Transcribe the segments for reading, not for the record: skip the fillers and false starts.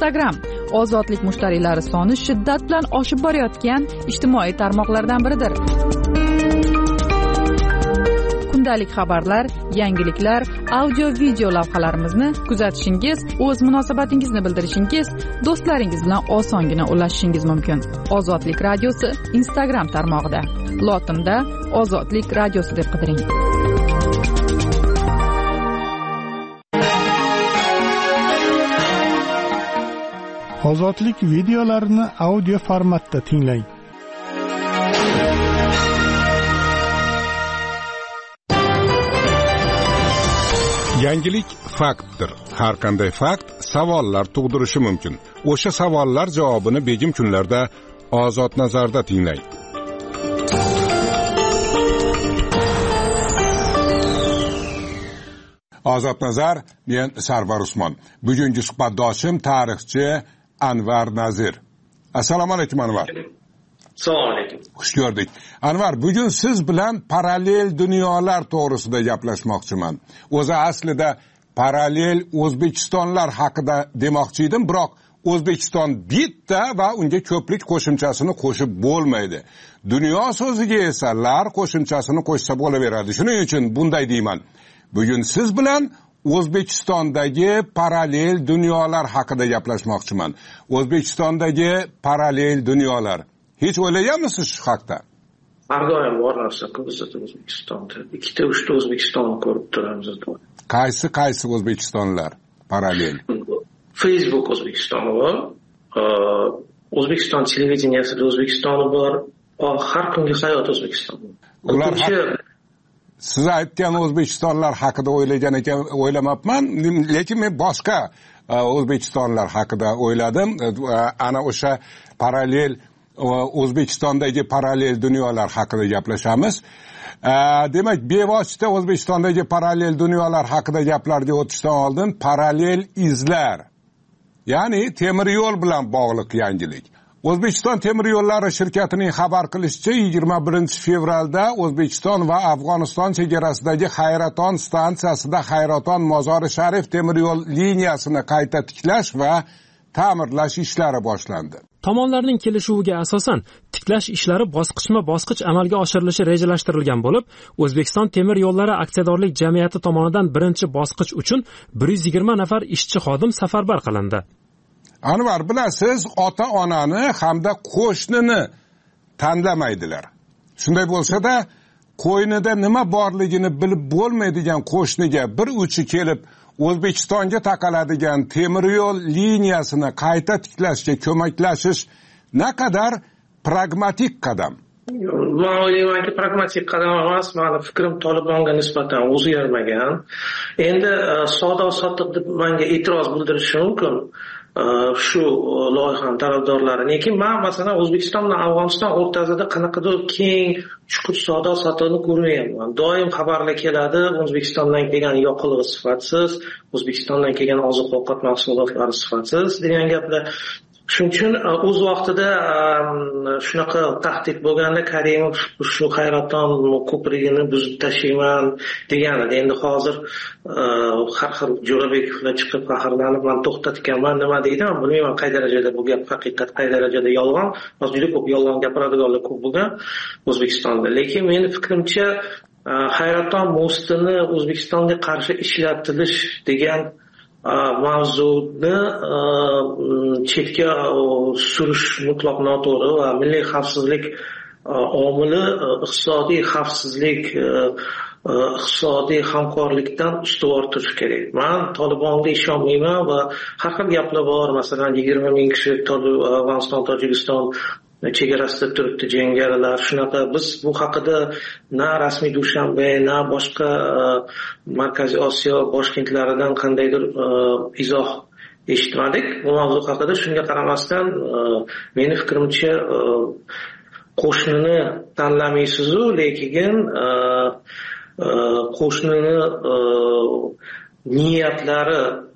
Instagram ozodlik mushtariylari soni shiddat bilan oshib borayotgan ijtimoiy tarmoqlardan biridir. Kundalik xabarlar, yangiliklar, audio-video lavhalarimizni kuzatishingiz, o'z munosabatingizni bildirishingiz, do'stlaringiz bilan osongina ulashishingiz mumkin. Ozodlik radiosi Instagram tarmog'ida. Lotinda Ozodlik radiosi deb qidiring. Ozodlik videolarini audio formatda tinglang. Yangilik faktdir. Har qanday fakt savollar tug'dirishi mumkin. O'sha savollar javobini begim kunlarda Ozod nazarda tinglang. Ozod nazar, men Sarvar Usmon. Bugungi suhbatdoshim tarixchi Anvar Nazir. Assalomu alaykum Anvar. Assalomu alaykum. Xush ko'rdik. Anvar, bugun siz bilan parallel dunyolar to'g'risida gaplashmoqchiman. O'zi aslida parallel O'zbekistonlar haqida demoqchi edim, biroq O'zbekiston bitta va unga ko'plik qo'shimchasini qo'shib bo'lmaydi. Dunyo so'ziga esa lar qo'shimchasini qo'shsa bo'laveradi. Shuning uchun bunday deyman. Bugun siz bilan O'zbekistondagi parallel dunyolar haqida gaplashmoqchiman. O'zbekistondagi parallel dunyolar. Hech o'ylaganmisiz shu haqda? Har doim bor narsa bizda O'zbekistonda. 2-3 O'zbekistonni ko'rib turamiz. Qaysi O'zbekistonlar parallel? Facebook O'zbekistoni bor. O'zbekiston televideniyasida O'zbekistoni bor. Har kungi hayot O'zbekistoni. Ular siz aytgan O'zbekistonlar haqida o'ylagan ekan, o'ylamabman, lekin men boshqa O'zbekistonlar haqida o'yladim. Ana o'sha parallel O'zbekistondagi parallel dunyolar haqida gaplashamiz. Demak, bevosita O'zbekistondagi parallel dunyolar haqida gaplarga o'tishdan oldin parallel izlar, ya'ni temir yo'l bilan bog'liq yangilik. O'zbekiston temir yo'llari shirkatining xabar qilishicha 21-fevralda O'zbekiston va Afg'oniston chegarasidagi Hayraton stansiyasida Hayraton Mozori Sharif temir yo'l liniyasini qayta tiklash va ta'mirlash ishlari boshlandi. Tomonlarning kelishuviga asosan tiklash ishlari bosqichma-bosqich amalga oshirilishi rejalashtirilgan bo'lib, O'zbekiston temir yo'llari aksiyadorlik jamiyati tomonidan birinchi bosqich uchun 120 nafar ishchi xodim safarbar qilindi. Anvar, bilasiz, ota-onani hamda qo'shnini tanlamaydilar. Shunday bo'lsa-da, qo'ynida nima borligini bilib bo'lmaydigan qo'shniga bir uchi kelib O'zbekistonga taqaladigan temir yo'l liniyasini qayta tiklashga ko'maklashish naqadar pragmatik qadam. Men o'ylaymanki, pragmatik qadam emas, meni fikrim Tolibonga nisbatan o'zgarmagan. Endi savdo-sotiq deb menga e'tiroz bildirishi mumkin. Shu loyihaning tarafdorlari. Lekin men masalan O'zbekiston bilan Afg'oniston o'rtasida qanaqadir keng chuqur savdo sotiqni ko'rmayapman. Doim xabarlar keladi, O'zbekistondan kelgan yoqilg'i sifatsiz, O'zbekistondan kelgan oziq-ovqat mahsulotlari sifatsiz degan gaplar. Shuning uchun o'z vaqtida shunaqa tahdid bo'lganda Karimov shu Hayraton ko'prigini buzib tashlayman degan edi. Endi hozir har xil Jo'rabekovlar chiqib faxrlanib, men to'xtatganman nima deydi, men bilmayman qay darajada bu gap haqiqat, qay darajada yolg'on. Hozir juda ko'p yolg'on gapiradiganlar ko'p bo'lgan O'zbekistonda. Lekin meni fikrimcha Hayraton mostini O'zbekistonga qarshi ishlatilish degan mavzuni chetga surish mutlaq noto'g'ri va milliy xavfsizlik omili iqtisodiy xavfsizlik, iqtisodiy hamkorlikdan ustuvor turish kerak. Men Tolibonga ishonmayman va har xil gaplar bor. Masalan, 20 ming kishi Afg'oniston, Tojikiston chegarasida turibdi jangarilar. Shunaqa biz bu haqida na rasmiy Dushanbe, na boshqa Markaziy Osiyo boshkentlaridan qandaydir izoh eshitmadik. Bu mavzu haqida shunga qaramasdan meni fikrimcha qo'shnini tanlamaysiz-u, lekin qo'shnini niyatlari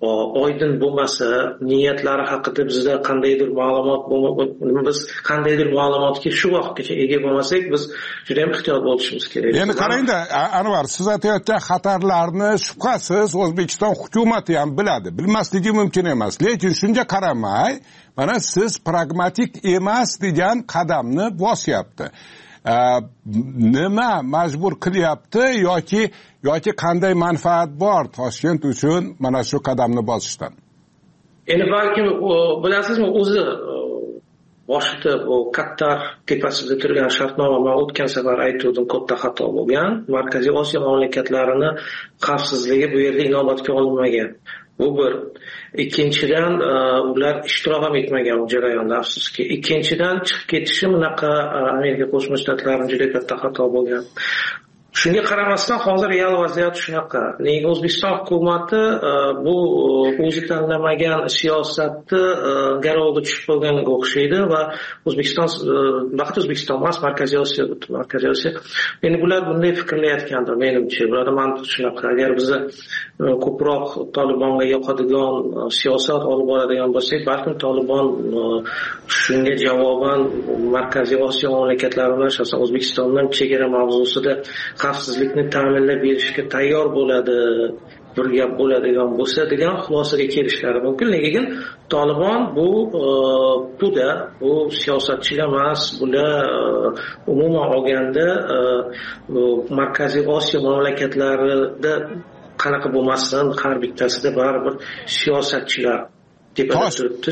oydin bo'lmasa, niyatlari haqida bizda qandaydir ma'lumot biz qandaydir ma'lumotga shu vaqtgacha ega bo'lmasak, biz juda ham ehtiyot bo'lishimiz kerak. Endi qarangda, Anvar, siz aytayotgan xatarlarni shubhasiz O'zbekiston hukumati ham biladi. Bilmasligi mumkin emas. Lekin shunga qaramay, mana siz pragmatik emas degan qadamni bosyapti. Nima majbur qilyapti yoki qanday manfaat bor Toshkent uchun mana shu qadamni bosishdan? Endi balkim bilasizmi, o'zi boshida bu Qatar tepasida turgan shartnoma men o'tgan safar aytgandim, katta xato bo'lgan. Markaziy Osiyo mamlakatlarini xavfsizligi bu yerda inobatga olinmagan. Bu bir. Ikkinchidan, ular ishtirok ham etmagan bu jarayonda, afsuski. Ikkinchidan, chiqib ketishi bunaqa Amerika Qo'shma Shtatlarining juda katta xato bo'lgan. Shunga qaramasdan hozir real vaziyat shunaqa. Nega O'zbekiston hukumati bu o'zi tanlamagan siyosatni garovga tushib qolganga o'xshaydi va O'zbekiston faqat O'zbekiston emas, Markaziy Osiyo. Endi bular bunday fikrlayotgandir menimcha. Bularning mantiqi shunaqa. Agar biz ko'proq Tolibonga yoqadigan siyosat olib boradigan bo'lsak, balkim Tolibon shunga javoban Markaziy Osiyo mamlakatlari bilan, asosan O'zbekistondan chegara mavzusida xavfsizlikni ta'minlab berishga tayyor bo'ladi, bir gap bo'ladigan bo'lsa degan xulosaga kelishlari mumkin. Lekin Tolibon bu siyosatchilar emas, bular umuman olganda Markaziy Osiyo mamlakatlarida qanaqa bo'lmasin, har bittasida baribir siyosatchilar tepada turibdi.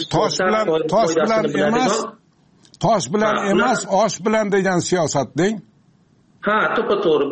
Tosh bilan emas, osh bilan degan siyosat deng. Ha, to'g'ri.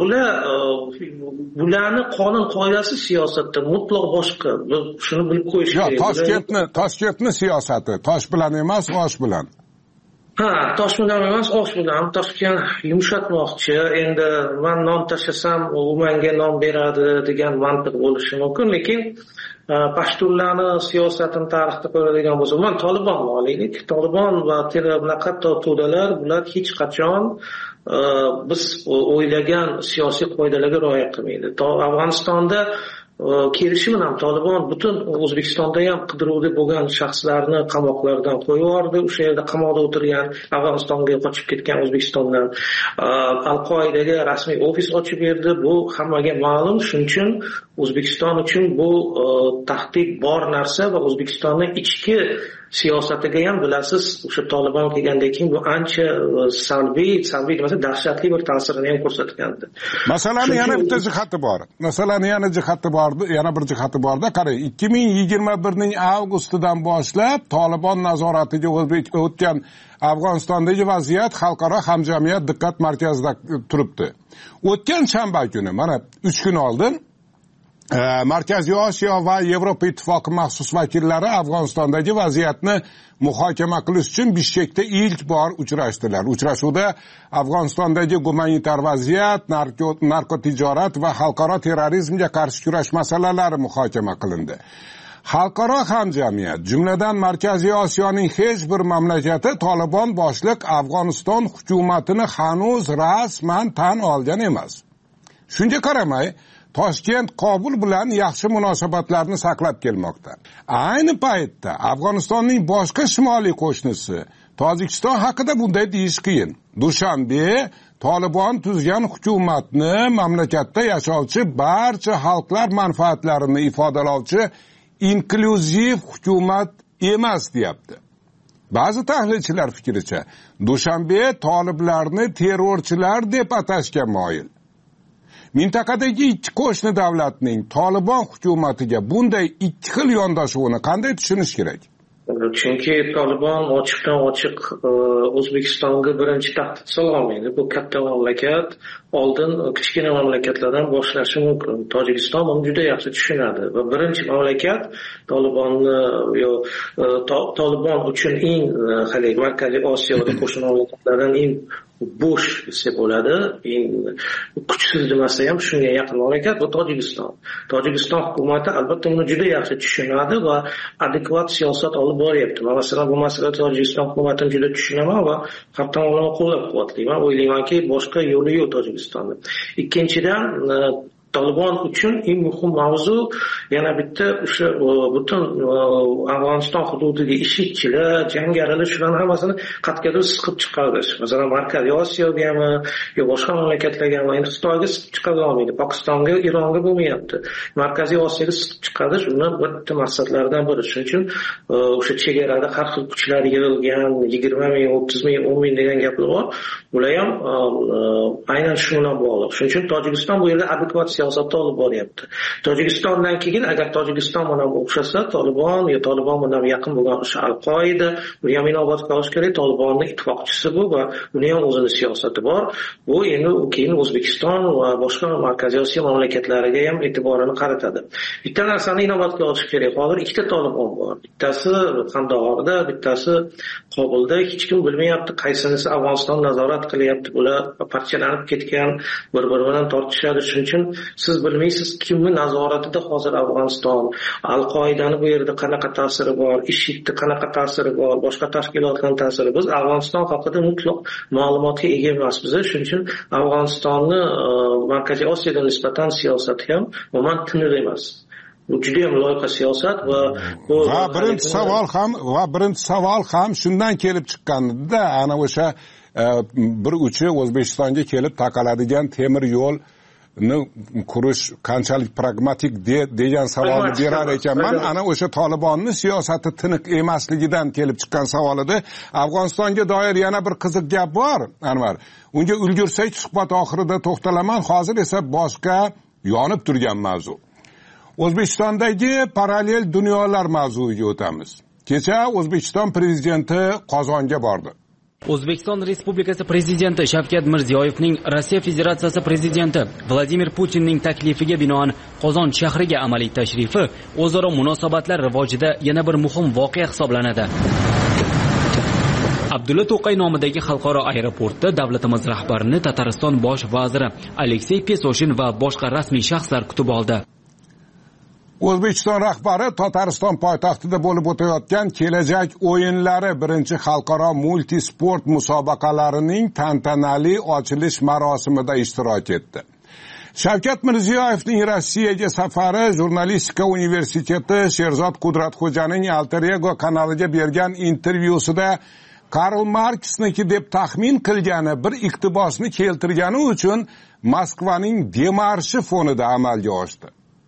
Bularni qonun qoidasi siyosatda mutlaq boshqa. Shuni bilib qo'yish kerak. Toshkentni siyosati tosh bilan emas, osh bilan. Ha, tosh bilan emas, osh bilan. Toshkent yumshatmoqchi. Endi men non tashlasam, u menga non beradi degan mantiq bo'lishi mumkin, lekin Pashtunlarni siyosatini tarixda ko'radigan bo'lsa, men Tolibonni olaylik. Tolibon va bunaqa to'dalar, bular hech qachon biz o'ylagan siyosiy qoidalarga rioya qilmaydi. Afg'onistonda kelishimi ham Tolibon butun O'zbekistonda ham qidiruvda bo'lgan shaxslarni qamoqlardan qo'yib yubordi. O'sha yerda qamoqda o'tirgan, Afg'onistonga qochib ketgan O'zbekistondan Al-Qoidaga rasmiy ofis ochib berdi. Bu hammaga ma'lum. Shuning uchun O'zbekiston uchun bu tahdid bor narsa va O'zbekistonning ichki siyosatiga ham bilasiz, o'sha Tolibon kelgandan keyin bu ancha salbiy demasa dahshatli bir ta'sirini ham ko'rsatgandi. Masalani yana bitta jihati bor. Yana bir jihati borda, qarang, 2021ning avgustidan boshlab Tolibon nazoratiga o'tgan Afg'onistondagi vaziyat xalqaro hamjamiyat diqqat markazida turibdi. O'tgan shanba kuni, mana 3 kun oldin Markaziy Osiyo va Yevropa Ittifoqi maxsus vakillari Afg'onistondagi vaziyatni muhokama qilish uchun Bishkekda ilk bor uchrashdilar. Uchrashuvda Afg'onistondagi gumanitar vaziyat, narkotijorat va xalqaro terrorizmga qarshi kurash masalalari muhokama qilindi. Xalqaro hamjamiyat, jumladan Markaziy Osiyoning hech bir mamlakati Tolibon boshliq Afg'oniston hukumatini hanuz rasman tan olgan emas. Shunga qaramay, Toshkent Kobul bilan yaxshi munosabatlarni saqlab kelmoqda. Ayni paytda Afg'onistonning boshqa shimoliy qo'shnisi Tojikiston haqida bunday deyish qiyin. Dushanbe Tolibon tuzgan hukumatni mamlakatda yashovchi barcha xalqlar manfaatlarini ifodalovchi inklyuziv hukumat emas deyapti. Ba'zi tahlilchilar fikricha, Dushanbe toliblarni terrorchilar deb atashga moyil. Mintaqadagi ikki qo'shni davlatning Tolibon hukumatiga bunday ikki xil yondashuvini qanday tushunish kerak? Chunki Tolibon ochiq O'zbekistonga birinchi tahdid sololmaydi. Bu katta mamlakat, oldin kichkina mamlakatlardan boshlashi mumkin. Tojikiston buni juda yaxshi tushunadi va birinchi mamlakat Tolibon uchun eng Markaziy Osiyoda qo'shni mamlakatlardan eng bo'sh desa bo'ladi, kuchsiz demasa ham shunga yaqin mamlakat bu Tojikiston. Tojikiston hukumati albatta uni juda yaxshi tushunadi va adekvat siyosat olib boryapti. Masalan, bu masalada Tojikiston hukumatini juda tushunaman va har tomonlama qo'llab-quvvatlayman. O'ylaymanki, boshqa yo'li yo'q Tojikistonda. Ikkinchidan, Tolibon uchun eng muhim mavzu yana bitta o'sha butun Afg'oniston hududiga IShIDchilar, jangarilar shularni hammasini qat'iyatda siqib chiqarish. Masalan, Markaziy Osiyogami yo boshqa mamlakatlarga, endi Xitoyga siqib chiqara olmaydi, Pokistonga, Ironga bo'lmayapti. Markaziy Osiyoga siqib chiqarish undan bitta maqsadlardan biri. Shuning uchun o'sha chegarada har xil kuchlar yig'ilgan, 20 ming, 30 ming, 10 ming degan gaplar bor. Bular ham aynan shu bilan bog'liq. Shuning uchun Tojikiston bu yerda adekvat siyosatni olib boryapti. Tojikistondan keyin agar Tojikiston bilan o'xshasa, Tolibon bilan yaqin bo'lgan o'sha Al-Qoida, buni ham inobatga olish kerak. Tolibonning ittifoqchisi bu va uni ham o'zining siyosati bor. Bu endi keyin O'zbekiston va boshqa Markaziy Osiyo mamlakatlariga ham e'tiborini qaratadi. Bitta narsani inobatga olish kerak. Hozir ikkita Tolibon bor. Bittasi Qandahorda, bittasi Kobulda. Hech kim bilmayapti qaysinisi Afg'oniston nazorat qilyapti. Ular parchalanib ketgan, bir-biri bilan tortishadi. Shuning uchun siz bilmaysiz kimning nazoratida hozir Afg'oniston, Al-Qoidani bu yerda qanaqa ta'siri bor, IShIDni qanaqa ta'siri bor, boshqa tashkilotlarning ta'siri. Biz Afg'oniston haqida mutlaq ma'lumotga ega emasmiz. Shuning uchun Afg'onistonni Markaziy Osiyoga nisbatan siyosati ham umuman tiniq emas. Bu juda ham loyiha siyosat va birinchi savol ham shundan kelib chiqqanida, ana o'sha bir uchi O'zbekistonga kelib taqaladigan temir yo'lni qurish qanchalik pragmatik degan savolni berar ekanman. Ana o'sha Tolibonni siyosati tiniq emasligidan kelib chiqqan savol edi. Afg'onistonga doir yana bir qiziq gap bor, Anvar. Unga ulgursak suhbat oxirida to'xtalaman. Hozir esa boshqa yonib turgan mavzu. O'zbekistondagi parallel dunyolar mavzuiga o'tamiz. Kecha O'zbekiston prezidenti Qozonga bordi. O'zbekiston Respublikasi prezidenti Shavkat Mirziyoyevning Rossiya Federatsiyasi prezidenti Vladimir Putinning taklifiga binoan Qozon shahriga amaliy tashrifi o'zaro munosabatlar rivojida yana bir muhim voqea hisoblanadi. Abdulla To'qay nomidagi xalqaro aeroportda davlatimiz rahbarini Tatariston bosh vaziri Aleksey Pesoshin va boshqa rasmiy shaxslar kutib oldi. O'zbekiston rahbari Tatariston poytaxtida bo'lib o'tayotgan kelajak o'yinlari birinchi xalqaro multisport musobaqalarining tantanali ochilish marosimida ishtirok etdi. Shavkat Mirziyoyevning Rossiyaga safari Jurnalistika universiteti Sherzod Qudratxo'janing Alter Ego kanaliga bergan intervyusida Karl Marksniki deb taxmin qilgani bir iqtibosni keltirgani uchun Moskvaning demarshi fonida amalga oshdi.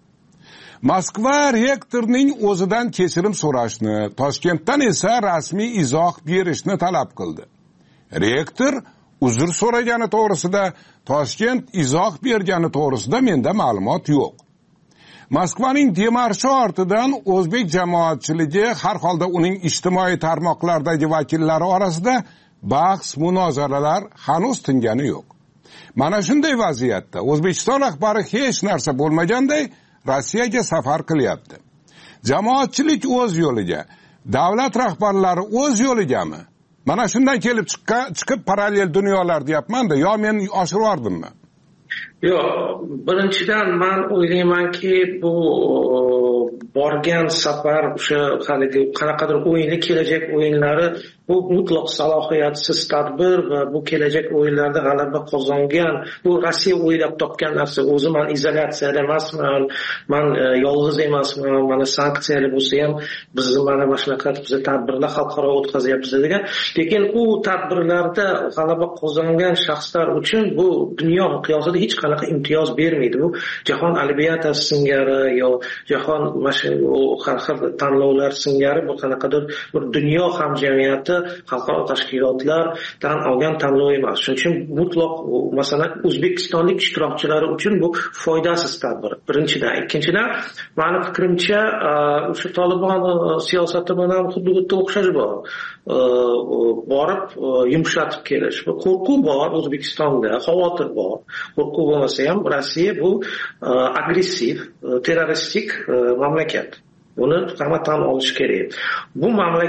Moskva rektorning o'zidan kechirim so'rashni, Toshkentdan esa rasmiy izoh berishni talab qildi. Rektor uzr so'ragani to'g'risida, Toshkent izoh bergani to'g'risida menda ma'lumot yo'q. Moskvaning demarshi ortidan o'zbek jamoatchiligi, har holda uning ijtimoiy tarmoqlardagi vakillari orasida bahs, munozaralar hanuz tingani yo'q. Mana shunday vaziyatda O'zbekiston rahbari hech narsa bo'lmaganday Rossiyaga safar qilyapti. Jamoatchilik o'z yo'liga, davlat rahbarlari o'z yo'ligami? Mana shundan kelib chiqib parallel dunyolar deyapman-da, yo men oshirib yordimmi? Yo'q, birinchidan men o'ylaymanki, bu borgan safar o'sha haligi qanaqadir o'yinli kelajak o'yinlari bu mutlaq salohiyatsiz tadbir va bu kelajak o'yinlarda g'alaba qozongan, bu Rossiya o'ylab topgan narsa. O'zi men izolyatsiyada emasman, men yolg'iz emasman, mana sanksiyalar bo'lsa ham bizni mana shunaqa tadbirlar xalqaro o'tkazyapmiz degan. Lekin u tadbirlarda g'alaba qozongan shaxslar uchun bu dunyo miqyosida hech qanaqa imtiyoz bermaydi. Bu jahon olimpiadasi singari yo jahon har xil tanlovlar singari bu qanaqadir bir dunyo hamjamiyati xalqaro tashkilotlardan olgan tanlov emas. Shuning uchun mutlaq masalan O'zbekistonlik ishtirokchilar uchun bu foydasiz tadbir. Birinchidan, ikkinchidan, mening fikrimcha, o'sha Tolibon siyosati bilan xuddi o'xshash bor. Borib yumshatib kelish. Qo'rquv bor O'zbekistonda, xavotir bor. Qo'rquv bo'lmasa ham Rossiya bu agressiv, terroristik mamlakat. Buni hamma tan olish kerak. Bu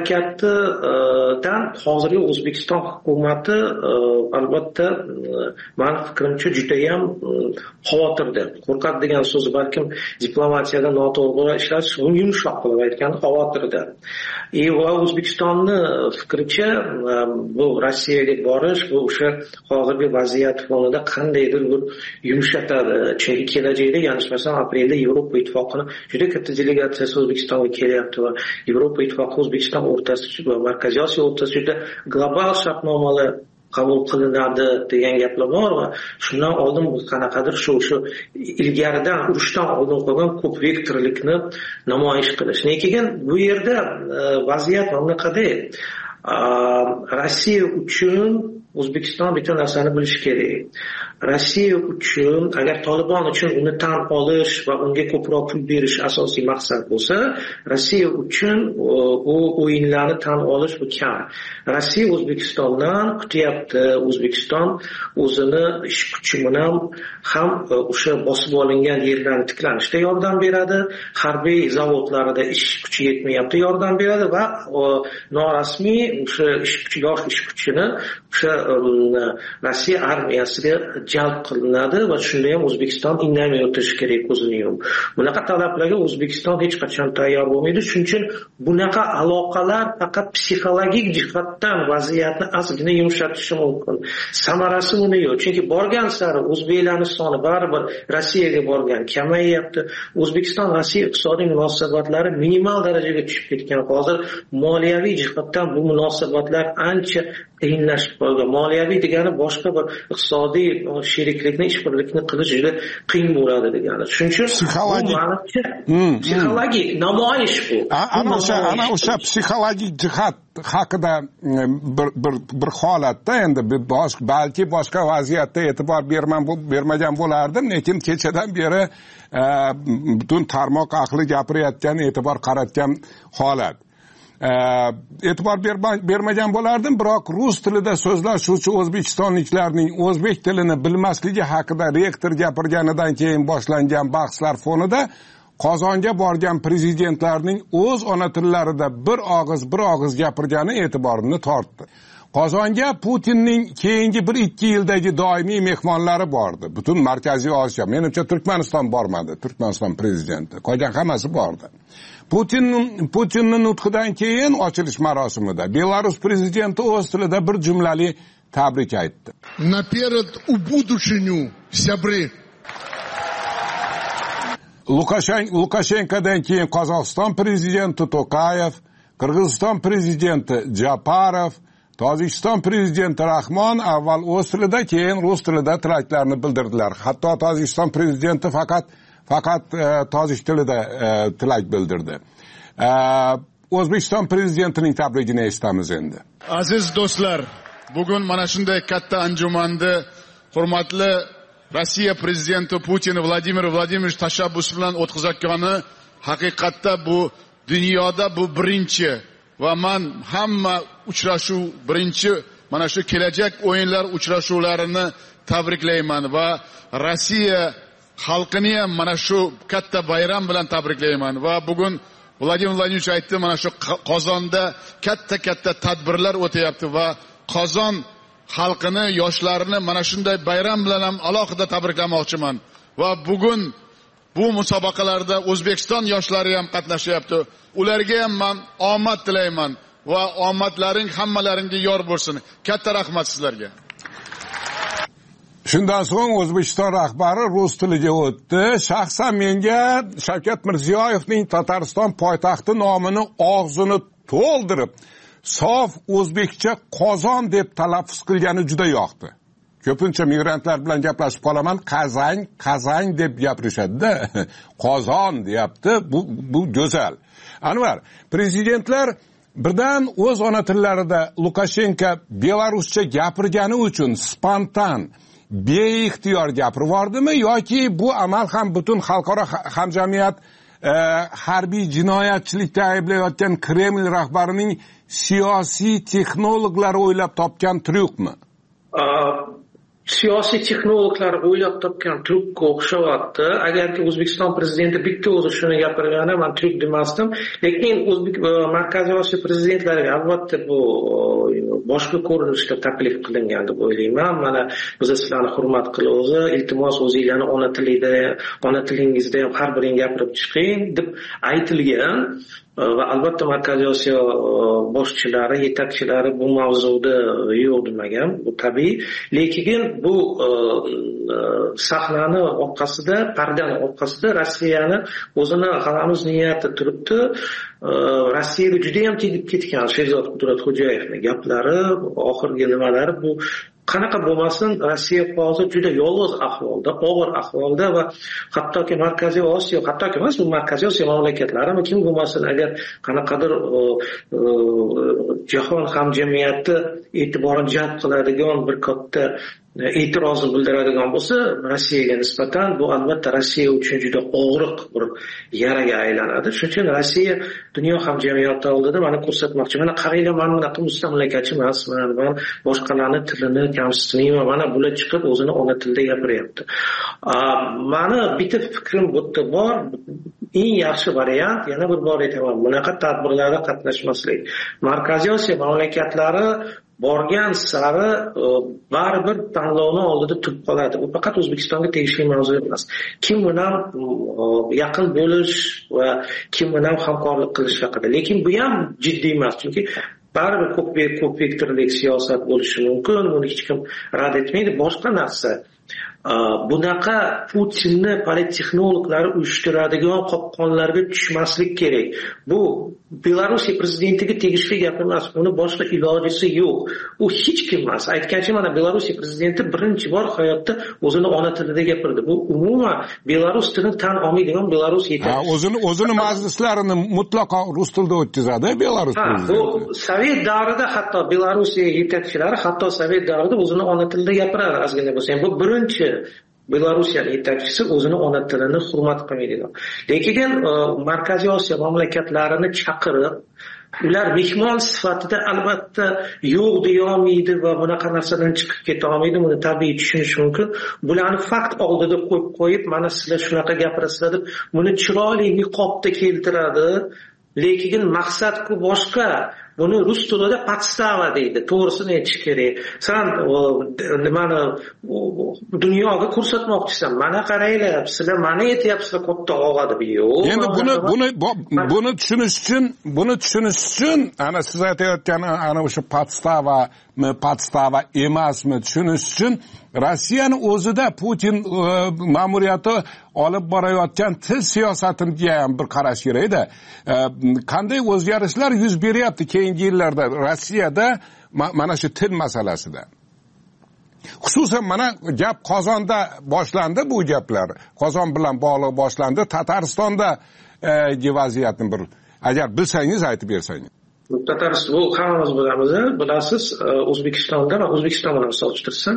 mamlakatdan hozirgi O'zbekiston hukumati albatta meni fikrimcha juda ham xavotirda. Qo'rqadi degan so'z balkim diplomatiyada noto'g'ri ishlatish, buni yumshoq qilib aytganda xavotirda. Va O'zbekistonni fikricha bu Rossiyaga borish, bu o'sha hozirgi vaziyat fonida qandaydir bir yumshatadi. Chunki kelajakda, ya'ni masalan aprelda Yevropa Ittifoqini juda katta delegatsiyasi O'zbekistonga kelyapti va Yevropa Ittifoqi O'zbekiston o'rtasida va Markaziy Osiyo o'rtasida juda global shartnomalar qabul qilinadi degan gaplar bor va shundan oldin qanaqadir shu ilgaridan urushdan oldin qolgan ko'p vektorlikni namoyish qilish. Lekin bu yerda vaziyat bunaqada. Rossiya uchun O'zbekiston bitta narsani bilish kerak. Rossiya uchun agar Tolibon uchun uni tan olish va unga ko'proq pul berish asosiy maqsad bo'lsa, Rossiya uchun u o'yinlarni tan olish bu kam. Rossiya O'zbekistondan kutyapti. O'zbekiston o'zini ish kuchi bilan ham o'sha bosib olingan yerlarni tiklanishda yordam beradi, harbiy zavodlarida ish kuchi yetmayapti yordam beradi va norasmiy o'sha yosh ish kuchini o'sha Rossiya armiyasiga jalb qilinadi va shunda ham O'zbekiston indamay o'tirishi kerak o'zini yum. Bunaqa talablarga O'zbekiston hech qachon tayyor bo'lmaydi. Shuning uchun bunaqa aloqalar faqat psixologik jihatdan vaziyatni ozgina yumshatishi mumkin. Samarasi buni yo'q. Chunki borgan sari o'zbeklarning soni baribir Rossiyaga borgan kamayyapti. O'zbekiston Rossiya iqtisodiy munosabatlari minimal darajaga tushib ketgan. Hozir moliyaviy jihatdan bu munosabatlar ancha qiyinlashib qolgan. Moliyaviy degani boshqa bir iqtisodiy sheriklikni, ishbirlikni qilish juda qiyin bo'ladi degani. Shuning uchun psixologik namoyish bu. Ana o'sha psixologik jihat haqida bir holatda endi balki boshqa vaziyatda e'tibor bermagan bo'lardim, lekin kechadan beri butun tarmoq ahli gapirayotgan, e'tibor qaratgan holat. E'tibor bermagan bo'lardim, biroq rus tilida so'zlashuvchi o'zbekistonliklarning o'zbek tilini bilmasligi haqida rektor gapirganidan keyin boshlangan bahslar fonida Qozonga borgan prezidentlarning o'z ona tillarida bir og'iz gapirgani e'tiborimni tortdi. Qozonga Putinning keyingi 1-2 yildagi doimiy mehmonlari bordi. Butun Markaziy Osiyo, menimcha Turkmaniston bormadi, Turkmaniston prezidenti. Qolgan hammasi bordi. Putinning nutqidan keyin ochilish marosimida Belarus prezidenti o'z tilida bir jumlali tabrik aytdi. Naperad u budushinyu sabri. Lukashenkodan keyin Qozog'iston prezidenti Tokayev, Qirg'iziston prezidenti Japarov, Tojikiston prezidenti Rahmon avval o'z tilida, keyin rus tilida tilaklarini bildirdilar. Hatto Tojikiston prezidenti faqat tojik tilida tilak bildirdi. O'zbekiston prezidentining tabrigini eshitamiz endi. Aziz do'stlar, bugun mana shunday katta anjumanda hurmatli Rossiya prezidenti Putin Vladimir Vladimirovich tashabbus bilan o'tkazayotgani haqiqatda bu dunyoda bu birinchi va men hamma uchrashuv birinchi mana shu kelajak o'yinlar uchrashuvlarini tabriklayman va Rossiya xalqini ham mana shu katta bayram bilan tabriklayman va bugun Vladimir Vladimirovich aytdi, mana shu Qozonda katta tadbirlar o'tayapti va Qozon xalqini, yoshlarini mana shunday bayram bilan ham alohida tabriklamoqchiman va bugun bu musobaqalarda O'zbekiston yoshlari ham qatnashyapti. Ularga ham men omad tilayman va omadlaring hammalaringga yor bo'lsin. Katta rahmat sizlarga. Shundan so'ng O'zbekiston rahbari rus tiliga o'tdi. Shaxsan menga Shavkat Mirziyoyevning Tatariston poytaxti nomini og'zini to'ldirib, sof o'zbekcha Qozon deb talaffuz qilgani juda yoqdi. Ko'pincha migrantlar bilan gaplashib qolaman, Qazang deb gapirishadi-da. Qozon deyapti. Bu go'zal. Anvar, prezidentlar birdan o'z ona tillarida Lukashenko belaruscha gapirgani uchun spontan beixtiyor gapirib yubordimi yoki bu amal ham butun xalqaro hamjamiyat harbiy jinoyatchilikda ayblayotgan Kreml rahbarining siyosiy texnologlari o'ylab topgan tryukmi? siyosiy texnologlar o'ylab topgan trukka o'xshayapti. Agarki O'zbekiston prezidenti bitta o'zi shuni gapirgani, men truk demasdim, lekin Markaziy Osiyo prezidentlariga albatta bu boshqa ko'rinishda taklif qilingan deb o'ylayman. Mana biz sizlarni hurmat qilamiz, iltimos o'zingizlarni ona tilingizda ham har biring gapirib chiqing deb aytilgan. Va albatta Markaziy Osiyo boshchilari, yetakchilari bu mavzuda yo'q demagan, bu tabiiy. Lekin bu sahnani orqasida, pardani orqasida Rossiyani o'zini g'alamiz niyati turibdi. Rossiyaga juda ham tegib ketgan Sherzod Qudratxo'jayevning gaplari, oxirgi nimalari bu qanaqa bo'lmasin, Rossiya hozir juda yolg'iz ahvolda, og'ir ahvolda va hattoki Markaziy Osiyo, hattoki emas, bu Markaziy Osiyo mamlakatlari kim bo'lmasin, agar qanaqadir jahon hamjamiyati e'tiborini jalb qiladigan bir katta e'tirozni bildiradigan bo'lsa, Rossiyaga nisbatan bu albatta Rossiya uchun juda og'riq bir yaraga aylanadi. Shuning uchun Rossiya dunyo hamjamiyati oldida mana ko'rsatmoqchi. Mana qaranglar, men bunaqa mustamlakachi emasman, men boshqalarni tilini kamsitmayman. Mana bular chiqib o'zini ona tilida gapiryapti. Mani bitta fikrim bu yerda bor. Eng yaxshi variant, yana bir bor aytaman, bunaqa tadbirlarda qatnashmaslik. Markaziy Osiyo mamlakatlari borgan sari baribir tanlovni oldida turib qoladi. Bu faqat O'zbekistonga tegishli mavzu emas. Kim bilan yaqin bo'lish va kim bilan hamkorlik qilish haqida. Lekin bu ham jiddiy emas, chunki baribir ko'p vektorli siyosat bo'lishi mumkin, buni hech kim rad etmaydi. Boshqa narsa, bunaqa Putinni polittexnologlari uyushtiradigan qopqonlarga tushmaslik kerak. Bu Belarusya prezidentiga tegishli gap emas, uni boshqa ilojisi yo'q. U hech kim emas. Aytgancha, mana Belarusya prezidenti birinchi bor hayotda o'zini ona tilida gapirdi. Bu umuman Belarus tilini tan olmaydigan Belarus yetakchisi. O'zini majlislarini mutlaqo rus tilida o'tkazadi Belarus prezidenti. Bu Sovet davrida hatto Belarusya yetakchilari hatto Sovet davrida o'zini ona tilida gapiradi, ozgina bo'lsa ham. Bu birinchi Belarusya yetakchisi o'zini ona tilini hurmat qilmaydigan. Lekin Markaziy Osiyo mamlakatlarini chaqirib, ular mehmon sifatida albatta yo'q deya olmaydi va bunaqa narsadan chiqib keta olmaydi. Buni tabiiy tushunish mumkin. Bularni fakt oldida qo'yib, mana sizlar shunaqa gapirasizlar deb buni chiroyli niqobda keltiradi. Lekin maqsad-ku boshqa. Buni rus tilida podstava deydi. To'g'risini aytish kerak. Sen nimani dunyoga ko'rsatmoqchisan. Mana qaranglar, sizlar mana aytyapsizlar katta og'a deb. Yo'q. Endi buni tushunish uchun ana siz aytayotgan ana o'sha podstava emasmi tushunish uchun Rossiyani o'zida Putin ma'muriyati olib borayotgan til siyosatiga ham bir qarash kerak-da. Qanday o'zgarishlar yuz beryapti keyingi yillarda Rossiyada mana shu til masalasida? Xususan mana gap Qozonda boshlandi, bu gaplar Qozon bilan bog'liq boshlandi. Tataristonda vaziyatni bir agar bilsangiz aytib bersangiz. Tatariston, bu hammamiz bilamiz, bilasiz, O'zbekistonda va O'zbekiston bilan solishtirsam,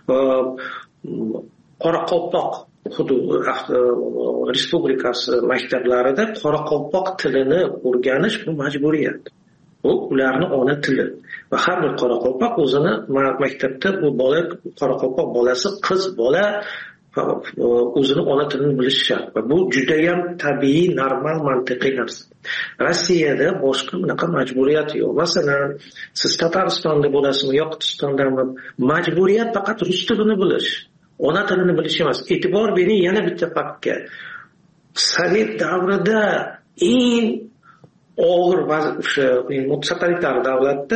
Qoraqalpoq respublikasi maktablarida Qoraqalpoq tilini o'rganish bu majburiyat. Bu ularning ona tili. Va har bir Qoraqalpoq o'zini maktabda bu bola, Qoraqalpoq bolasi, qiz bola o'zini ona tilini bilishi shart. Va bu juda ham tabiiy, normal, mantiqiy narsa. Rossiyada boshqa bunaqa majburiyat yo'q. Masalan, siz Tataristonda bo'lasizmi, Yoqutistondanmi, majburiyat faqat rus tilini bilish, ona tilini bilish emas. E'tibor bering yana bitta faktga. Sovet davrida eng og'ir o'sha totalitar davlatda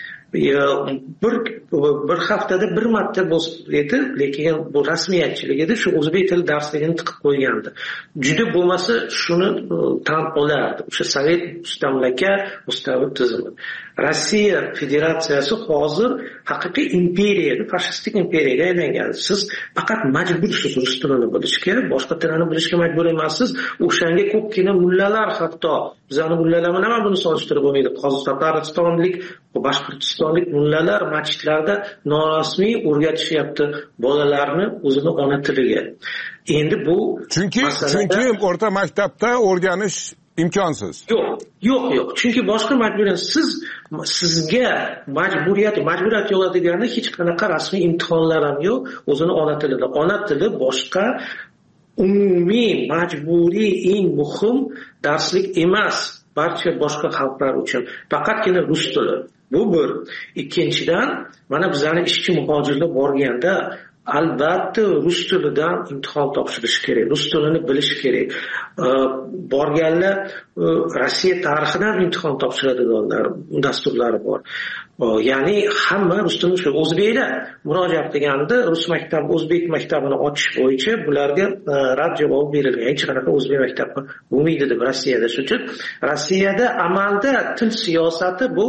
bir haftada bir marta bo'lsa, lekin bu rasmiyatchilik edi, shu o'zbek tili darsligini tiqib qo'ygandi. Juda bo'lmasa shuni tan olardi. O'sha Sovet mustamlaka tizimi. Rossiya Federatsiyasi hozir haqiqiy imperiya, fashistik imperiyaga aylangan. Siz faqat majbursiz rus tilini bilishga, boshqa tilni bilishga majbur emassiz. O'shanga ko'pgina mullalar, hatto bizani mullalar bilan ham buni solishtirib bo'lmaydi. Qozog'istonlik, Boshqirdistonlik mullalar masjidlarda norasmiy o'rgatishyapti bolalarni o'zini ona tiliga. Endi bu chunki o'rta maktabda o'rganish imkonsiz. Yo'q. Chunki boshqa majburiyat sizga majburiyat yo'q degani hech qanaqa rasmiy imtihonlar ham yo'q. O'zini ona tili boshqa umumiy majburiy eng muhim darslik emas barcha boshqa xalqlar uchun. Faqatgina rus tili. Bu bir. Ikkinchidan, mana bizlarning ishchi muhojirlar borganda albatta rus tilidan imtihon topshirish kerak. Rus tilini bilish kerak. Borganlar Rossiya tarixidan imtihon topshiradiganlar dasturlari bor. Ya'ni hamma rus tilini o'zbeklar murojaat qilganda o'zbek maktabini ochish bo'yicha bularga rad javob berilgan. Hech qanaqa o'zbek maktabi bo'lmaydi deb Rossiyada. Shuning uchun Rossiyada amalda til siyosati bu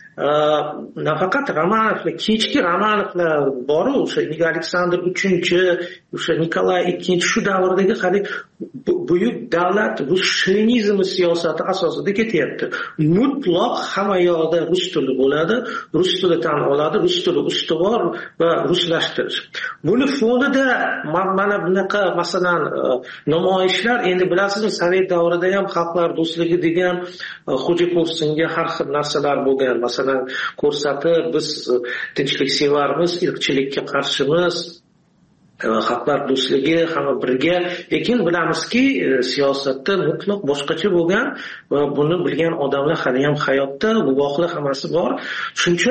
nafaqat Romanovlar, kechki Romanovlar bor, o'sha Aleksandr 3-chi, o'sha Nikolay 2-chi shu davrdagi hali buyuk davlat rus shovinizmi siyosati asosida ketyapti. Mutlaq hamma yoqda rus tili bo'ladi, rus tili tan oladi, rus tili ustuvor va ruslashtirish. Buni fonida mana bunaqa masalan namoyishlar, endi bilasizmi, Sovet davrida ham xalqlar do'stligi degan Xo'jako'rsinga har xil narsalar bo'lgan. Masalan, ko'rsatib biz tinchliksevarmiz, irqchilikka qarshimiz, xalqlar do'stligi hamma birga, lekin bilamizki siyosatda mutlaq boshqacha bo'lgan va buni bilgan odamlar hali ham hayotda, guvohlar hammasi bor. Shuning uchun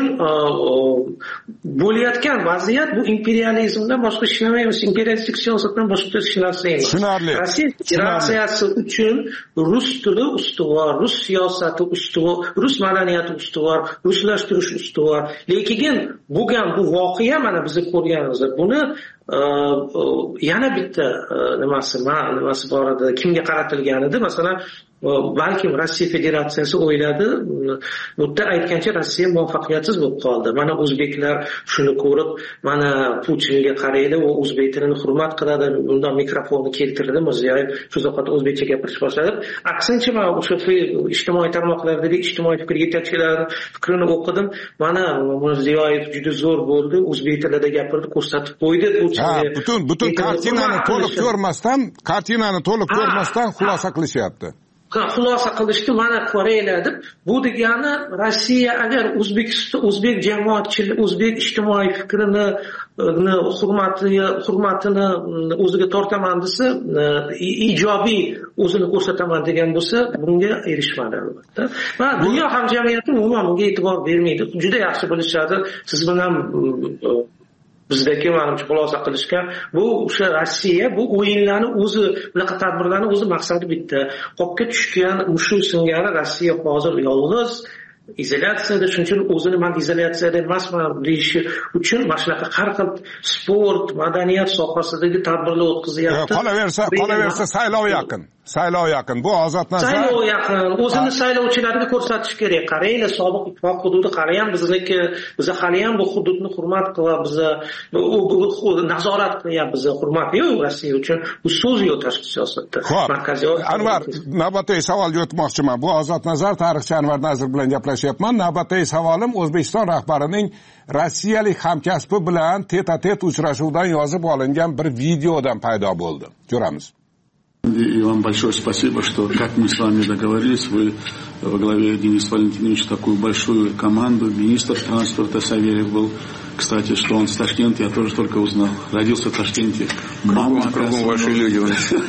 bo'layotgan vaziyat bu imperializmdan boshqa hech narsa emas, imperialistik siyosatdan boshqa hech narsa emas. Tushunarli. Rossiya federatsiyasi uchun rus tili ustuvor, rus siyosati ustuvor, rus madaniyati ustuvor, ruslashtirish ustuvor. Lekin bo'lgan bu voqea mana biz ko'rganmiz. Buni yana bitta nimasi bor edi, kimga qaratilgan edi? Masalan, balkim Rossiya Federatsiyasi o'yladi, bu yerda aytgancha Rossiya muvaffaqiyatsiz bo'lib qoldi. Mana o'zbeklar shuni ko'rib, mana Putinga qaraydi, u o'zbek tilini hurmat qiladi. Bundan mikrofonni keltirdi Mirziyoyev, shu zahoti o'zbekcha gapirish boshladi. Aksincha, men o'sha ijtimoiy tarmoqlardagi ijtimoiy fikr yetakchilarining fikrini o'qidim. Mana Mirziyoyev juda zo'r bo'ldi, o'zbek tilida gapirdi, ko'rsatib qo'ydi. Butun kartinani to'liq ko'rmasdan xulosa qilishyapti. Xulosa qilishdi, mana Koreyalar deb. Bu degani Rossiya agar o'zbek jamoatchilik, o'zbek ijtimoiy fikrini hurmatini o'ziga tortaman desa, ijobiy o'zini ko'rsataman degan bo'lsa, bunga erishmadi albatta. Va dunyo hamjamiyati umuman bunga e'tibor bermaydi. Juda yaxshi bilishadi. Siz bilan bizdagi menimcha xulosa qilishgan bu o'sha Rossiya bu o'yinlarni o'zi, bunaqa tadbirlarni o'zi maqsadi bitta. Qopga tushgan mushuk singari Rossiya hozir yolg'iz izolyatsiyada, shuning uchun o'zini men izolyatsiyada emasman deyishi uchun mana shunaqa har xil sport, madaniyat sohasidagi tadbirlar o'tkazyapti. Qolaversa saylov yaqin. Bu ozod nazar. Saylov yaqin. O'zini saylovchilarga ko'rsatish kerak. Qaranglar, sobiq ittifoq hududi hali ham bizniki, biz hali ham bu hududni hurmat qilyapmiz, nazorat qilyapmiz, hurmat yo'q Rossiya uchun. Bu so'z yo'q tashqi siyosatda. Markaziy Anvar, navbatdagi savolga o'tmoqchiman. Bu ozod nazar, tarixchi Anvar Nazir bilan gaplashyapman. Navbatdagi savolim O'zbekiston rahbarining rossiyalik hamkasbi bilan tet-a-tet uchrashuvdan yozib olingan bir videodan paydo bo'ldi. Ko'ramiz. И вам большое спасибо, что, как мы с вами договорились, вы во главе, Денис Валентинович, такую большую команду, министр транспорта Савельев был. Кстати, что он с Ташкента, я тоже только узнал. Родился в Ташкенте. Мама, кругом ваши люди.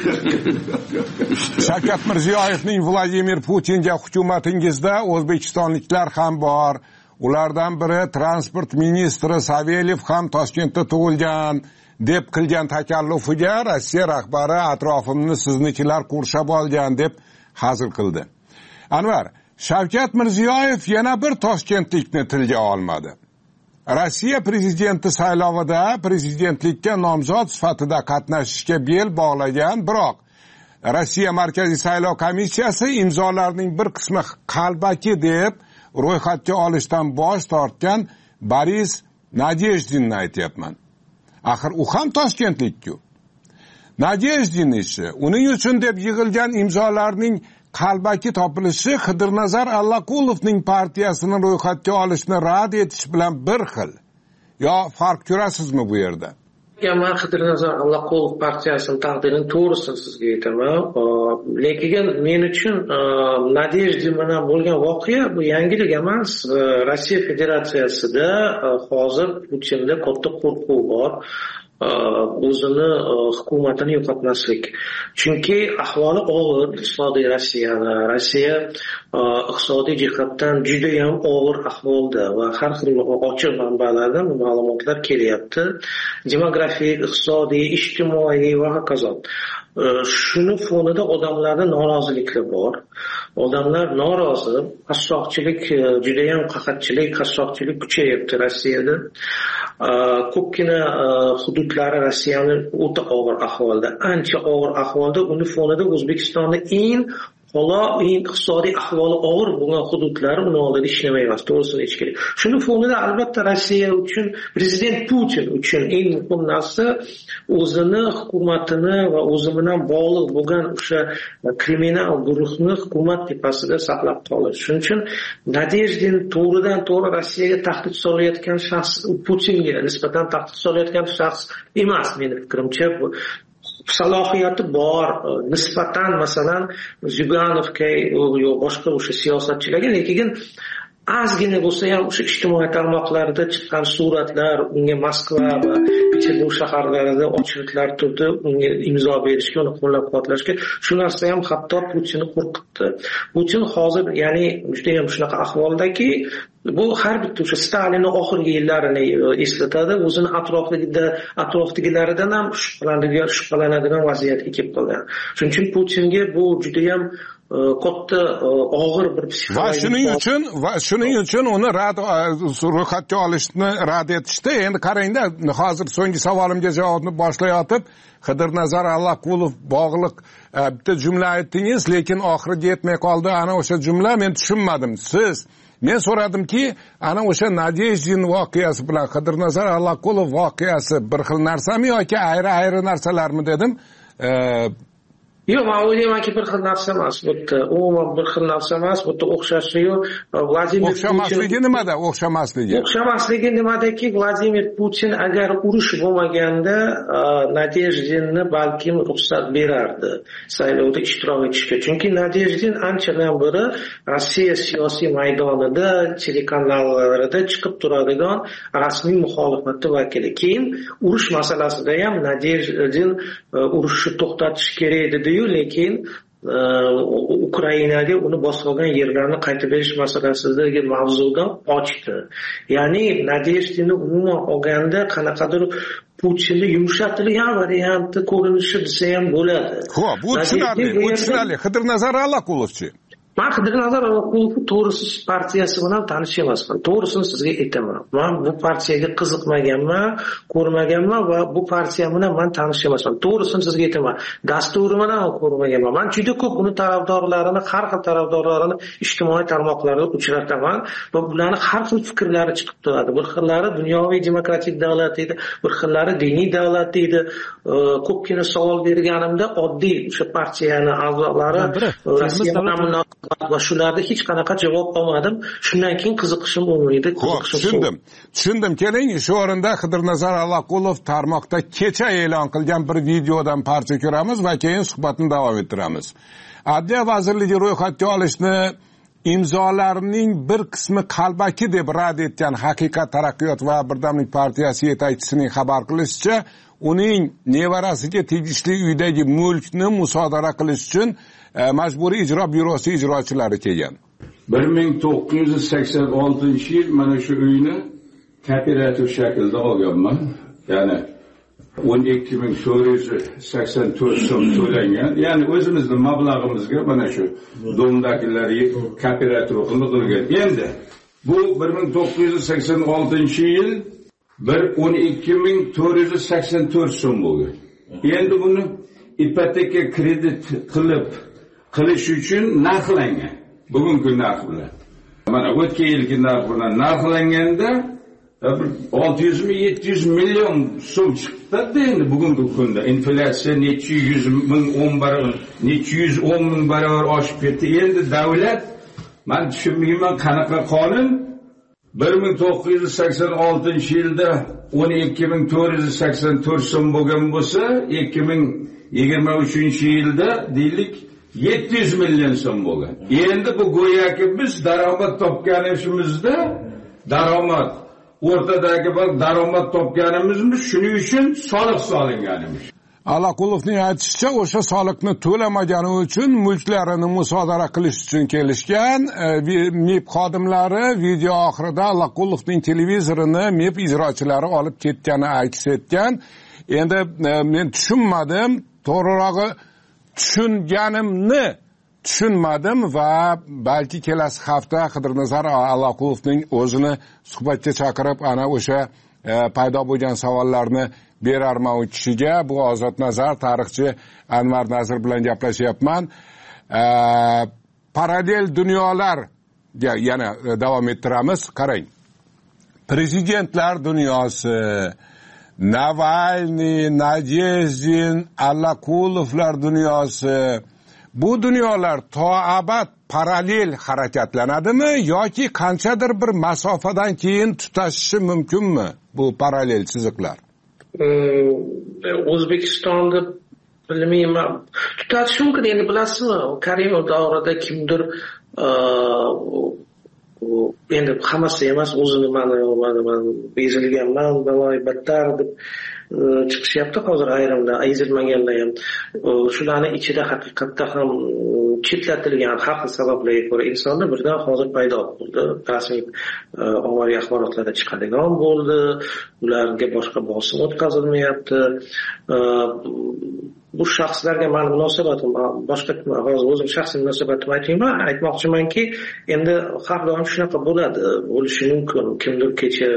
Shavkat Mirziyoyevning Vladimir Putinga hukumatingizda o'zbekistonliklar ham bor. Ulardan biri transport ministri Savelyev ham Toshkentda tug'ilgan deb qilgan takallufiga Rossiya rahbari atrofimni siznikilar qurshab olgan deb hazil qildi. Anvar, Shavkat Mirziyoyev yana bir toshkentlikni tilga olmadi. Rossiya prezidenti saylovida prezidentlikka nomzod sifatida qatnashishga bel bog'lagan, biroq Rossiya Markaziy saylov komissiyasi imzolarning bir qismi qalbaki deb ro'yxatga olishdan bosh tortgan Boris Nadejhdinni aytyapman. Axir u ham Toshkentlik-ku. Nadejhdin ishi, uning uchun deb yig'ilgan imzolarning qalbaki topilishi Xidirnazar Allaqulovning partiyasini ro'yxatga olishni rad etish bilan bir xil. Yo farq ko'rasizmi bu yerda? man Qidirnazar Allaqulov partiyasini taqdirini to'g'risini sizga aytaman. Lekin men uchun Nadejda bilan bo'lgan voqea bu yangilik emas. Rossiya Federatsiyasida hozir Putinda katta qo'rquv bor. O'zini hukumatini yo'qotmaslik. Chunki ahvoli og'ir iqtisodiy Rossiyani. Rossiya iqtisodiy jihatdan juda ham og'ir ahvolda va har xil ochiq manbalardan ma'lumotlar kelyapti. Demografik, iqtisodiy, ijtimoiy va hokazo. Shuni fonida odamlarda noroziliklar bor. Odamlar norozi, qassoqchilik, juda ham qahatchilik, qassoqchilik kuchayapti Rossiyada. Ko'pgina hududlari Rossiyani o'ta og'ir ahvolda, ancha og'ir ahvolda. Uni fonida O'zbekistonda eng iqtisodiy ahvoli og'ir bo'lgan hududlari uni oldida ishlamayapti, to'g'risini aytish kerak. Shuni fonida albatta Rossiya uchun, prezident Putin uchun eng muhim narsa o'zini hukumatini va o'zi bilan bog'liq bo'lgan o'sha kriminal guruhni hukumat tepasida saqlab qolish. Shuning uchun Nadejdin to'g'ridan-to'g'ri Rossiyaga tahdid solayotgan shaxs, Putinga nisbatan tahdid solayotgan shaxs emas, mening fikrimcha. Salohiyati bor, nisbatan masalan Zyuganovga yo boshqa o'sha siyosatchilarga, lekin ozgina bo'lsa ham o'sha ijtimoiy tarmoqlarda chiqqan suratlar unga Moskva va Peterburg shaharlarida ochliklar turdi, unga imzo berishga, uni qo'llab-quvvatlashga. Shu narsa ham hatto Putinni qo'rqitdi. Putin hozir, ya'ni juda ham shunaqa ahvoldaki, bu har bitta o'sha Stalinning oxirgi yillarini eslatadi. O'zini atrofdagilaridan ham shubhalanadigan vaziyatga kelib qolgan. Shuning uchun Putinga bu juda ham katta og'ir bir psixologik va shuning uchun uni ro'yxatga olishni rad etishdi. Endi qarangda, hozir so'nggi savolimga javobni boshlayotib, Qidirnazar Allaqulov bog'liq bitta jumla aytdingiz, lekin oxiriga yetmay qoldi. Ana o'sha jumla men tushunmadim. Men so'radimki, ana o'sha Nadejdin voqeasi bilan Qidirnazar Allaqulov voqeasi bir xil narsami yoki ayri narsalarmi dedim. Yo'q, men o'ylaymanki bir xil narsa emas. Bu yerda umuman bir xil narsa emas. Bu yerda o'xshashi yo'q. Vladimir o'xshamasligi nimada? O'xshamasligi nimadaki, Vladimir Putin agar urush bo'lmaganda Nadejdinni balkim ruxsat berardi saylovda ishtirok etishga. Chunki Nadejdin anchadan beri Rossiya siyosiy maydonida, telekanallarida chiqib turadigan rasmiy muxolifatning vakili. Keyin urush masalasida ham Nadejdin urushni to'xtatish kerak dedi. Lekin Ukrainaga uni bosgan yerlarni qaytib berish masalasidagi mavzudan ochdi. Ya'ni Nadejdinni umuman olganda qanaqadir Putinni yumshatilgan varianti ko'rinishi desa ham bo'ladi. Xo'p, bu tushunarli. Qidirnazar Allaqulovchi. Men Qidirnazar Allaqulovning to'g'risi partiyasi bilan tanish emasman. To'g'risini sizga aytaman. Men bu partiyaga qiziqmaganman, ko'rmaganman va bu partiya bilan men tanish emasman. To'g'risini sizga aytaman. Dasturi bilan ko'rmaganman. Men juda ko'p uni tarafdorlarini, har xil tarafdorlarini ijtimoiy tarmoqlarda uchrataman va ularning har xil fikrlari chiqib turadi. Bir xillari dunyoviy demokratik davlat deydi, bir xillari diniy davlat deydi. Ko'pgina savol berganimda oddiy o'sha partiyaning a'zolari Rossiya bilan va shularda hech qanaqa javob olmadim. Shundan keyin qiziqishim bo'lmaydi. Tushundim. Keling, shu o'rinda Qidirnazar Allaqulov tarmoqda kecha e'lon qilgan bir videodan parcha ko'ramiz va keyin suhbatni davom ettiramiz. Adliya vazirligi ro'yxatga olishni imzolarning bir qismi qalbaki deb rad etgan Haqiqat taraqqiyot va birdamlik partiyasi yetakchisining xabar qilishicha, uning nevarasiga tegishli uydagi mulkni musodara qilish uchun Majburiy ijro byurosi ijrochilari kelgan. 1986-yil mana shu uyni kooperativ shaklda olganman. Ya'ni 12.484 so'm to'langan. Ya'ni o'zimizning mablag'imizga mana shu domdagilarga kooperativ qilgan. Endi bu 1986-yil 12.484 so'm bo'lgan. Endi buni ipoteka kredit qilish uchun narxlangan. Bugungi narx bilan. Mana o'tgan yilgi narx bilan narxlanganda 600-700 million so'm chiqdi. Endi bugungi kunda inflyatsiya necha 110 ming barobar oshib ketdi. Endi davlat, men tushunmayman qanaqa qonun 1986-yilda 12.484 so'm bo'lgan bo'lsa, 2023-yilda deylik 700 million so'm bo'lgan. Endi bu go'yoki biz daromad topganimizda daromad o'rtadagi bir daromad topganimizmiz, shuning uchun soliq solinganimiz. Alaqulovning aytishicha, o'sha soliqni to'lamagani uchun mulklarini musodara qilish uchun kelishgan. MIB xodimlari video oxirida Alaqulovning televizorini MIB ijrochilari olib ketgani aks etgan. Endi men tushunmadim, to'g'rirog'i tushunmadim va balki kelasi hafta Qidirnazar Alaqulovning o'zini suhbatga chaqirib, ana o'sha paydo bo'lgan savollarni berarman u kishiga. Bu Ozod Nazar, tarixchi Anvar Nazir bilan gaplashyapman. Parallel dunyolarga yana davom ettiramiz. Qarang. Prezidentlar dunyosi, Navalniy, Nadejdin, Alaqulovlar dunyosi, bu dunyolar to abad parallel harakatlanadimi yoki qanchadir bir masofadan keyin tutashishi mumkinmi bu parallel chiziqlar? O'zbekistonda bilmayman, tutashi mumkin. Endi bilasizmi, Karimov davrida kimdir endi hammasi emas, o'zini man ezilganman, baloy battar deb chiqishyapti hozir ayrimlar, ezilmaganlar ham. Shularning ichida haqiqatda ham chetlatilgan har xil sabablarga ko'ra insonda birdan hozir paydo bo'ldi. Rasmiy ommaviy axborotlarda chiqadigan bo'ldi. Ularga boshqa bosim o'tkazilmayapti. Bu shaxslarga meni munosabatim boshqa, hozir o'zim shaxsiy munosabatimni aytmayman. Aytmoqchimanki, endi har doim shunaqa bo'ladi, bo'lishi mumkin. Kimdir kecha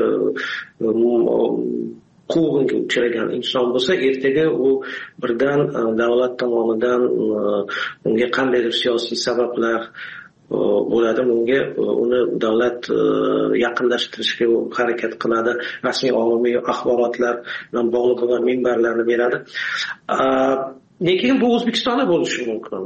quvg'inga uchragan inson bo'lsa, ertaga u birdan davlat tomonidan unga qandaydir siyosiy sabablar bo'ladi, uni davlat yaqinlashtirishga harakat qiladi, rasmiy ommaviy axborotlar bilan bog'liq bo'lgan minbarlarni beradi. Lekin bu O'zbekistonda bo'lishi mumkin.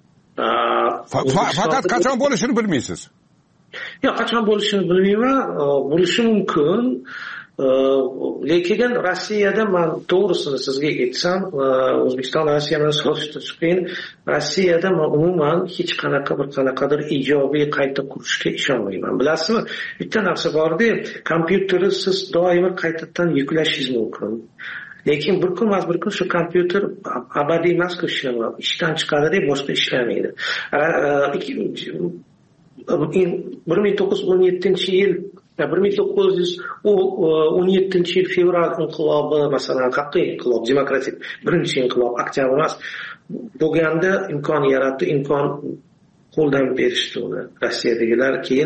Faqat qachon bo'lishini bilmaysiz? Yo'q, qachon bo'lishini bilmayman. Bo'lishi mumkin. Lekin Rossiyada men to'g'risini sizga aytsam, O'zbekiston Rossiya bilan solishtirish qiyin. Rossiyada men umuman hech qanaqadir ijobiy qayta qurishga ishonmayman. Bilasizmi, bitta narsa borda, kompyuterni siz doimo qaytadan yuklashingiz mumkin. Lekin bir kun shu kompyuter abadiy emas-ku, ishdan chiqadi deb boshqa ishlamaydi. 1917-yil 1917-yil fevral inqilobi, masalan, haqiqiy inqilob, demokratik birinchi inqilob, oktyabr emas, bo'lganda imkon yaratdi, imkon qo'ldan berishdi uni Rossiyadagilar. Keyin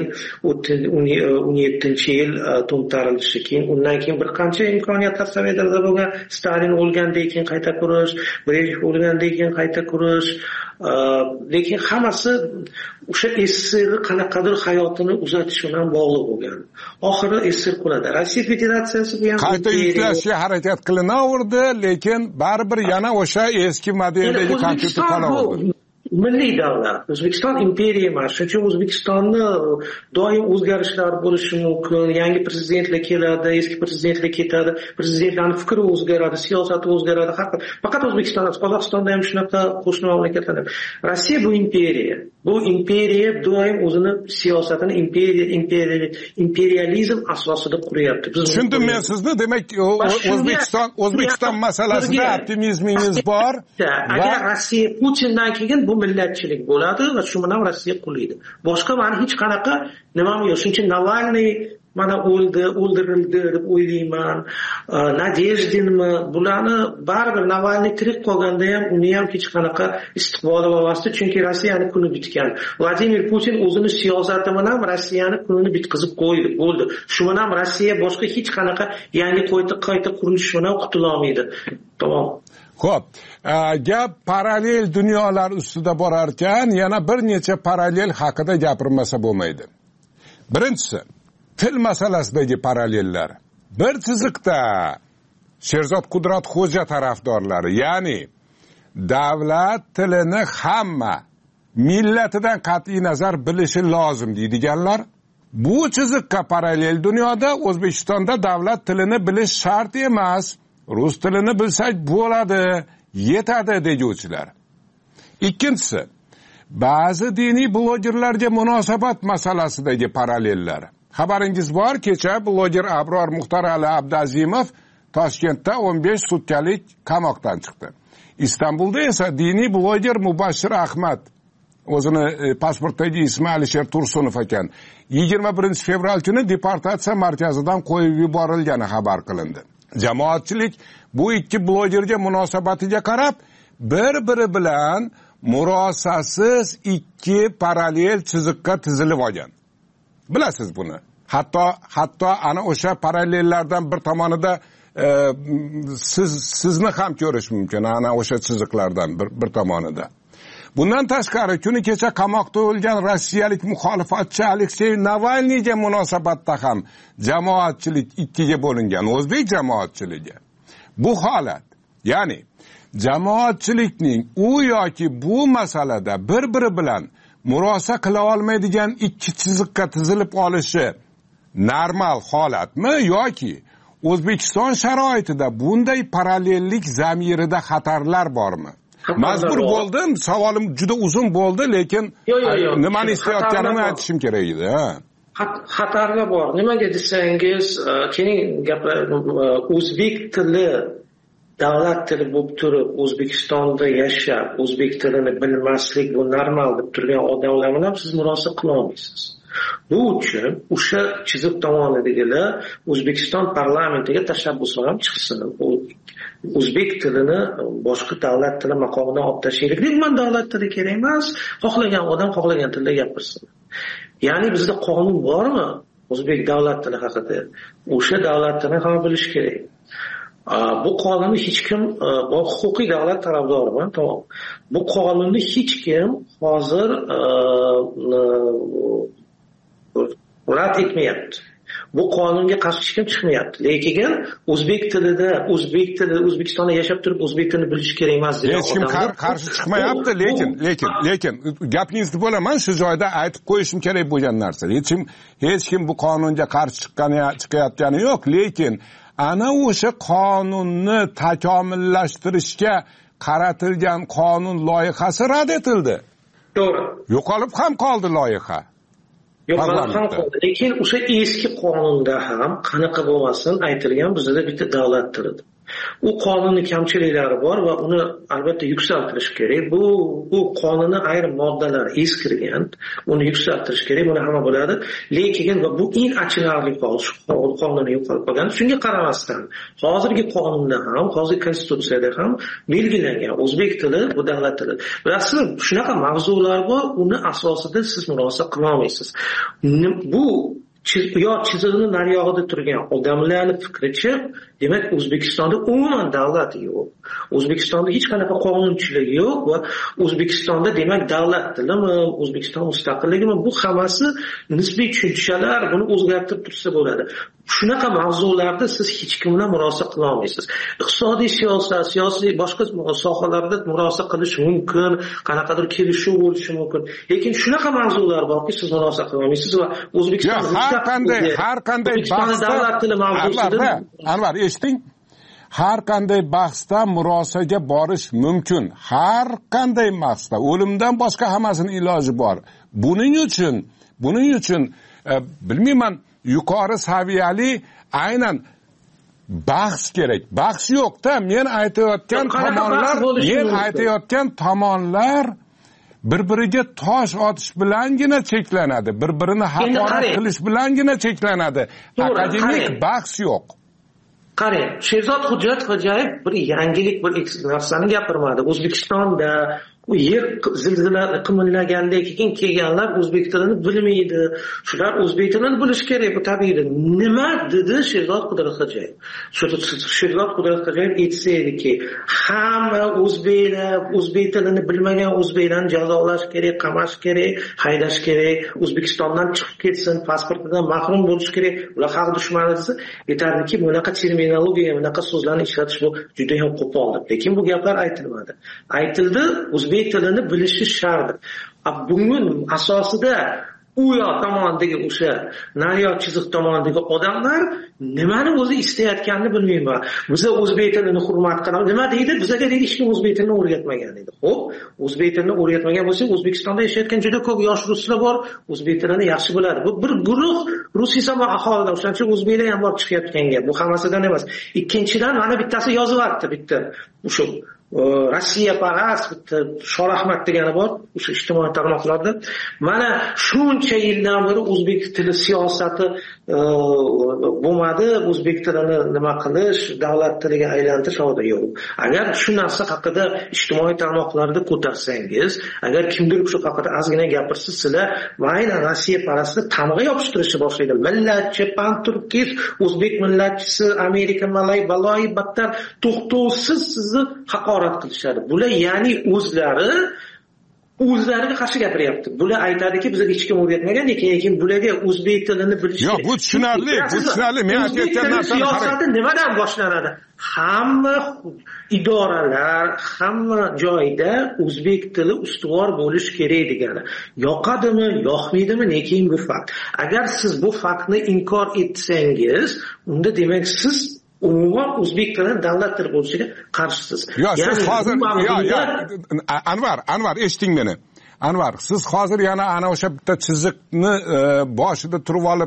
17-yil to'ntarilishi, keyin undan keyin bir qancha imkoniyatlar Sovetlarda bo'lgan. Stalin o'lgandan keyin qayta qurish, Brejnev o'lgandan keyin qayta qurish, lekin hammasi o'sha SSR qanaqadir hayotini uzatish bilan bog'liq bo'lgan. Oxiri SSR quladi. Rossiya Federatsiyasi bu ham qayta yuklashga harakat qilinaverdi, lekin baribir yana o'sha eski modeldagi kompyuter qolaverdi. Milliy davlat, O'zbekiston imperiya emas. Shuning uchun O'zbekistonni doim o'zgarishlar bo'lishi mumkin. Yangi prezidentlar keladi, eski prezidentlar ketadi, prezidentlarning fikri o'zgaradi, siyosati o'zgaradi. Faqat O'zbekiston emas, Qozog'istonda ham shunaqa qo'shni mamlakatlar. Rossiya bu imperiya. Bu imperiya doim o'zini siyosatini imperializm asosida quryapti. Tushundim men sizni. Demak, O'zbekiston masalasida optimizmingiz bor. Agar Rossiya Putindan keyin bu millatchilik bo'ladi va shu bilan Rossiya qulaydi. Boshqa meni hech qanaqa nimam yo'q. Shuning uchun Navalniy mana o'ldirildi deb o'ylayman. Nadejdinmi, bularni baribir Navalniy tirik qolganda ham uni ham hech qanaqa istiqboli bo'lmasdi, chunki Rossiyani kuni bitgan. Vladimir Putin o'zini siyosati bilan Rossiyani kunini bitkazib qo'ydi, bo'ldi. Shu bilan Rossiya boshqa hech qanaqa yangi qayta qurilish bilan qutula olmaydi. Tamom. Xo'p, gap parallel dunyolar ustida borar ekan, yana bir necha parallel haqida gapirmasa bo'lmaydi. Birinchisi, til masalasidagi parallellar. Bir chiziqda Sherzod Qudratxo'ja tarafdorlari, ya'ni davlat tilini hamma millatidan qat'iy nazar bilishi lozim deydiganlar, bu chiziqqa parallel dunyoda O'zbekistonda davlat tilini bilish shart emas, rus tilini bilsak bo'ladi, yetadi deguvchilar. Ikkinchisi, ba'zi diniy blogerlarga munosabat masalasidagi parallellar. Xabaringiz bor, kecha bloger Abror Muxtorali Abdazimov Toshkentda 15 sutkalik qamoqdan chiqdi. Istanbulda esa diniy bloger Mubashshir Ahmad, o'zini pasportdagi ismi Alisher Tursunov ekan, 21 fevral kuni deportatsiya markazidan qo'yib yuborilgani xabar qilindi. Jamoatchilik bu ikki blogerga munosabatiga qarab, bir-biri bilan murosasiz ikki parallel chiziqqa tizilib olgan. Bilasiz buni. Hatto ana o'sha parallellardan bir tomonida sizni ham ko'rish mumkin, ana o'sha chiziqlardan bir tomonida. Bundan tashqari kuni kecha qamoqda o'lgan rossiyalik muxolifatchi Aleksey Navalniyga munosabatda ham jamoatchilik ikkiga bo'lingan, o'zbek jamoatchiligi. Bu holat, ya'ni jamoatchilikning u yoki bu masalada bir-biri bilan murosa qila olmaydigan ikki chiziqqa tizilib olishi normal holatmi yoki O'zbekiston sharoitida bunday parallellik zamirida xatarlar bormi? Mazkur bo'ldim, savolim juda uzun bo'ldi, lekin nimani istayotganimni aytishim kerak edi. Xatarlar bor. Nimaga desangiz, keling gaplar o'zbek tili davlat tili bo'lib turib, O'zbekistonda yashab, o'zbek tilini bilmaslik bu normal deb turgan odamlar bilan siz murosa qila olmaysiz. Bu uchun o'sha chiziq tomonidagilar O'zbekiston parlamentiga tashabbuslar ham chiqsin. O'zbek tilini boshqa davlat tili maqomidan olib tashlaylik. Men davlat tili kerak emas, xohlagan odam xohlagan tilda gapirsin. Ya'ni bizda qonun bormi? O'zbek davlat tili haqida. O'sha davlat tilini ham bilish kerak. Bu qonunni hech kim, bu huquqiy davlat tarafdoriman, tamom. Bu qonunni hech kim hozir rad etmayapti. Bu qonunga qarshi hech kim chiqmayapti. Lekin o'zbek tilida, O'zbekistonda yashab turib o'zbek tilini bilish kerak emas degan hech kim qarshi chiqmayapti, lekin gapingizni bo'laman, shu joyda aytib qo'yishim kerak bo'lgan narsa. Hech kim bu qonunga qarshi chiqayotgani yo'q, lekin ana o'sha qonunni takomillashtirishga qaratilgan qonun loyihasi rad etildi. To'g'ri. Yo'qolib ham qoldi loyiha. Yo'qolib ham qoldi. Lekin o'sha eski qonunda ham qanaqa bo'lmasin aytilgan bizda bitta davlat tilidir. U qonunni kamchiliklari bor va uni albatta yuksaltirish kerak. Bu qonunning ayrim moddalari eskirgan, uni yuksaltirish kerak, buni hamma biladi. Lekin va bu eng achinarli hol, shu qonunni yo'qolib qolgan. Shunga qaramasdan, hozirgi qonunda ham, hozirgi konstitutsiyada ham belgilangan o'zbek tili bu davlat tili. Bilasizmi, shunaqa mavzular bor, uni asosida siz murosa qila olmaysiz. Bu chizig'ini nariyog'ida turgan odamlarning fikricha, demak O'zbekistonda umuman davlat yo'q. O'zbekistonda hech qanaqa qonunchilik yo'q va O'zbekistonda demak davlat tilimi, O'zbekiston mustaqilligimi, bu hammasi nisbiy tushunchalar, buni o'zgartirib tursa bo'ladi. Shunaqa mavzularda siz hech kim bilan murosa qila olmaysiz. Iqtisodiy siyosat, siyosiy boshqa sohalarda murosa qilish mumkin, qanaqadir kelishuv bo'lishi mumkin. Lekin shunaqa mavzular borki, siz murosa qila olmaysiz va O'zbekiston har qanday bahsda davlat tili mavzusida Anvar eshiting. Har qanday bahsda murosaga borish mumkin. Har qanday bahsda o'limdan boshqa hammasining iloji bor. Buning uchun bilmayman, yuqori saviyali aynan bahs kerak. Bahs yo'q-da, men aytayotgan tomonlar bir-biriga tosh otish bilangina cheklanadi, bir-birini haqorat qilish bilangina cheklanadi. Akademik bahs yo'q. Qarang, Sherzod Xo'jayev bir yangilik, bir narsani gapirmadi. O'zbekistonda u yer zilzila qimirlagandan keyin kelganlar o'zbek tilini bilmaydi. Shular o'zbek tilini bilish kerak, bu tabiiy. Nima dedi Sherzod Xo'jayev? Sherzod Xo'jayev aytsa ediki, hamma o'zbek tilini bilmagan o'zbeklarni jazolash kerak, qamash kerak, haydash kerak, O'zbekistondan chiqib ketsin, pasportidan mahrum bo'lish kerak. Ular xalq dushmani desa, aytardiki, bunaqa terminologiya, bunaqa so'zlarni ishlatish bu juda ham qo'pol. Lekin bu gaplar aytilmadi. Aytildi, o'zbek tilini bilishi shart. Bugun asosida u yoq tomondagi o'sha naryoq chiziq tomondagi odamlar nimani o'zi istayotganini bilmayman. Biza o'zbek tilini hurmat qilamiz. Nima deydi? Bizga deydi hech kim o'zbek tilini o'rgatmagan deydi. Xo'p, o'zbek tilini o'rgatmagan bo'lsa, O'zbekistonda yashayotgan juda ko'p yosh ruslar bor, o'zbek tilini yaxshi biladi. Bu bir guruh rusiysamon aholidan, o'shancha o'zbeklar ham bor chiqayotgan gap. Bu hammasidan emas. Ikkinchidan mana bittasi yozyapti bitta. O'sha Rossiya parast bitta Shorahmat degani bor o'sha ijtimoiy tarmoqlarda. Mana shuncha yildan beri o'zbek tili siyosati bo'lmadi, o'zbek tilini nima qilish, davlat tiliga aylantirish hozir yo'q. Agar shu narsa haqida ijtimoiy tarmoqlarda ko'tarsangiz, agar kimdir shu haqida ozgina gapirsa, sizlar mayli Rossiya parastni tamg'a yopishtirishni boshlaydi. Millatchi, panturkist, o'zbek millatchisi, Amerika malay baloyi battar to'xtovsiz sizni haqorat qilishadi. Bular ya'ni o'zlariga qarshi gapiryapti. Bular aytadiki, bizga hech kim o'rgatmagan, lekin bularga o'zbek tilini bilish kerak. Yo'q, bu tushunarli, bu tushunarli. Men aytayotgan narsani siyosati nimadan boshlanadi? Hamma idoralar, hamma joyda o'zbek tili ustuvor bo'lish kerak degani. Yoqadimi, yoqmaydimi, lekin bu fakt. Agar siz bu faktni inkor etsangiz, unda demak siz umuman o'zbek tilini davlat tili bo'lishiga qarshisiz. Siz hozir Anvar eshiting meni. Anvar, siz hozir yana ana o'sha bitta chiziqni boshida turib olib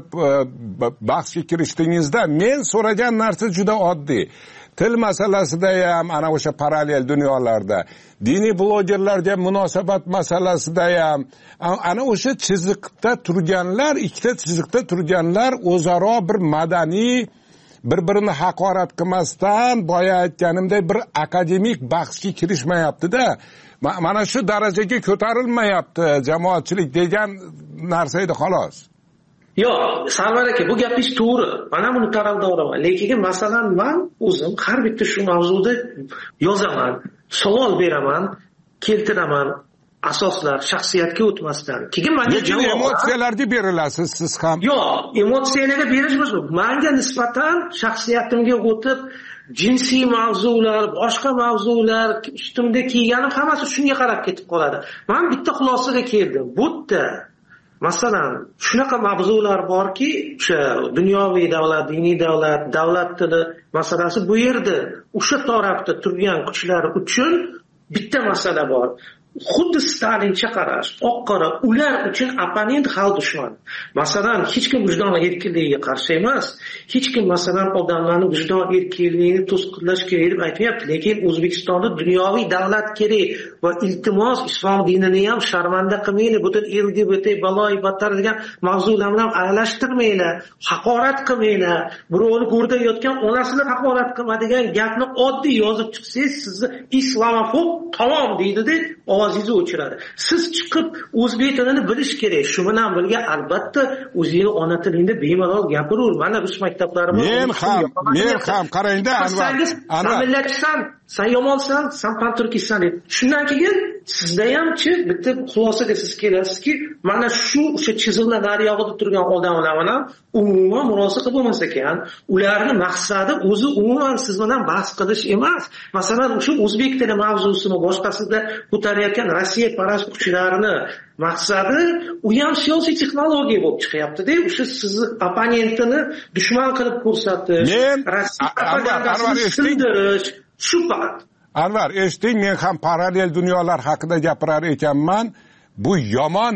bahsga kirishdingizda, men so'ragan narsa juda oddiy. Til masalasida ham, ana o'sha parallel dunyolarda, diniy blogerlarga munosabat masalasida ham, ana o'sha chiziqda turganlar, ikkita chiziqda turganlar o'zaro bir madaniy, bir-birini haqorat qilmasdan, boya aytganimdek bir akademik bahsga kirishmayapti-da. Mana shu darajaga ko'tarilmayapti jamoatchilik degan narsa edi xolos. Yo'q, Sarvar aka, bu gapingiz to'g'ri. Mana buni tarafdoriman. Lekin masalan men o'zim har bitta shu mavzuda yozaman, savol beraman, keltiraman. Asoslar shaxsiyatga o'tmasdan. Keyin menga emotsiyalarga berilasiz siz ham. Yo'q, emotsiyalarga berishimiz yo'q. Menga nisbatan shaxsiyatimga o'tib jinsiy mavzular, boshqa mavzular, ustimda kiyganim hammasi shunga qarab ketib qoladi. Men bitta xulosaga keldim. Bu yerda masalan shunaqa mavzular borki, o'sha dunyoviy davlat, diniy davlat, davlat tili masalasi bu yerda o'sha tarafda turgan kuchlar uchun bitta masala bor. Xuddi Stalincha qarash, oq-qora, ular uchun opponent xalq dushman. Masalan, hech kim vijdon erkinligiga qarshi emas, hech kim masalan odamlarning vijdon erkinligini to'sqinlash kerak deb aytmayapti, lekin O'zbekistonda dunyoviy davlat kerak va iltimos islom dinini ham sharmanda qilmaylik, butun LGBT baloyi battar degan mavzular bilan aralashtirmaylar, haqorat qilmaylar. Birovni go'rda yotgan onasini haqorat qilmadigan gapni oddiy yozib chiqsangiz, sizni islamofob tamom deydi-da, ovozingizni o'chiradi. Siz chiqib o'zbek tilini bilish kerak. Shu bilan birga albatta o'zingizning ona tilingda bemalol gapiravur. Mana rus maktablarimiz men ham qarangda Anvar millatchisan, sen yomonsan, sen panturkistsan deb. Shundan keyin sizda hamchi bitta xulosaga siz kelasizki, mana shu o'sha chiziqlar nariyog'ida turgan odamlar bilan umuman murosa bo'lmas ekan. Ularning maqsadi o'zi umuman siz bilan bahs qilish emas. Masalan, o'sha o'zbek tili mavzusini boshqasida ko'tarayotgan Rossiya parast kuchlarini maqsadi u ham siyosiy texnologiya bo'lib chiqyapti-da. O'sha sizni opponentini dushman qilib ko'rsatish, Rossiya propagandasini sildirish, shu faqat. Anvar, eshiting, men ham parallel dunyolar haqida gapirar ekanman. Bu yomon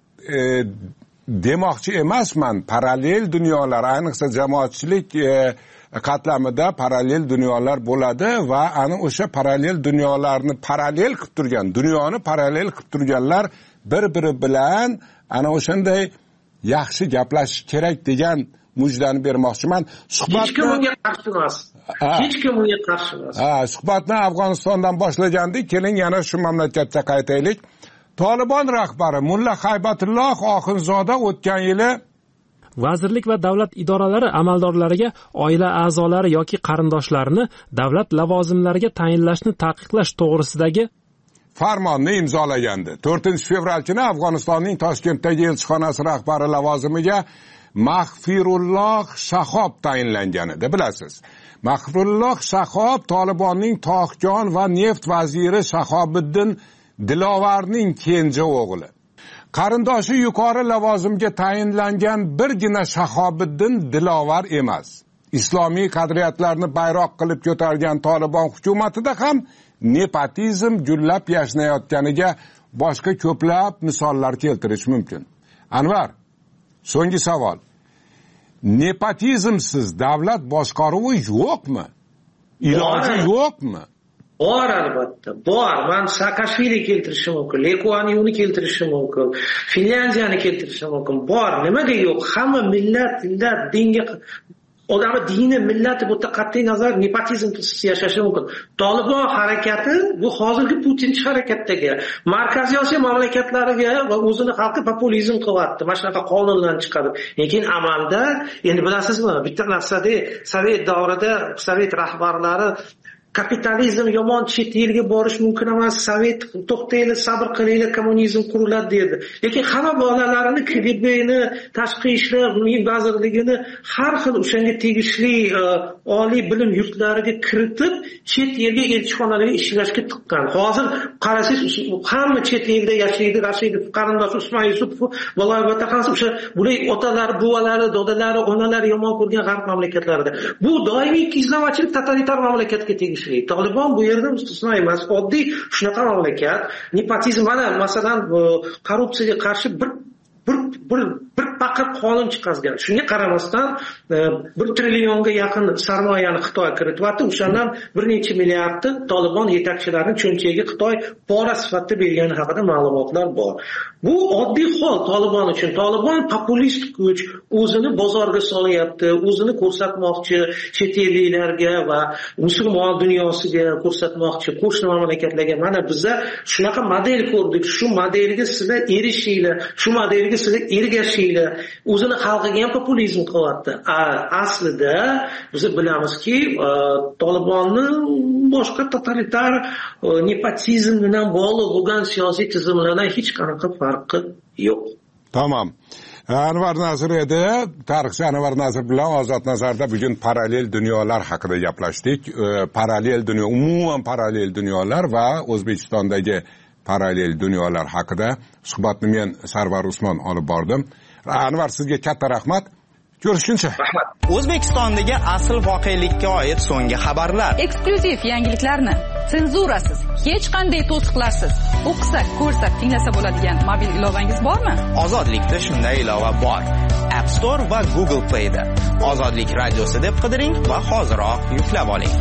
demoqchi emasman. Parallel dunyolar, ayniqsa jamoatchilik qatlamida parallel dunyolar bo'ladi va ana o'sha parallel dunyolarni parallel qilib turgan, dunyoni parallel qilib turganlar bir-biri bilan ana o'shanday yaxshi gaplashish kerak degan mujdani bermoqchiman. Hech kim unga qarshi emas. Hech kim unga qarshi emas. Suhbatni Afg'onistondan boshlagandik. Keling yana shu mamlakatga qaytaylik. Tolibon rahbari Mulla Haybatulloh Oxunzoda o'tgan yili vazirlik va davlat idoralari amaldorlariga oila a'zolari yoki qarindoshlarini davlat lavozimlariga tayinlashni taqiqlash to'g'risidagi farmonni imzolagandi. 4-fevral kuni Afg'onistonning Toshkentdagi elchixonasi rahbari lavozimiga Mahfirulloh Shahob tayinlangan edi, bilasiz. Mahfirulloh Shahob Tolibonning Tohkon va neft vaziri Shahobiddin Dilovarning kenja o'g'li. qarindoshi yuqori lavozimga tayinlangan birgina Shahobiddin Dilovar emas. Islomiy qadriyatlarni bayroq qilib ko'targan Tolibon hukumatida ham nepotizm gullab yashnayotganiga boshqa ko'plab misollar keltirish mumkin. Anvar, so'nggi savol. Nepotizmsiz davlat boshqaruvi yo'qmi? Iloji yo'qmi? Bor, albatta, bor. Men Saakashvili keltirishim mumkin, Lekuanyuni keltirishim mumkin, Finlyandiyani keltirishim mumkin. Bor, nimaga yo'q? Hamma millat, dinga odamni dini, millati bu yerda qat'iy nazar nepotizmsiz yashashi mumkin. Tolibon harakati bu hozirgi Putinchi harakatdagi Markaziy Osiyo mamlakatlariga va o'zini xalqi populizm qilyapti. Mana shunaqa qonunlar chiqadi. Lekin amalda endi bilasizmi, bitta narsada Sovet davrida Sovet rahbarlari kapitalizm yomon, chet elga borish mumkin emas, Sovet to'xtaylik, sabr qilinglar, kommunizm quriladi dedi. Lekin hamma bolalarini KGBni, tashqi ishlar vazirligini har xil o'shanga tegishli oliy bilim yurtlariga kiritib, chet elga elchixonalarga ishlashga tiqqan. Hozir qarasangiz, hamma chet elda yashaydi, qarindosh Usmon Yusupov, viloyatda qancha o'sha bular otalari, buvalari, dodalari, onalari yomon ko'rgan g'arb mamlakatlarida. Bu doimiy izlamachilik, totalitar mamlakatga tegishli. Tolibon bu yerda mustasno emas. Oddiy shunaqa mamlakat. Nepotizm, mana masalan korrupsiyaga qarshi bir paqir qonun chiqargan. Shunga qaramasdan 1 trillionga yaqin sarmoyani Xitoy kirityapti. O'shandan bir necha milliardni Tolibon yetakchilarining cho'nchagiga Xitoy pora sifatida bergani haqida ma'lumotlar bor. Bu oddiy hol Tolibon uchun. Tolibon populist kuch, o'zini bozorga solyapti, o'zini ko'rsatmoqchi chet elliklarga va musulmon dunyosiga ko'rsatmoqchi, qo'shni mamlakatlarga. Mana bizlar shunaqa model ko'rdik. Shu modelga sizlar erishinglar, shu modelga sizlar ergashinglar. O'zini xalqiga ham populizm qilyapti. Aslida biz bilamizki, Tolibonni boshqa totalitar nepotizm bilan bog'liq bo'lgan siyosiy tizimlardan hech qanaqa farqi yo'q. Tamam. Anvar Nazir edi. Tarixchi Anvar Nazir bilan Ozod Nazarda bugun parallel dunyolar haqida gaplashdik. Parallel dunyo, umuman parallel dunyolar va O'zbekistondagi parallel dunyolar haqida suhbatni men Sarvar Usmon olib bordim. Anvar, sizga katta rahmat. Ko'rishguncha. O'zbekistondagi asl voqelikka oid so'nggi xabarlar. Eksklyuziv yangiliklarni senzurasiz, hech qanday to'siqlarsiz o'qisak, ko'rsak, tinglasa bo'ladigan mobil ilovangiz bormi? Ozodlikda shunday ilova bor. App Store va Google Play'da. Ozodlik radiosi deb qidiring va hoziroq yuklab oling.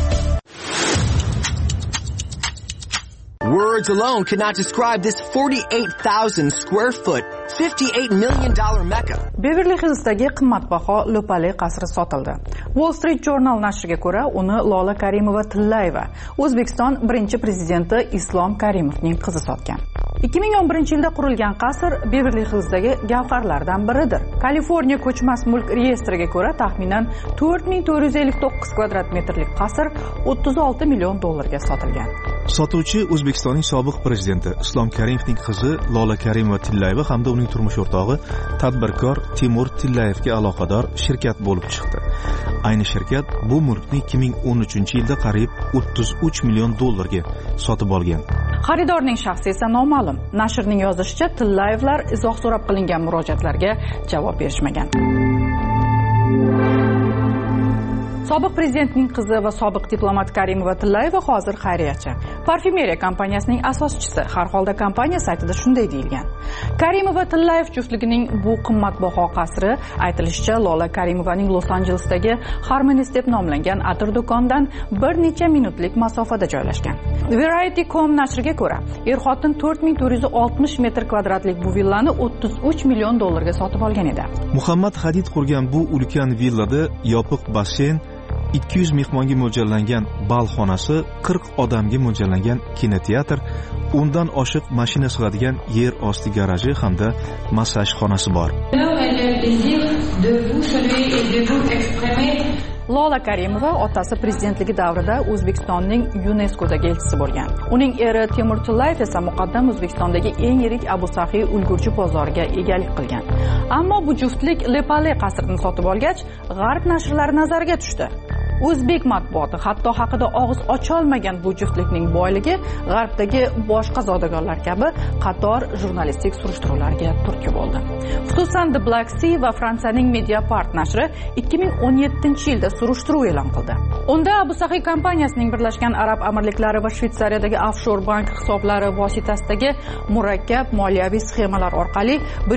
Words alone cannot describe this 48,000 square foot, $58 million Mecca. Beverly Hillsdagi qimmatbaho Lopali qasri sotildi. Wall Street Journal nashriga ko'ra, uni Lola Karimova-Tillayeva, O'zbekiston birinchi prezidenti Islom Karimovning qizi sotgan. 2011-yilda qurilgan qasr Beverly Hillsdagi gavharlardan biridir. Kaliforniya ko'chmas mulk reyestriga ko'ra, taxminan 4459 kvadrat metrlik qasr $36 million sotilgan. Sotuvchi O'zbekistonning sobiq prezidenti Islom Karimovning qizi Lola Karimova-Tillayeva hamda uning turmush o'rtog'i tadbirkor Timur Tillayevga aloqador shirkat bo'lib chiqdi. Ayni shirkat bu mulkni 2013-yilda qariyb $33 million sotib olgan. Xaridorning shaxsi esa noma'lum. Nashrning yozishicha, Tillayevlar izoh so'rab qilingan murojaatlarga javob berishmagan. Sobiq prezidentning qizi va sobiq diplomat Karimova-Tillayeva hozir xayriyachi. Parfyumeriya kompaniyasining asoschisi. Har holda kompaniya saytida shunday deyilgan. Karimova-Tillayev juftligining bu qimmatbaho qasri aytilishicha Lola Karimovaning Los-Anjelesdagi Harmonies deb nomlangan atir do'kondan bir necha minutlik masofada joylashgan. Variety.com nashriga ko'ra, er-xotin 4460 metr kvadratlik bu villani $33 million sotib olgan edi. Muhammad Hadid qurgan bu ulkan villada yopiq basseyn, 200 mehmonga mo'ljallangan bal xonasi, 40 odamga mo'ljallangan kinoteatr, undan oshiq mashina sig'adigan yer osti garaji hamda massaj xonasi bor. Lola Karimova otasi prezidentligi davrida O'zbekistonning UNESCO'dagi elchisi bo'lgan. Uning eri Timur Tillayev esa muqaddam O'zbekistondagi eng yirik Abu Sahiy ulgurji bozoriga egalik qilgan. Ammo bu juftlik Lepale qasrini sotib olgach, g'arb nashrlari nazariga tushdi. O'zbek matbuoti hatto haqida og'iz ocholmagan bu juftlikning boyligi g'arbdagi boshqa zodagonlar kabi qator jurnalistik surishtiruvlarga turtki bo'ldi. Xususan The Black Sea va Fransiyaning Mediapart nashri 2017-yilda surishtiruv e'lon qildi. Unda Abu Sahi kompaniyasining Birlashgan Arab Amirliklari va Shvetsariyadagi offshore bank hisoblari vositasidagi murakkab moliyaviy sxemalar orqali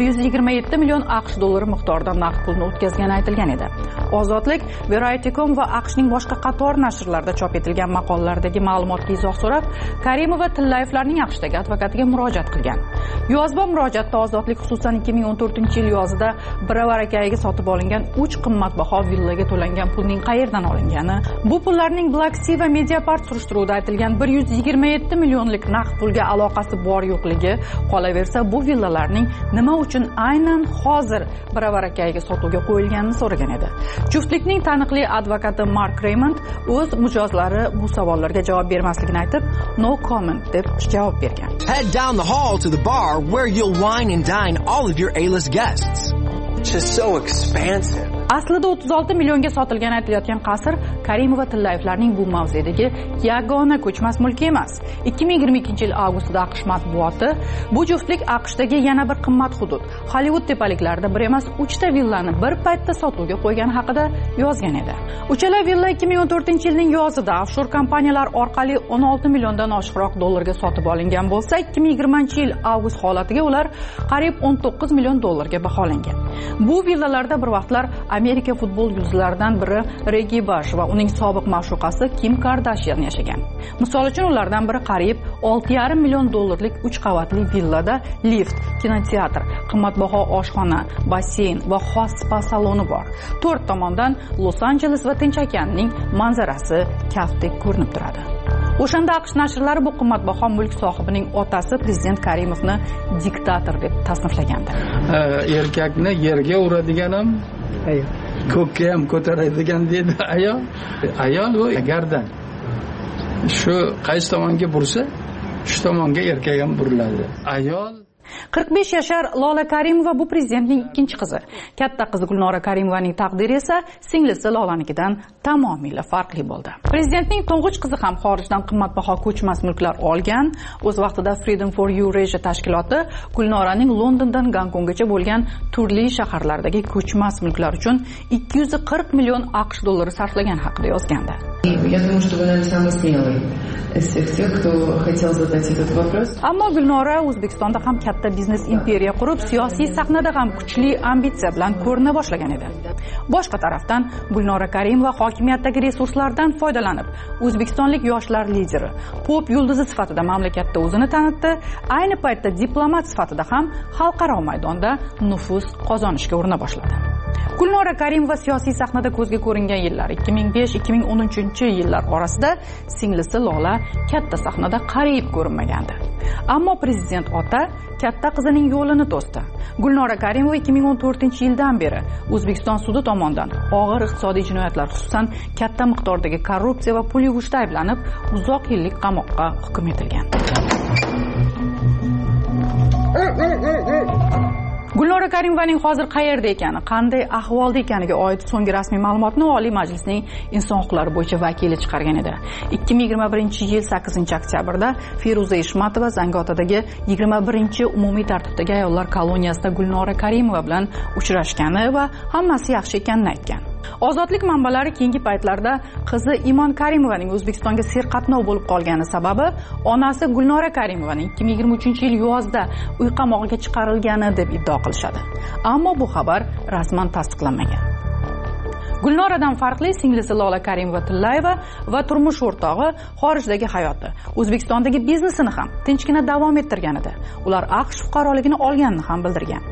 127 million AQSh dollari miqdorida naqd pulni o'tkazgani aytilgan edi. Ozodlik, Variety.com va AQShning boshqa qator nashrlarda chop etilgan maqolalardagi ma'lumotga izoh so'rab, Karimova Tillayevlarning AQShdagi advokatiga murojaat qilgan. Yozma murojaatda Ozodlik xususan 2014-yil yozida Biravarakayiga sotib olingan 3 qimmatbaho villaga to'langan pulning qayerdan olingani, bu pullarning Black Sea va Mediapart surishtiruvida aytilgan 127 millionlik naqd pulga aloqasi bor yo'qligi, qolaversa bu villalarning nima uchun aynan hozir Biravarakayiga sotuvga qo'yilganini so'ragan edi. Juftlikning taniqli advokati Mark Raymond o'z mijozlari bu savollarga javob bermasligini aytib, no comment deb javob bergan. Head down the hall to the bar where you'll wine and dine all of your A-list guests. It's just so expansive. Aslida 36 millionga sotilgan aytilayotgan qasr Karimova Tillayevlarning bu mavzedagi yagona ko'chmas mulki emas. 2022-yil avgustda AQSh matbuoti bu juftlik AQShdagi yana bir qimmat hudud Hollywood tepaliklarida bir emas 3 ta villani bir paytda sotuvga qo'ygani haqida yozgan edi. Uchala villa 2014-yilning yozida offshore kompaniyalar orqali 16 milliondan oshiqroq dollarga sotib olingan bo'lsa, 2020-yil avgust holatiga ular qariyb 19 million dollarga baholangan. Bu villalarda bir vaqtlar Amerika futbol yulduzlaridan biri Regi Bash va uning sobiq ma'shuqasi Kim Kardashian yashagan. Misol uchun ulardan biri qariyb 6,5 million dollarlik 3 qavatli villada lift, kinoteatr, qimmatbaho oshxona, basseyn va xos spa saloni bor. 4 tomondan Los-Anjeles va Tinch okeanining manzarasi kaftdek ko'rinib turadi. O'shanda AQSh nashrlari bu qimmatbaho mulk sohibining otasi prezident Karimovni diktator deb tasniflagandi. Erkakni yerga uradigan ham, ko'kka ham ko'taradigan dedi ayol. Ayol u gardan. Shu qaysi tomonga bursa, shu tomonga erkak ham buriladi. Ayol 45 yashar Lola Karimova bu prezidentning ikkinchi qizi. Katta qizi Gulnora Karimovaning taqdiri esa singlisi Lolanikidan tamomila farqli bo'ldi. Prezidentning to'ng'ich qizi ham xorijdan qimmatbaho ko'chmas mulklar olgan. O'z vaqtida Freedom for Eurasia tashkiloti Gulnoraning Londondan Gonkonggacha bo'lgan turli shaharlardagi ko'chmas mulklar uchun 240 million AQSh dollari sarflagani haqida yozgandi. Я думаю, что вы, наверное, самый смелый из всех тех, кто хотел задать этот вопрос. Ammo Gulnora O'zbekistonda ham katta biznes imperiya qurib, siyosiy sahnada ham kuchli ambitsiya bilan ko'rina boshlagan edi. Boshqa tarafdan Gulnora Karimova hokimiyatdagi resurslardan foydalanib, o'zbekistonlik yoshlar lideri, pop yulduzi sifatida mamlakatda o'zini tanitdi, ayni paytda diplomat sifatida ham xalqaro maydonda nufuz qozonishga urina boshladi. Gulnora Karimova siyosiy sahnada ko'zga ko'ringan yillar 2005-2013-yillar orasida singlisi Lola katta sahnada qariyb ko'rinmagandi. Ammo prezident ota katta qizining yo'lini to'sdi. Gulnora Karimova 2014-yildan beri O'zbekiston sudi tomonidan og'ir iqtisodiy jinoyatlar, xususan katta miqdordagi korrupsiya va pul yuvishda ayblanib, uzoq yillik qamoqqa hukm etilgan. Gulnora Karimovaning hozir qayerda ekani, qanday ahvolda ekaniga oid so'nggi rasmiy ma'lumotni Oliy Majlisning Inson huquqlari bo'yicha vakili chiqargan edi. 2021-yil 8-oktyabrda Feruza Ishmatova Zangiotadagi 21-umumiy tartibdagi ayollar koloniyasida Gulnora Karimova bilan uchrashgani va hammasi yaxshi ekanini aytgan. Ozodlik manbalari keyingi paytlarda qizi Imon Karimovaning O'zbekistonga serqatnov bo'lib qolgani sababi onasi Gulnora Karimovaning 2023-yil yozda uy qamog'iga chiqarilgani deb iddao qilishadi. Ammo bu xabar rasman tasdiqlanmagan. Gulnoradan farqli singlisi Lola Karimova Tillayeva va turmush o'rtog'i xorijdagi hayoti, O'zbekistondagi biznesini ham tinchgina davom ettirgan edi. Ular AQSh fuqaroligini olganini ham bildirgan.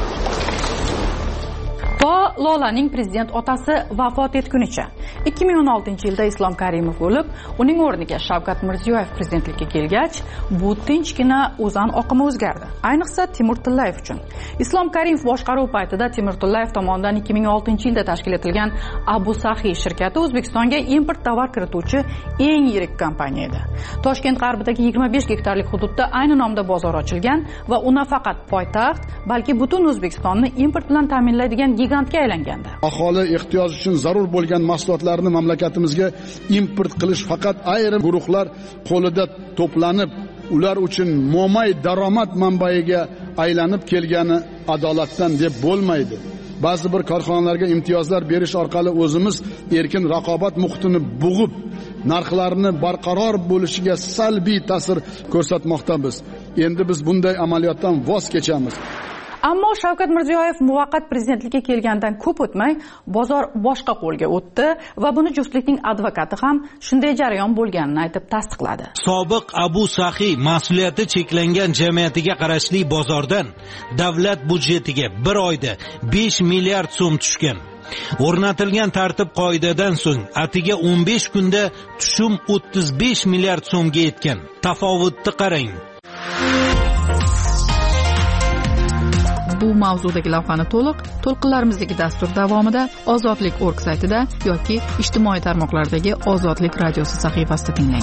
To Lolaning prezident otasi vafot etgunicha 2016-yilda Islom Karimov bo'lib, uning o'rniga Shavkat Mirziyoyev prezidentlikka kelgach, bu tinchgina o'zan oqimi o'zgardi. Ayniqsa Timur Tillayev uchun. Islom Karimov boshqaruv paytida Timur Tillayev tomonidan 2006-yilda tashkil etilgan Abu Sahi shirkati O'zbekistonga import tovar kirituvchi eng yirik kompaniya edi. Toshkent g'arbidagi 25 gektarlik hududda ayni nomda bozor ochilgan va u nafaqat poytaxt, balki butun O'zbekistonni import bilan ta'minlaydigan gigantga aylangandi. Aholi ehtiyoji uchun zarur bo'lgan mahsulotlar mahsulotlarni mamlakatimizga import qilish faqat ayrim guruhlar qo'lida to'planib, ular uchun mo'may daromad manbaiga aylanib kelgani adolatdan deb bo'lmaydi. Ba'zi bir korxonalarga imtiyozlar berish orqali o'zimiz erkin raqobat muhitini bug'ib, narxlarni barqaror bo'lishiga salbiy ta'sir ko'rsatmoqdamiz. Endi biz bunday amaliyotdan voz kechamiz. Ammo Shavkat Mirziyoyev muvaqqat prezidentlikka kelgandan ko'p o'tmay bozor boshqa qo'lga o'tdi va buni juftlikning advokati ham shunday jarayon bo'lganini aytib tasdiqladi. Sobiq Abu Sahiy mas'uliyati cheklangan jamiyatiga qarashli bozordan davlat budjetiga bir oyda 5 milliard so'm tushgan. O'rnatilgan tartib qoidadan so'ng atiga 15 kunda tushum 35 milliard so'mga yetgan. Tafovutni qarang. Bu mavzudagi lavhani to'lqinlarimizdagi dastur davomida Ozodlik.org saytida yoki ijtimoiy tarmoqlardagi Ozodlik radiosi sahifasida tinglang.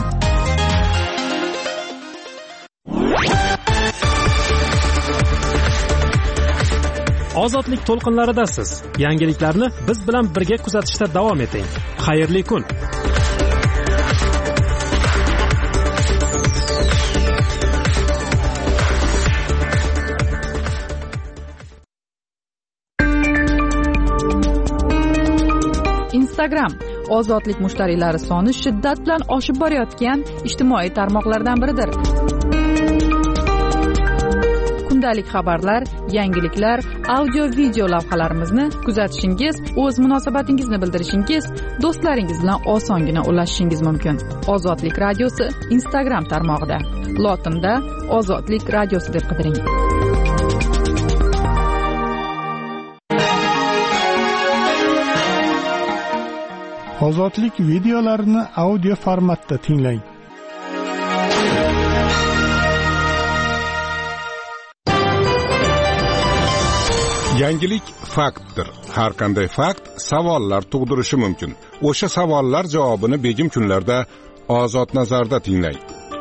Ozodlik to'lqinlaridasiz. Yangiliklarni biz bilan birga kuzatishda davom eting. Xayrli kun. Instagram ozodlik mushtariylari soni shiddat bilan oshib borayotgan ijtimoiy tarmoqlardan biridir. Kundalik xabarlar, yangiliklar, audio-video lavhalarimizni kuzatishingiz, o'z munosabatingizni bildirishingiz, do'stlaringiz bilan osongina ulashishingiz mumkin. Ozodlik radiosi Instagram tarmog'ida. Lotinda Ozodlik radiosi deb qidiring. Ozodlik videolarini audio formatda tinglang. Yangilik faktdir. Har qanday fakt savollar tug'dirishi mumkin. O'sha savollar javobini begim kunlarda Ozod nazarda tinglang.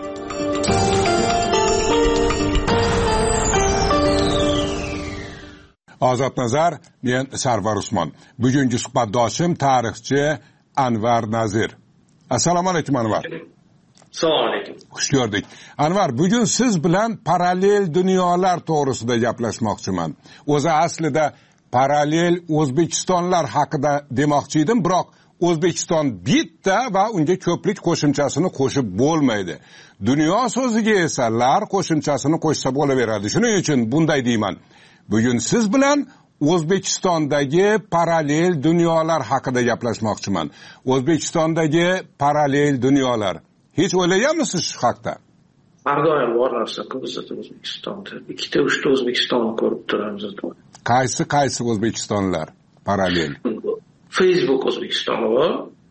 Ozod nazar, men Sarvar Usmon. Bugungi suhbatdoshim tarixchi Anvar Nazir. Assalomu alaykum Anvar. Assalomu alaykum. Xush ko'rdik. Anvar, bugun siz bilan parallel dunyolar to'g'risida gaplashmoqchiman. O'zi aslida parallel O'zbekistonlar haqida demoqchi edim, biroq O'zbekiston bitta va unga ko'plik qo'shimchasini qo'shib bo'lmaydi. Dunyo so'ziga esa lar qo'shimchasini qo'shsa bo'laveradi. Shuning uchun bunday deyman. Bugun siz bilan O'zbekistondagi parallel dunyolar haqida gaplashmoqchiman. O'zbekistondagi parallel dunyolar. Hech o'ylaganmisiz shu haqda? Har doim bor narsa bizda O'zbekistonda. Ikkita, uchta O'zbekistonni ko'rib turamiz. Qaysi O'zbekistonlar parallel? Facebook O'zbekistoni bor.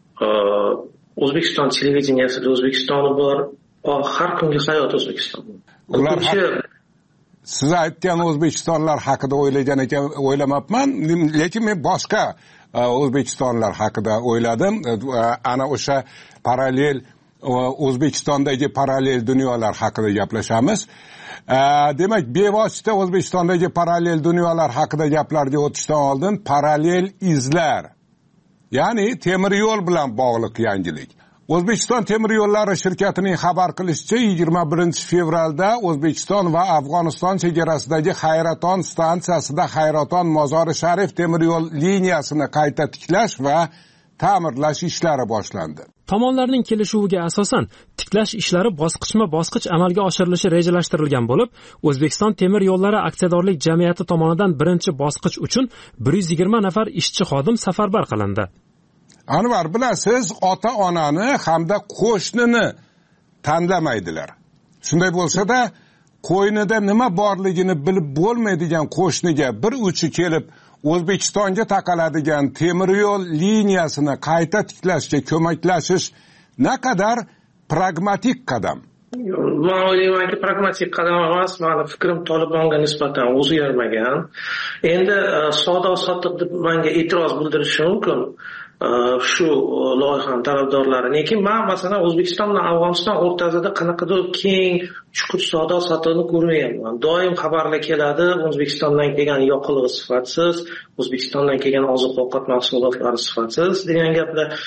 O'zbekiston televideniyasida O'zbekistoni bor. Har kungi hayot O'zbekistoni. Ular siz aytgan O'zbekistonlar haqida o'ylagan ekan, o'ylamabman, lekin men boshqa O'zbekistonlar haqida o'yladim. Ana o'sha parallel O'zbekistondagi parallel dunyolar haqida gaplashamiz. Demak, bevosita O'zbekistondagi parallel dunyolar haqida gaplarga o'tishdan oldin parallel izlar, ya'ni temir yo'l bilan bog'liq yangilik. O'zbekiston temir yo'llari shirkatining xabar qilishicha 21 fevralda O'zbekiston va Afg'oniston chegarasidagi Hayraton stansiyasida Hayraton Mozori Sharif temir yo'l liniyasini qayta tiklash va ta'mirlash ishlari boshlandi. Tomonlarning kelishuviga asosan tiklash ishlari bosqichma-bosqich amalga oshirilishi rejalashtirilgan bo'lib, O'zbekiston temir yo'llari aksiyadorlik jamiyati tomonidan birinchi bosqich uchun 120 nafar ishchi xodim safarbar qilindi. Anvar, bilasiz, ota-onani hamda qo'shnini tanlamaydilar. Shunday bo'lsa-da, qo'ynida nima borligini bilib bo'lmaydigan qo'shniga bir uchi kelib O'zbekistonga taqaladigan temir yo'l liniyasini qayta tiklashga ko'maklashish naqadar pragmatik qadam. Men o'ylaymanki, pragmatik qadam emas, meni fikrim Tolibonga nisbatan o'zgarmagan. Endi savdo-sotiq deb menga e'tiroz bildirishi mumkin. Shu loyihaning tarafdorlari. Lekin men masalan O'zbekiston bilan Afg'oniston o'rtasida qanaqadir keng chuqur savdo-sotiqni ko'rmayapman. Doim xabarlar keladi, O'zbekistondan kelgan yoqilg'i sifatsiz, O'zbekistondan kelgan oziq-ovqat mahsulotlari sifatsiz degan gaplar.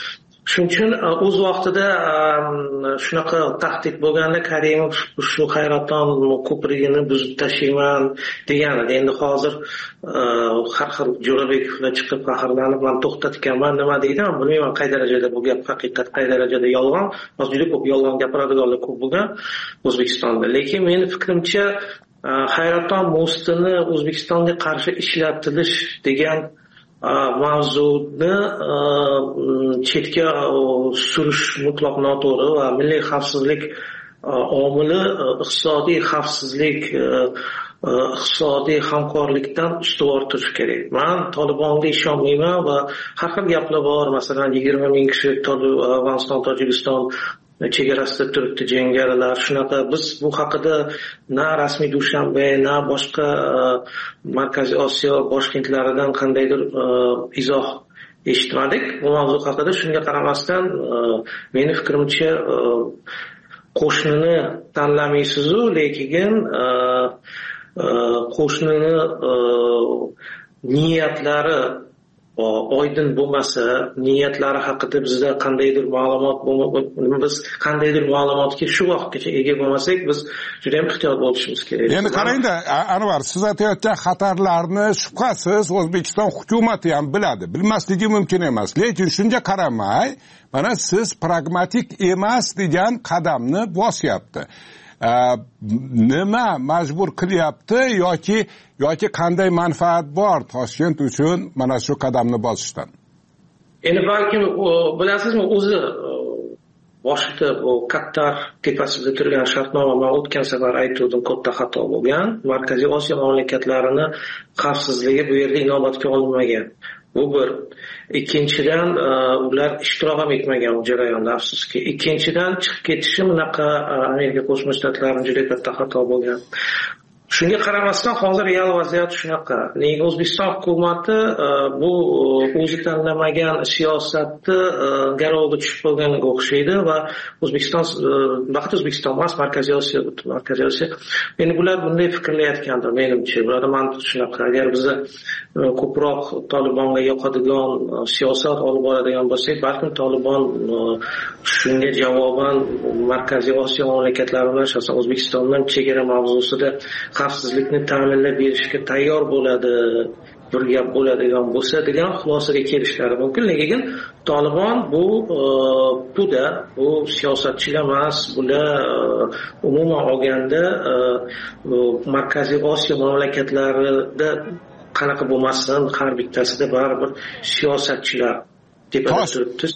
Shuning uchun o'z vaqtida shunaqa tahdid bo'lganda Karimov shu Hayraton ko'prigini buzib tashlayman degan edi. Endi hozir har xil Jo'rabekovlar chiqib faxrlanib man to'xtatganman nima deydi, men bilmayman qay darajada bu gap haqiqat, qay darajada yolg'on. Hozir juda ko'p yolg'on gapiradiganlar ko'p bo'lgan O'zbekistonda. Lekin meni fikrimcha Hayraton mostini O'zbekistonga qarshi ishlatilish degan mavzuni chetga surish mutlaq noto'g'ri va milliy xavfsizlik omili iqtisodiy xavfsizlik, iqtisodiy hamkorlikdan ustuvor turishi kerak. Men Tolibonga ishonmayman va har xil gaplar bor. Masalan, 20 ming kishi Afg'oniston, Tojikiston chegarasida turibdi jangarilar. Shunaqa biz bu haqida na rasmiy Dushanbe, na boshqa Markaziy Osiyo boshkentlaridan qandaydir izoh eshitmadik. Bu mavzu haqida shunga qaramasdan meni fikrimcha qo'shnini tanlamaysiz-u, lekin qo'shnini niyatlari oydin bo'lmasa, niyatlari haqida bizda qandaydir ma'lumot biz qandaydir ma'lumotga shu vaqtgacha ega bo'lmasak, biz juda ham ehtiyot bo'lishimiz kerak. Endi qarangda, Anvar, siz aytayotgan xatarlarni shubhasiz O'zbekiston hukumati ham biladi. Bilmasligi mumkin emas. Lekin shunga qaramay, mana siz pragmatik emas degan qadamni bosyapti. Nima majbur qilyapti yoki qanday manfaat bor Toshkent uchun mana shu qadamni bosishdan? Endi balkim bilasizmi, o'zi boshida bu Qatar tepasida turgan shartnoma men o'tgan safar aytgandim, katta xato bo'lgan. Markaziy Osiyo mamlakatlarini xavfsizligi bu yerda inobatga olinmagan. Bu bir. Ikkinchidan ular ishtirok ham etmagan bu jarayonda, afsuski. Ikkinchidan chiqib ketishi bunaqa Amerika Qo'shma Shtatlarining juda katta xato bo'lgan. Shunga qaramasdan hozir real vaziyat shunaqa. Nega O'zbekiston hukumati bu o'zi tanlamagan siyosatni garovga tushib qolganiga o'xshaydi va O'zbekiston faqat O'zbekiston emas, Markaziy Osiyo, Markaziy Osiyo. Endi bular bunday fikrlayotgandir menimcha. Bularda mantiq shunaqa. Agar biz ko'proq Tolibonga yoqadigan siyosat olib boradigan bo'lsak, balkim Tolibon shunga javoban Markaziy Osiyo mamlakatlari bilan, shaxsan O'zbekistondan chegara mavzusida xavfsizlikni ta'minlab berishga tayyor bo'ladi, bir gap bo'ladigan bo'lsa degan xulosaga kelishlari mumkin. Lekin Tolibon bu siyosatchilar emas, bular umuman olganda Markaziy Osiyo mamlakatlarida qanaqa bo'lmasin, har bittasida baribir siyosatchilar tepada turibdi.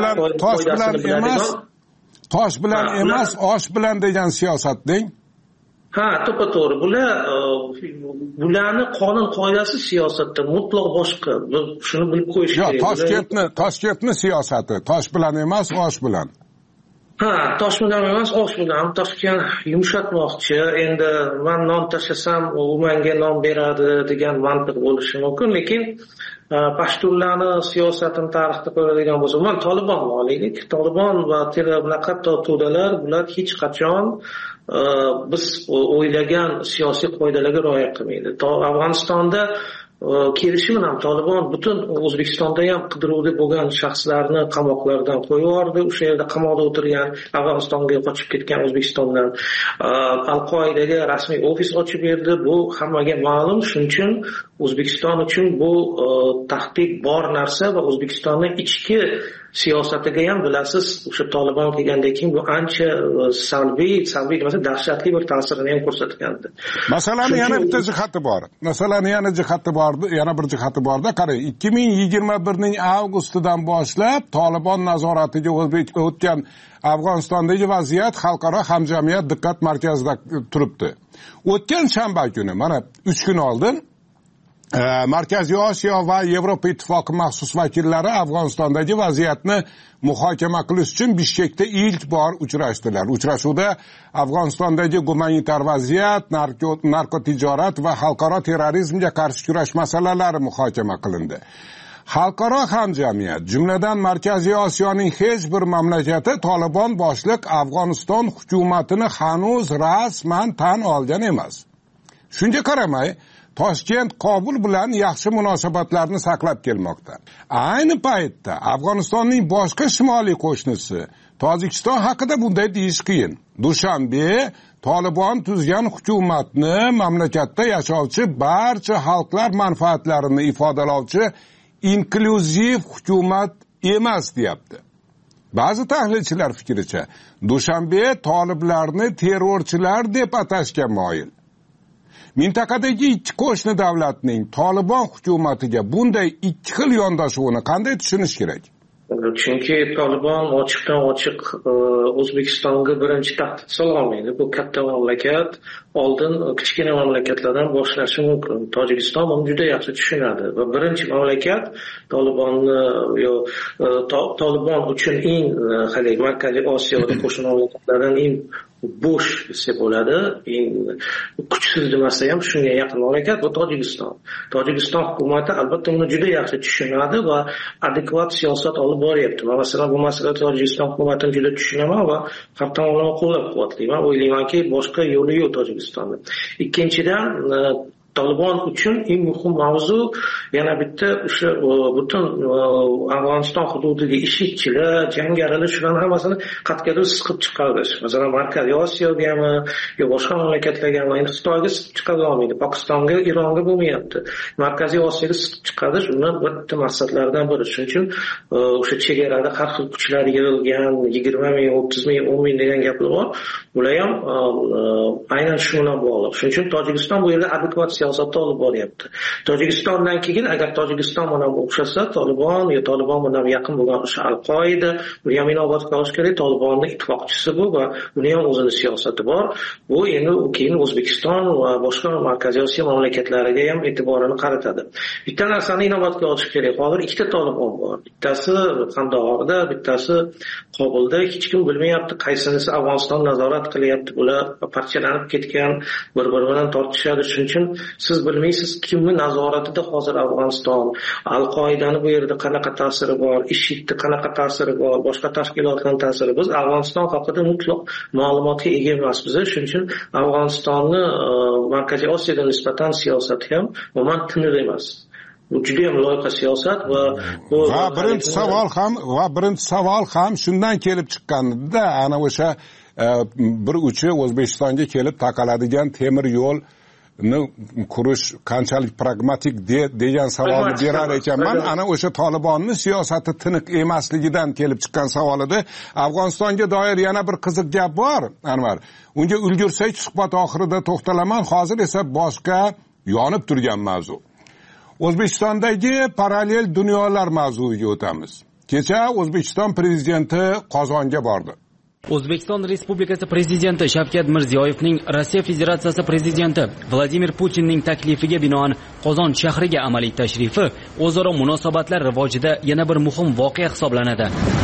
Tosh bilan emas, osh bilan degan siyosat deng. Ha, to'g'ri. Bularni qonun qoidasi siyosatda mutlaq boshqa. Shuni bilib qo'yish kerak. Toshkentni siyosati tosh bilan emas, osh bilan. Ha, tosh bilan emas, osh bilan. Toshkent yumshatmoqchi. Endi men non tashlasam, u menga non beradi degan mantiq bo'lishi mumkin, lekin Pashtunlarni siyosatini tarixda ko'radigan bo'lsa, men Tolibonni olaylik. Tolibon va bunaqa to'dalar, bular hech qachon biz o'ylagan siyosiy qoidalarga rioya qilmaydi. Afg'onistonda kelishi bilan Tolibon butun O'zbekistonda ham qidiruvda bo'lgan shaxslarni qamoqlardan qo'yib yubordi. O'sha yerda qamoqda o'tirgan, Afg'onistonga qochib ketgan O'zbekistondan Al-Qoidaga rasmiy ofis ochib berdi. Bu hammaga ma'lum. Shuning uchun O'zbekiston uchun bu tahdid bor narsa va O'zbekistonning ichki siyosatiga ham bilasiz, o'sha Tolibon kelgandan keyin bu ancha salbiy emas, dahshatli bir ta'sirini ham ko'rsatgandi. Masalani yana bitta jihati bor. Yana bir jihati borda, qarang, 2021ning avgustidan boshlab Tolibon nazoratiga o'tgan Afg'onistondagi vaziyat xalqaro hamjamiyat diqqat markazida turibdi. O'tgan shanba kuni, mana 3 kun oldin Markaziy Osiyo va Yevropa Ittifoqi maxsus vakillari Afg'onistondagi vaziyatni muhokama qilish uchun Bishkekda ilk bor uchrashdilar. Uchrashuvda Afg'onistondagi gumanitar vaziyat, narkotijorat va xalqaro terrorizmga qarshi kurash masalalari muhokama qilindi. Xalqaro hamjamiyat, jumladan Markaziy Osiyoning hech bir mamlakati Tolibon boshliq Afg'oniston hukumatini hanuz rasman tan olgan emas. Shunga qaramay, Toshkent Kobul bilan yaxshi munosabatlarni saqlab kelmoqda. Ayni paytda Afg'onistonning boshqa shimoliy qo'shnisi Tojikiston haqida bunday deyish qiyin. Dushanbe Tolibon tuzgan hukumatni mamlakatda yashovchi barcha xalqlar manfaatlarini ifodalovchi inklyuziv hukumat emas deyapti. Ba'zi tahlilchilar fikricha, Dushanbe toliblarni terrorchilar deb atashga moyil. Mintaqadagi ikki qo'shni davlatning Tolibon hukumatiga bunday ikki xil yondashuvini qanday tushunish kerak? Chunki Tolibon ochiqdan ochiq O'zbekistonga birinchi tahdid sololmaydi. Bu katta mamlakat, oldin kichkina mamlakatlardan boshlashi mumkin. Tojikiston buni juda yaxshi tushunadi va birinchi mamlakat Tolibon uchun eng Markaziy Osiyoda qo'shni mamlakatlardan eng bo'sh desa bo'ladi, eng kuchsiz demasa ham shunga yaqin mamlakat bu Tojikiston. Tojikiston hukumati albatta buni juda yaxshi tushunadi va adekvat siyosat olib boryapti. Masalan, bu masalada Tojikiston hukumatini juda tushunaman va har tomonlama qo'llab-quvvatlayman. O'ylaymanki, boshqa yo'li yo'q Tojikistonda. Ikkinchidan, Tolibon uchun eng muhim mavzu yana bitta o'sha butun Afg'oniston hududiga ishchilar, jangarilar shularni hammasini qat'iyatda siqib chiqarish. Masalan, Markaziy Osiyogami yo boshqa mamlakatlarga, endi Xitoyga siqib chiqara olmaydi, Pokistonga, Ironga bo'lmayapti. Markaziy Osiyoga siqib chiqarish undan bitta maqsadlardan biri. Shuning uchun o'sha chegarada har xil kuchlar yig'ilgan, 20 ming, 30 ming, 10 ming degan gaplar bor. Bular ham aynan shu bilan bog'liq. Shuning uchun Tojikiston bu yerda adekvat siyosatni olib boryapti. Tojikistondan keyin agar Tojikiston bilan o'xshasa, Tolibon bilan yaqin bo'lgan o'sha Al-Qoida, bu ham inobatga olish kerak. Tolibonning ittifoqchisi bu va uni ham o'zining siyosati bor. Bu endi keyin O'zbekiston va boshqa Markaziy Osiyo mamlakatlariga ham e'tiborini qaratadi. Bitta narsani inobatga olish kerak. Hozir ikkita Tolibon bor. Bittasi Qandahorda, bittasi Kobulda. Hech kim bilmayapti qaysinisi Afg'oniston nazorat qilyapti. Bular parchalanib ketgan, bir-biri bilan tortishadi. Shuning uchun siz bilmaysiz kimni nazoratida hozir Afg'oniston, Al-Qoidani bu yerda qanaqa ta'siri bor, IShIDni qanaqa ta'siri bor, boshqa tashkilotlarning ta'siri. Biz Afg'oniston haqida mutlaq ma'lumotga ega emasmiz. Shuning uchun Afg'onistonni Markaziy Osiyoga nisbatan siyosati ham umuman tiniq emas. Bu juda ham loyiha siyosat va bu birinchi savol ham shundan kelib chiqqanida, ana o'sha bir uchi O'zbekistonga kelib taqaladigan temir yo'l qurish qanchalik pragmatik degan savolni berar ekanman. Ana o'sha Tolibonni siyosati tiniq emasligidan kelib chiqqan savol edi. Afg'onistonga doir yana bir qiziq gap bor, Anvar. Unga ulgursak suhbat oxirida to'xtalaman. Hozir esa boshqa yonib turgan mavzu. O'zbekistondagi parallel dunyolar mavzuiga o'tamiz. Kecha O'zbekiston prezidenti Qozonga bordi. O'zbekiston Respublikasi prezidenti Shavkat Mirziyoyevning Rossiya Federatsiyasi prezidenti Vladimir Putinning taklifiga binoan Qozon shahriga amaliy tashrifi o'zaro munosabatlar rivojida yana bir muhim voqea hisoblanadi.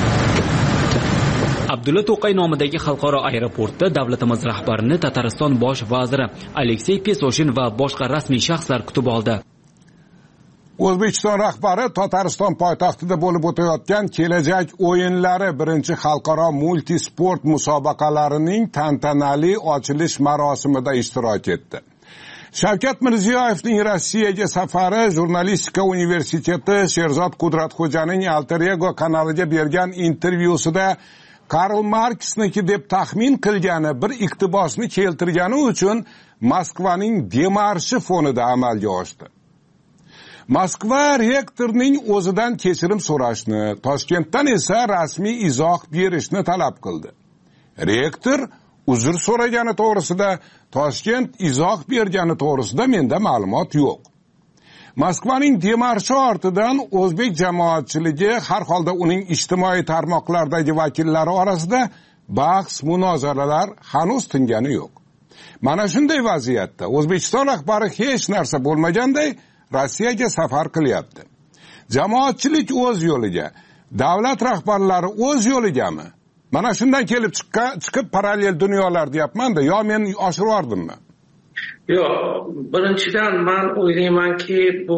Abdulla To'qay nomidagi xalqaro aeroportda davlatimiz rahbarini Tatariston bosh vaziri Aleksey Pesoshin va boshqa rasmiy shaxslar kutib oldi. O'zbekiston rahbari Tatariston poytaxtida bo'lib o'tayotgan kelajak o'yinlari birinchi xalqaro multisport musobaqalarining tantanali ochilish marosimida ishtirok etdi. Shavkat Mirziyoyevning Rossiyaga safari Jurnalistika universiteti Sherzod Qudratxo'janing Alter Ego kanaliga bergan intervyusida Karl Marksniki deb taxmin qilgani bir iqtibosni keltirgani uchun Moskvaning demarshi fonida amalga oshdi. Moskva rektorning o'zidan kechirim so'rashni, Toshkentdan esa rasmiy izoh berishni talab qildi. Rektor uzr so'ragani to'g'risida, Toshkent izoh bergani to'g'risida menda ma'lumot yo'q. Moskvaning demarshi ortidan o'zbek jamoatchiligi, har holda uning ijtimoiy tarmoqlardagi vakillari orasida bahs, munozaralar hanuz tingani yo'q. Mana shunday vaziyatda O'zbekiston rahbari hech narsa bo'lmaganday Rossiyaga safar qilyapti. Jamoatchilik o'z yo'liga, davlat rahbarlari o'z yo'ligami? Mana shundan kelib chiqib parallel dunyolar deyapman-da, yo men oshirib yordimmi? Yo'q, birinchidan men o'ylaymanki, bu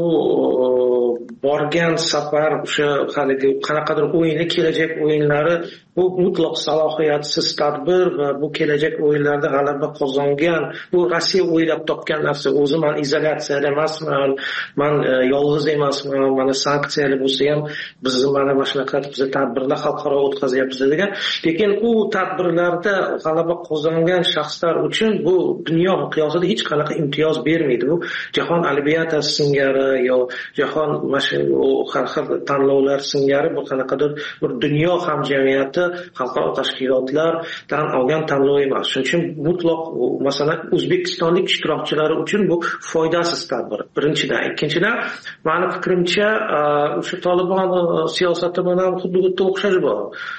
borgan safar o'sha haligi qanaqadir o'yinli kelajak o'yinlari bu mutlaq salohiyatsiz tadbir va bu kelajak o'yinlarda g'alaba qozongan, bu Rossiya o'ylab topgan narsa. O'zi men izolyatsiyada emasman, men yolg'iz emasman, mana sanksiyalar bo'lsa ham bizni mana shunaqa bizni tadbirlar xalqaro o'tkazyapmiz degan. Lekin u tadbirlarda g'alaba qozongan shaxslar uchun bu dunyo miqyosida hech qanaqa imtiyoz bermaydi. Bu jahon olimpiadasi singari yo jahon har xil tanlovlar singari bu qanaqadir bir dunyo hamjamiyati xalqaro tashkilotlardan olgan tanlov emas. Shuning uchun mutlaq masalan O'zbekistonlik ishtirokchilar uchun bu foydasiz tadbir. Birinchidan, ikkinchidan, meni fikrimcha, o'sha Tolibon siyosati bilan xuddi bitta o'xshash bor.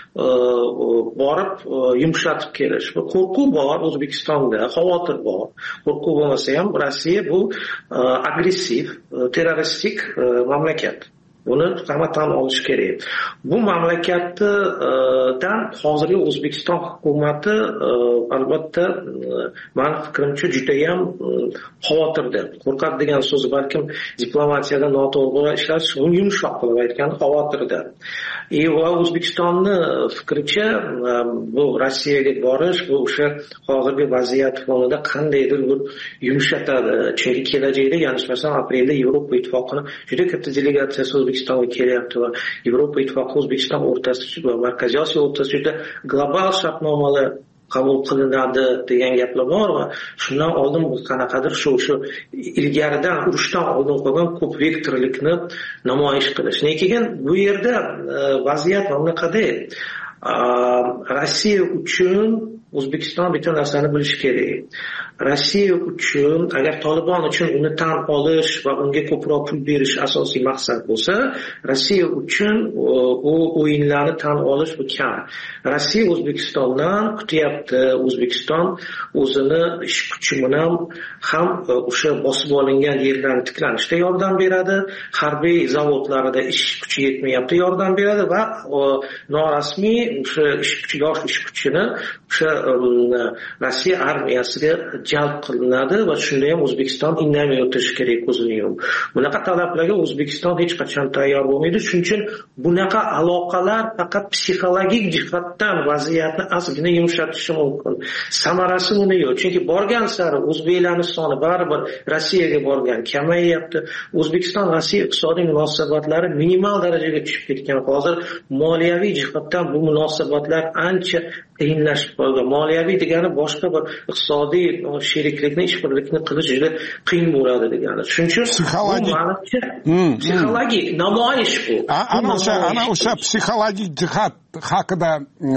Borib yumshatib kelish. Qo'rquv bor O'zbekistonda, xavotir bor. Qo'rquv bo'lmasa ham Rossiya bu agressiv, terroristik mamlakat. Buni hamma tan olish kerak. Bu mamlakatdan hozirgi O'zbekiston hukumati albatta men fikrimcha juda ham xavotirda. Qo'rqadi degan so'z balkim diplomatiyada noto'g'ri ishlatish, uni yumshoq qilib aytgan xavotirda. Va O'zbekistonni fikricha bu Rossiyaga borish bu o'sha hozirgi vaziyat fonida qandaydir bir yumshatadi. Chunki kelajakda, ya'ni masalan aprelda Yevropa ittifoqini juda katta delegatsiyasi O'zbekistonga kelyapti va Yevropa ittifoqi O'zbekiston o'rtasida va Markaziy Osiyo o'rtasida global shartnomalar qabul qilinadi degan gaplar bor va shundan oldin qanaqadir shu ilgaridan urushdan oldin qolgan ko'p vektorlikni namoyish qilish. Lekin bu yerda vaziyat bunaqada. Rossiya uchun O'zbekiston bitta narsani bilish kerak. Rossiya uchun agar Tolibon uchun uni tan olish va unga ko'proq pul berish asosiy maqsad bo'lsa, Rossiya uchun u o'yinlarni tan olish bu kam. Rossiya O'zbekistondan kutyapti. O'zbekiston o'zini ish kuchi bilan ham o'sha bosib olingan yerlarni tiklanishda yordam beradi, harbiy zavodlarida ish kuchi yetmayapti yordam beradi va norasmiy o'sha yosh ish kuchini o'sha Rossiya armiyasiga jalb qilinadi va shunda ham O'zbekiston indamay o'tishi kerak o'zini yumib. Bunaqa talablarga O'zbekiston hech qachon tayyor bo'lmaydi. Shuning uchun bunaqa aloqalar faqat psixologik jihatdan vaziyatni ozgina yumshatishi mumkin. Samarasi uni yo'q. Chunki borgan sari o'zbeklarning soni baribir Rossiyaga borgan kamayyapti. O'zbekiston Rossiya iqtisodiy munosabatlari minimal darajaga tushib ketgan. Hozir moliyaviy jihatdan bu munosabatlar ancha qiyinlashib qolgan. Moliyaviy degani boshqa bir iqtisodiy sheriklikni, ishbirlikni qilish juda qiyin bo'ladi degani. Shuning uchun psixologik namoyish bu. Ana o'sha psixologik jihat haqida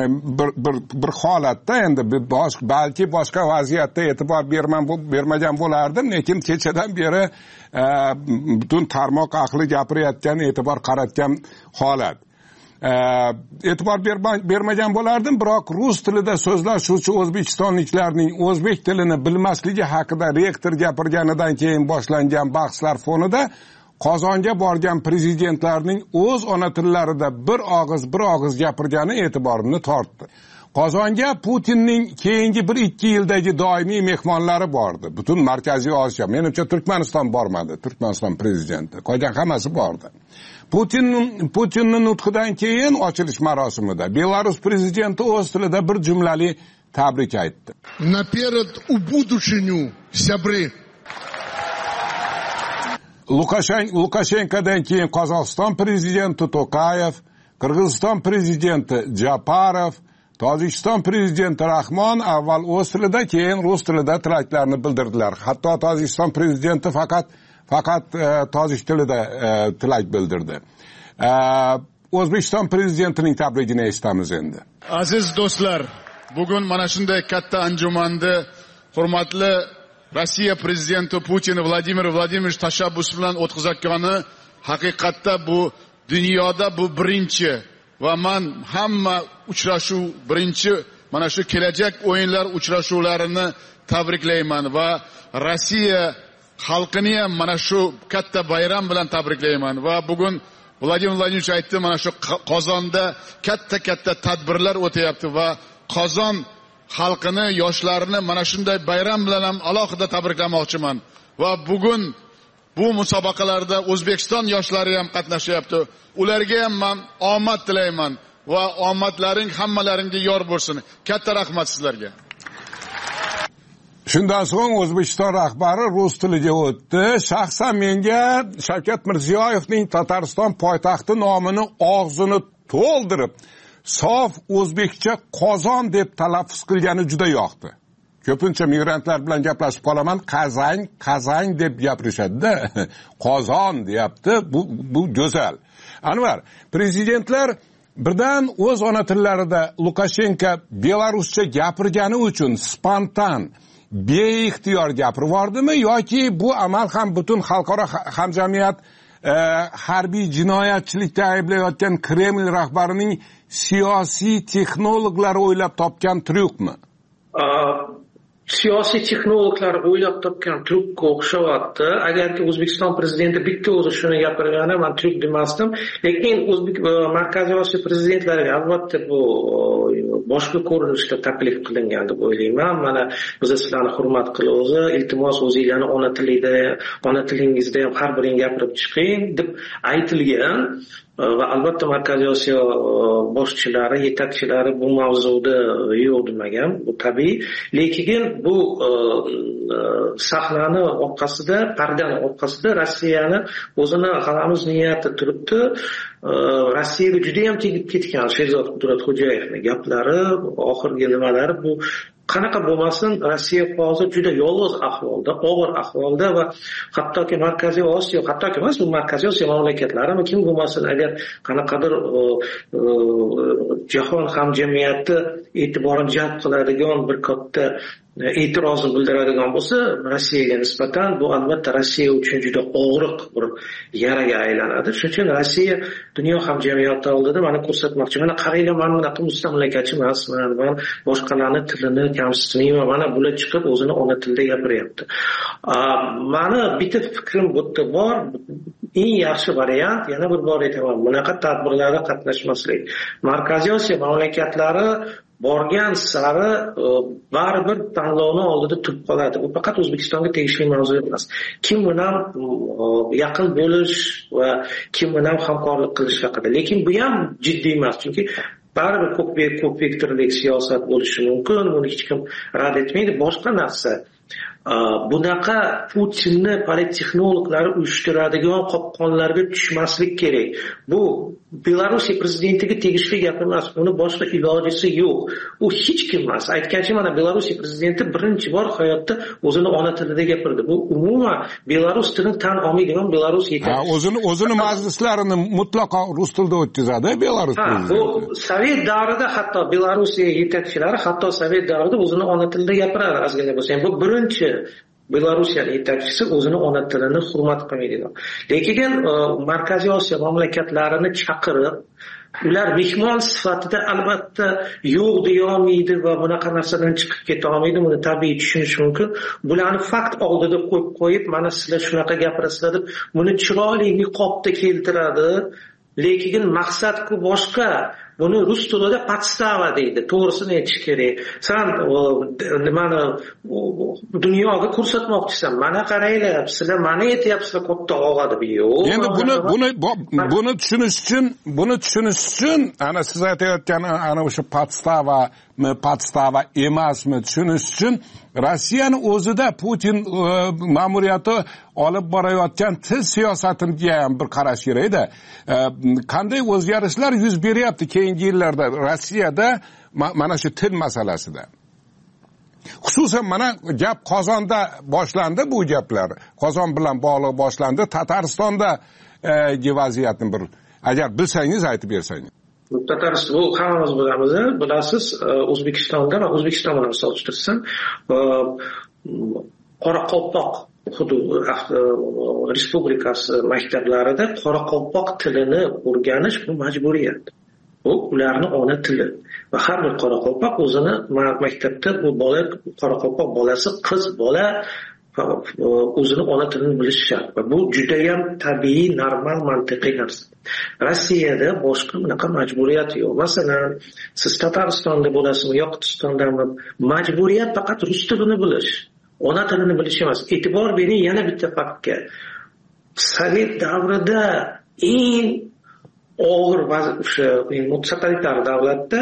bir holatda endi balki boshqa vaziyatda e'tibor bermagan bo'lardim, lekin kechadan beri butun tarmoq ahli gapirayotgan, e'tibor qaratgan holat. E'tibor bermagan bo'lardim, biroq rus tilida so'zlashuvchi o'zbekistonliklarning o'zbek tilini bilmasligi haqida rektor gapirganidan keyin boshlangan bahslar fonida Qozonga borgan prezidentlarning o'z ona tillarida bir og'iz gapirgani e'tiborimni tortdi. Qozonga Putinning keyingi 1-2 yildagi doimiy mehmonlari bordi. Butun Markaziy Osiyo, menimcha Turkmaniston bormadi, Turkmaniston prezidenti. Qolgan hammasi bordi. Putinning nutqidan keyin ochilish marosimida Belarus prezidenti o'z tilida bir jumlali tabrik aytdi. Naперед у будущему, сябры. Lukashenkodan keyin Qozog'iston prezidenti Tokayev, Qirg'iziston prezidenti Japarov, Tojikiston prezidenti Rahmon avval o'z tilida, keyin rus tilida tilaklarini bildirdilar. Hatto Tojikiston prezidenti faqat tojik tilida tilak bildirdi. O'zbekiston prezidentining tabrigini eshitamiz endi. Aziz do'stlar, bugun mana shunday katta anjumanda hurmatli Rossiya prezidenti Putin Vladimir Vladimirovich tashabbusi bilan o'tkazayotgani haqiqatda bu dunyoda bu birinchi va men hamma uchrashuv birinchi mana shu kelajak o'yinlar uchrashuvlarini tabriklayman va Rossiya xalqini ham mana shu katta bayram bilan tabriklayman va bugun Vladimir Vladimirovich aytdi, mana shu Qozonda katta tadbirlar o'tayapti va Qozon xalqini, yoshlarni mana shunday bayram bilan ham alohida tabriklamoqchiman va bugun bu musobaqalarda O'zbekiston yoshlari ham qatnashyapti. Ularga ham men omad tilayman va omadlaring hammalaringga yor bo'lsin. Katta rahmat sizlarga. Shundan so'ng O'zbekiston rahbari rus tiliga o'tdi. Shaxsan menga Shavkat Mirziyoyevning Tatariston poytaxti nomini og'zini to'ldirib, sof o'zbekcha Qozon deb talaffuz qilgani juda yoqdi. Ko'pincha migrantlar bilan gaplashib qolaman, Qazang deb gapirishadi-da. Qozon deyapti. Bu go'zal. Anvar, prezidentlar birdan o'z ona tillarida Lukashenko belaruscha gapirgani uchun spontan beixtiyor gapirib yubordimi yoki bu amal ham butun xalqaro hamjamiyat harbiy jinoyatchilikda ayblayotgan Kreml rahbarining siyosiy texnologlari o'ylab topgan tryukmi? Siyosiy texnologlar o'ylab topgan tryukka o'xshayapti. Agarki O'zbekiston prezidenti bitta o'zi shuni gapirgani, men tryuk demasdim. Lekin Markaziy Osiyo prezidentlariga albatta bu boshqa ko'rinishda taklif qilingan deb o'ylayman. Mana biz sizlarni hurmat qilamiz. Iltimos o'zingizlarni ona tilingizda ham har biring gapirib chiqing deb aytilgan. Va albatta Markaziy Osiyo boshchilari, yetakchilari bu mavzuda yo'q demagan, bu tabiiy. Lekin bu sahnani orqasida, pardani orqasida Rossiyani o'zini g'alamiz niyati turibdi. Rossiyaga juda ham tegib ketgan Sherzod Qudratxo'jayevning gaplari, oxirgi nimalari bu qanaqa bo'lmasin, Rossiya hozir juda yolg'iz ahvolda, og'ir ahvolda va hattoki Markaziy Osiyo, hattoki emas, bu Markaziy Osiyo mamlakatlari kim bo'lmasin, agar qanaqadir jahon hamjamiyati e'tiborini jalb qiladigan bir katta e'tirozni bildiradigan bo'lsa, Rossiyaga nisbatan bu albatta Rossiya uchun juda og'riq bir yaraga aylanadi. Shuning uchun Rossiya dunyo hamjamiyati oldida mana ko'rsatmoqchi. Mana qaranglar, men bunaqa mustamlakachi emasman, men boshqalarning tilini kamsitmayman. Mana bular chiqib o'zini ona tilida gapiryapti. Mani bitta fikrim bu yerda bor. Eng yaxshi variant, yana bir bor aytaman, bunaqa tadbirlarda qatnashmaslik. Markaziy Osiyo mamlakatlari borgan sari baribir tanlovni oldida turib qoladi. Bu faqat O'zbekistonga tegishli mavzu emas. Kim bilan yaqin bo'lish va kim bilan hamkorlik qilish haqida. Lekin bu ham jiddiy emas, chunki baribir ko'p vektorlik siyosat bo'lishi mumkin, buni hech kim rad etmaydi. Boshqa narsa, bunaqa Putinni polittexnologlari uyushtiradigan qopqonlarga tushmaslik kerak. Bu Belarus prezidentiga tegishli gap emas, uni boshqa ilojisi yo'q. U hech kim emas. Aytgancha, mana Belarus prezidenti birinchi bor hayotda o'zini ona tilida gapirdi. Bu umuman Belarus tilini tan olmaydigan Belarus yetakchisi. O'zini majlislarini mutlaqo rus tilida o'tkazadi Belarus prezidenti. Bu Sovet davrida hatto Belorussiya yetakchilari hatto Sovet davrida o'zini ona tilida gapiradi, ozgina bo'lsa ham. Bu birinchi Belorussiya yetakchisi o'zini ona tilini hurmat qilmaydigan. Lekin Markaziy Osiyo mamlakatlarini chaqirib, ular mehmon sifatida albatta yo'q deya olmaydi va bunaqa narsadan chiqib keta olmaydi. Buni tabiiy tushunish mumkin. Bularni fakt oldida qo'yib, mana sizlar shunaqa gapirasizlar deb buni chiroyli niqobda keltiradi. Lekin maqsad-ku boshqa. Buni rus tilida podstava deydi. To'g'risini aytish kerak. Sen nimani dunyoga ko'rsatmoqchisan. Mana qaranglar, sizlar mana aytyapsizlar katta og'a deb. Yo'q. Endi buni tushunish uchun ana siz aytayotgan ana o'sha podstava emasmi tushunish uchun Rossiyani o'zida Putin ma'muriyati olib borayotgan til siyosatiga ham bir qarash kerak-da. Qanday o'zgarishlar yuz beryapti keyingi yillarda Rossiyada mana shu til masalasida? Xususan mana gap Qozonda boshlandi, bu gaplar Qozon bilan bog'liq boshlandi. Tataristonda vaziyatni bir agar bilsangiz aytib bersangiz. Tatariston, bu hammamiz bilamiz, bilasiz, O'zbekistonda va O'zbekiston bilan solishtirsam, Qoraqalpoq respublikasi maktablarida Qoraqalpoq tilini o'rganish bu majburiyat. Bu ularning ona tili. Va har bir Qoraqalpoq o'zini maktabda bu bola, Qoraqalpoq bolasi, qiz bola o'zini ona tilini bilishi shart va bu judayam tabiiy, normal, mantiqiy narsa. Rossiyada boshqa bunaqa majburiyat yo'q. Masalan, siz Tataristonda bo'lasizmi, Yoqutistondanmi, majburiyat faqat rus tilini bilish, ona tilini bilish emas. E'tibor bering yana bitta faktga. Sovet davrida eng og'ir o'sha totalitar davlatda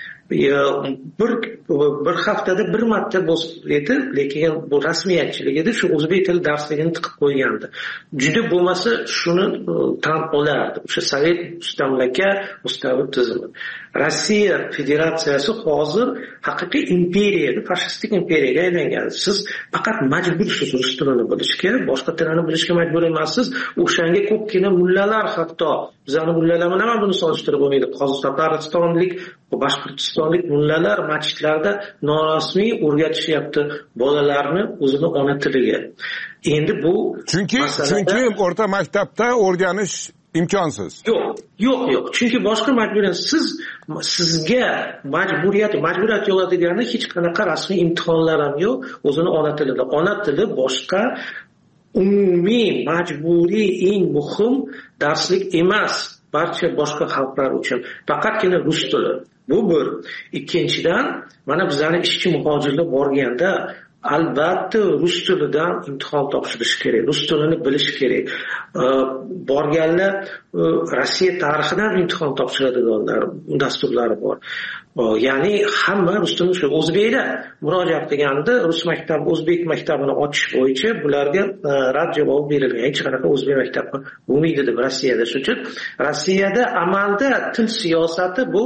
bir haftada bir marta edi, lekin bu rasmiyatchilik edi, shu o'zbek tili darsligini tiqib qo'ygandi. Juda bo'lmasa shuni tan olardi. O'sha sovet mustamlaka mustabid tizimi. Rossiya Federatsiyasi hozir haqiqiy imperiya, fashistik imperiyaga aylangan. Siz faqat majbursiz rus tilini bilishga, boshqa tilni bilishga majbur emassiz. O'shanga ko'pgina mullalar, hatto bizning mullalar bilan buni solishtirib bo'lmaydi. Qozog'istonlik, Boshqirdistonlik mullalar masjidlarda norasmiy o'rgatishyapti bolalarni o'zini ona tiliga. Endi bu chunki o'rta maktabda o'rganish imkonsiz. Yo'q. Chunki boshqa majburiyat sizga majburiyat yo'q degani hech qanaqa rasmiy imtihonlar ham yo'q. O'zini ona tilida. Ona tili boshqa umumiy majburiy eng muhim darslik emas barcha boshqa xalqlar uchun. Faqatgina rus tili. Bu bir. Ikkinchidan, mana bizning ishchi muhojirlar borganda albatta rus tilidan imtihon topshirish kerak, rus tilini bilish kerak. Borganlar Rossiya tarixidan imtihon topshiradiganlar dasturlari bor. Ya'ni hamma rus tilini shu o'zbeklar murojaat qilganda rus maktabi, o'zbek maktabini ochish bo'yicha bularga rad javob berilgan. Hech qanaqa o'zbek maktabi bo'lmaydi deb Rossiyada. Shuning uchun Rossiyada amalda til siyosati bu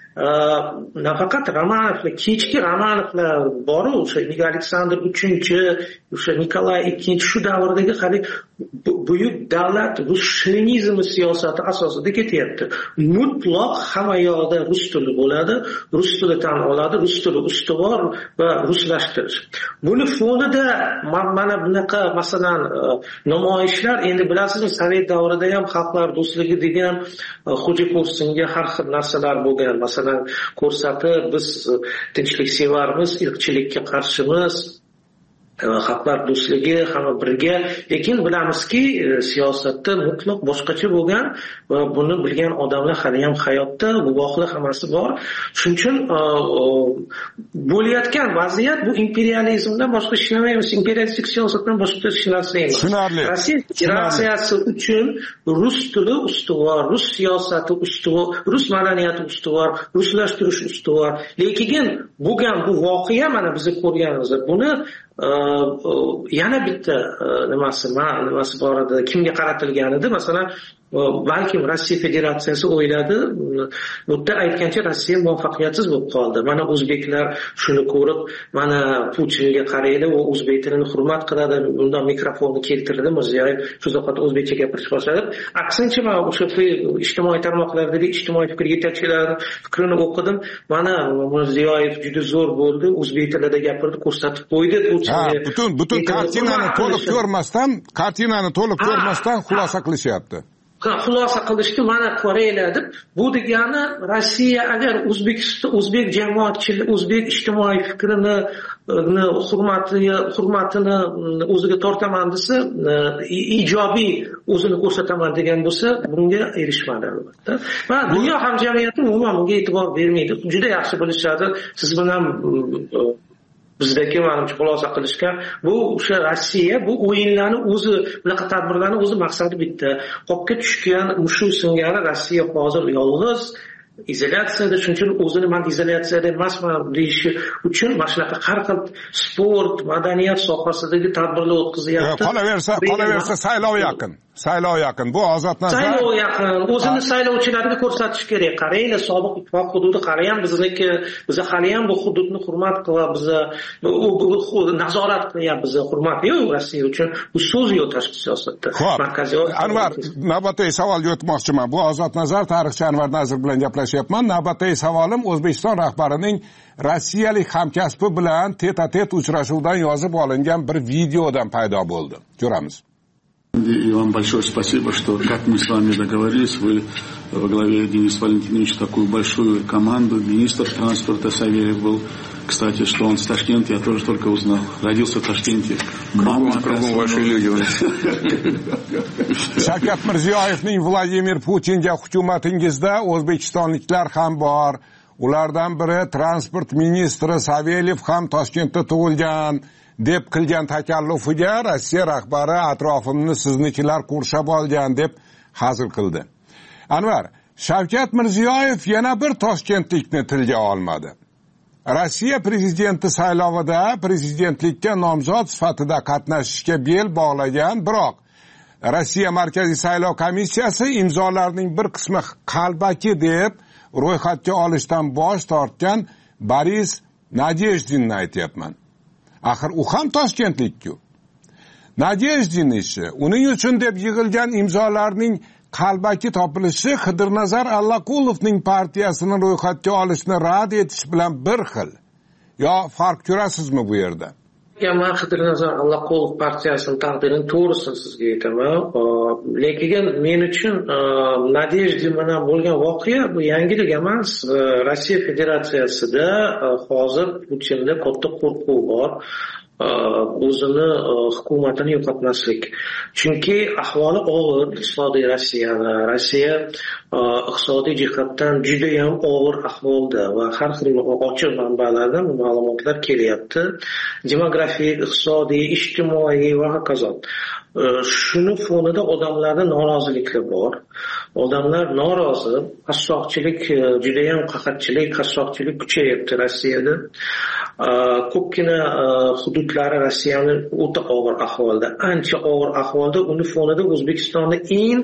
nafaqat Romanovlar, kechki Romanovlar bor, o'sha Aleksandr 3, o'sha Nikolay 2 shu davrdagi hali buyuk davlat rus shovinizmi siyosati asosida ketyapti. Mutlaq hamma yoqda rus tili bo'ladi, rus tili tan oladi, rus tili ustuvor va ruslashtirish. Buni fonida mana bunaqa masalan namoyishlar, endi bilasizmi, Sovet davrida ham xalqlar do'stligi degan xo'jako'rsinga har xil narsalar bo'lgan. Masalan, ko'rsatib biz tinchliksevarmiz, irqchilikka qarshimiz, xalqlar do'stligi, hamma birga. Lekin bilamizki, siyosatda mutlaq boshqacha bo'lgan va buni bilgan odamlar hali ham hayotda, guvohlar hammasi bor. Shuning uchun bo'layotgan vaziyat bu imperializmdan boshqa hech narsa emas, imperialistik siyosatdan boshqa hech narsa emas. Rossiya Federatsiyasi uchun rus tili ustuvor, rus siyosati ustuvor, rus madaniyati ustuvor, ruslashtirish ustuvor. Lekin bo'lgan bu voqea mana biz ko'rganimiz, buni yana bitta nimasi bor edi, kimga qaratilgan edi? Masalan, balkim Rossiya Federatsiyasi o'yladi, bu yerda aytgancha Rossiya muvaffaqiyatsiz bo'lib qoldi. Mana o'zbeklar shuni ko'rib, mana Putinga qaraydi, u o'zbek tilini hurmat qiladi. Bundan mikrofonni keltirdi Mirziyoyev, shu zahot o'zbekcha gapirish boshladi. Aksincha, men o'sha ijtimoiy tarmoqlardagi ijtimoiy fikr yetakchilarining fikrini o'qidim. Mana Mirziyoyev juda zo'r bo'ldi, o'zbek tilida gapirdi, ko'rsatib qo'ydi. Butun kartinani to'liq ko'rmasdan xulosa qilishyapti. Xulosa qilishdi, mana Koreyalar deb. Bu degani Rossiya agar o'zbek jamoatchilik, o'zbek ijtimoiy fikrini hurmatini o'ziga tortaman desa, ijobiy o'zini ko'rsataman degan bo'lsa, bunga erishmadi albatta. Va dunyo hamjamiyati umuman bunga e'tibor bermaydi. Juda yaxshi bilishadi. Siz bilan bizdagi menimcha xulosa qilishga, bu o'sha Rossiya bu o'yinlarni o'zi, bunaqa tadbirlarni o'zi maqsadi bitta. Qopga tushgan mushu singari Rossiya hozir yolg'iz izolyatsiyada, shuning uchun o'zini men izolyatsiyada emasman deyishi uchun mana shunaqa har xil sport, madaniyat sohasidagi tadbirlar o'tkazyapti. Qolaversa saylov yaqin. Bu ozod nazar. Saylov yaqin. O'zini saylovchilarga ko'rsatish kerak. Qaranglar, sobiq ittifoq hududi qarayam bizniki, biz hali ham bu hududni hurmat qilamiz, biz nazorat qilyapmiz, hurmat yo'q Rossiya uchun. Bu so'z yo'q tashqi siyosatda. Markaziy Anvar, navbatdagi savolga o'tmoqchiman. Bu ozod nazar, tarixchi Anvar Nazir bilan gaplashyapman. Navbatdagi savolim O'zbekiston rahbarining rossiyalik hamkasbi bilan tet-a-tet uchrashuvdan yozib olingan bir videodan paydo bo'ldi. Ko'ramiz. И вам большое спасибо, что, как мы с вами договорились, вы во главе, Денис Валентинович, такую большую команду. Министр транспорта Савельев был, кстати, что он с Ташкента, я тоже только узнал. Родился в Ташкенте. Krugun ваши люди. Shavkat Mirziyoyevning Vladimir Putinga hukumatingizda o'zbekistonliklar ham bor. Ulardan biri transport ministri Savelyev ham Toshkentda tug'ilgan deb qilgan takallufiga Rossiya rahbari atrofimni siznikilar qurshab olgan deb hazil qildi. Anvar, Shavkat Mirziyoyev yana bir toshkentlikni tilga olmadi. Rossiya prezidenti saylovida prezidentlikka nomzod sifatida qatnashishga bel bog'lagan, biroq Rossiya Markaziy saylov komissiyasi imzolarning bir qismi qalbaki deb ro'yxatga olishdan bosh tortgan Boris Nadezhdinni aytyapman. Axir u ham toshkentlik-ku. Nadezhdin ishi, uning uchun deb yig'ilgan imzolarning qalbaki topilishi Xidirnazar Allaqulovning partiyasini ro'yxatga olishni rad etish bilan bir xil. Yo farq ko'rasizmi bu yerda? Men Xidirnazar Allaqulov partiyasining taqdirini to'g'risini sizga aytaman. Lekin men uchun Nadezhdin bilan bo'lgan voqea bu yangilik emas. Rossiya Federatsiyasida hozir Putinda katta qo'rquv bor. O'zini hukumatini yo'qotmaslik. Chunki ahvoli og'ir iqtisodiy Rossiya iqtisodiy jihatdan juda ham og'ir ahvolda va har xil ochiq manbalardan ma'lumotlar kelyapti. Demografik, iqtisodiy, ijtimoiy va hokazo. Shuni fonida odamlarda noroziliklar bor. Odamlar norozi, qassoqchilik, juda ham qassoqchilik kuchayapti Rossiyada. Ko'pgina hududlari Rossiyaning o'ta og'ir ahvolda, ancha og'ir ahvolda. Uni fonida O'zbekistonda eng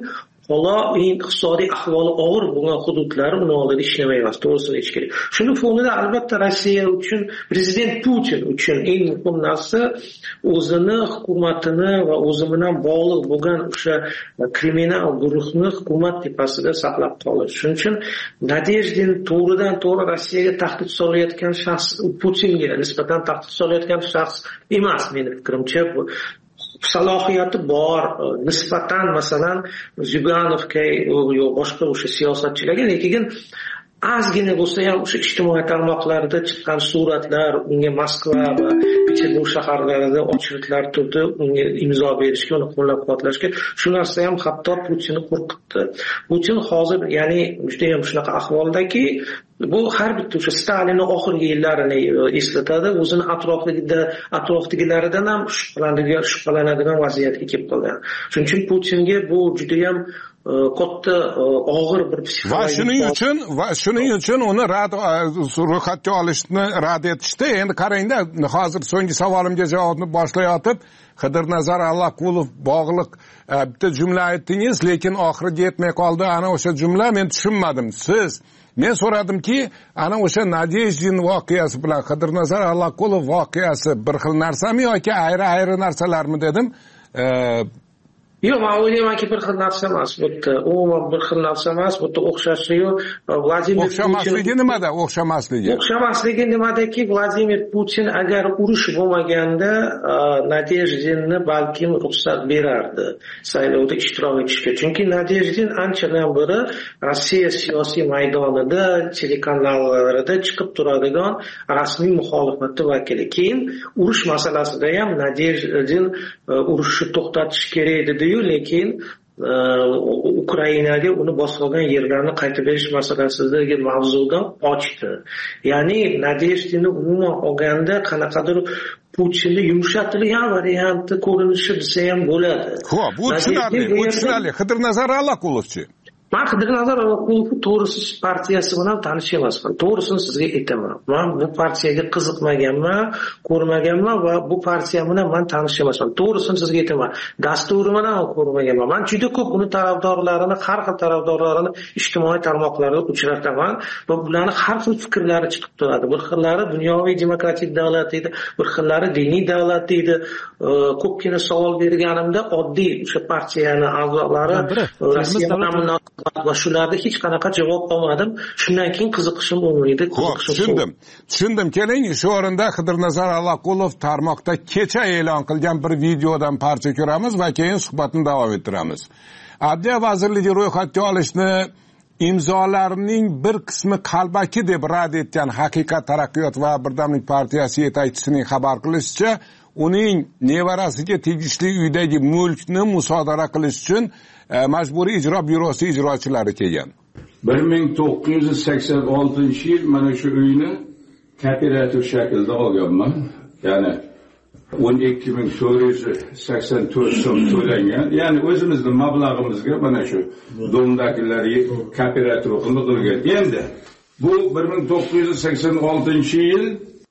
iqtisodiy ahvoli og'ir bo'lgan hududlari uni oldida ishlamayapti, to'g'risini aytish kerak. Shuni fonida albatta Rossiya uchun, prezident Putin uchun eng muhim narsa o'zini hukumatini va o'zi bilan bog'liq bo'lgan o'sha kriminal guruhni hukumat tepasida saqlab qolish. Shuning uchun Nadezhdin to'g'ridan to'g'ri Rossiyaga tahdid solayotgan shaxs, Putinga nisbatan tahdid solayotgan shaxs emas, mening fikrimcha. Bu salohiyati bor, nisbatan masalan Zyuganovga yo boshqa o'sha siyosatchilarga, lekin ozgina bo'lsa ham o'sha ijtimoiy tarmoqlarda chiqqan suratlar unga Moskva va Peterburg shaharlarida ochliklar turdi, unga imzo berishga, uni qo'llab-quvvatlashga. Shu narsa ham hatto Putinni qo'rqitdi. Putin hozir ya'ni juda ham shunaqa ahvoldaki, bu har bitta o'sha Stalinning oxirgi yillarini eslatadi, o'zini atrofdagilaridan ham shubhalanadigan vaziyatga kelib qolgan. Shuning uchun Putinga bu juda ham katta og'ir bir psixologik va shuning uchun uni ro'yxatga olishni rad etishdi. Endi qarangda, hozir so'nggi savolimga javobni boshlayotib Xidirnazar Allaqulov bog'liq bitta jumla aytdingiz, lekin oxiriga yetmay qoldi. Ana o'sha jumla men tushunmadim. Men so'radimki, ana o'sha Nadezhdin voqeasi bilan Xidirnazar Allaqulov voqeasi bir xil narsami yoki ayri narsalarmi dedim. Yo'q, men o'ylaymanki bir xil narsa emas. Bu yerda umuman bir xil narsa emas. Bu yerda o'xshashligi Vladimir Putin. O'xshamasligi nimada? O'xshamasligi nimadaki, Vladimir Putin agar urush bo'lmaganda Nadezhdinni balkim ruxsat berardi saylovda ishtirok etishga. Chunki Nadezhdin anchadan beri Rossiya siyosiy maydonida, telekanallarida chiqib turadigan rasmiy muxolifatchi vakili. Keyin urush masalasida ham Nadezhdin urushni to'xtatish kerak dedi. Lekin Ukrainaga uni bosgan yerlarni qaytarib berish masalasidagi mavzudan ochdi. Ya'ni Nadezhdinni umuman olganda qanaqadir Putinni yumshatilgan varianti ko'rinishi desa ham bo'ladi. Xo'p, bu tushunarli. Xidirnazar Allaqulovchi. Men Xidirnazar Allaqulovni to'g'risi partiyasi bilan tanish emasman. To'g'risini sizga aytaman. Men bu partiyaga qiziqmaganman, ko'rmaganman va bu partiya bilan men tanish emasman. To'g'risini sizga aytaman. Dasturi bilan ko'rmaganman. Men juda ko'p uni tarafdorlarini, har xil tarafdorlarini ijtimoiy tarmoqlarda uchrataman va ularning har xil fikrlari chiqib turadi. Bir xillari dunyoviy demokratik davlat deydi, bir xillari diniy davlat deydi. Ko'pgina savol berganimda oddiy o'sha partiyaning a'zolari Rossiya bilan va shularda hech qanaqa javob olmadim. Shundan keyin qiziqishim bo'lmaydi. Tushundim. Keling, shu o'rinda Xidirnazar Allaqulov tarmoqda kecha e'lon qilgan bir videodan parcha ko'ramiz va keyin suhbatni davom ettiramiz. Adliya vazirligi ro'yxatga olishni imzolarning bir qismi qalbaki deb rad etgan Haqiqat taraqqiyot va birdamlik partiyasi yetakchisining xabar qilishicha, uning nevarasiga tegishli uydagi mulkni musodara qilish uchun majburiy ijro byurosi ijrochilari kelgan. 1986-yil mana shu uyni kooperativ shaklda olganman. Ya'ni 12.484 so'm to'langan. Ya'ni o'zimizning mablag'imizga mana shu domdagilar kooperativ qilgan. Endi bu 1986-yil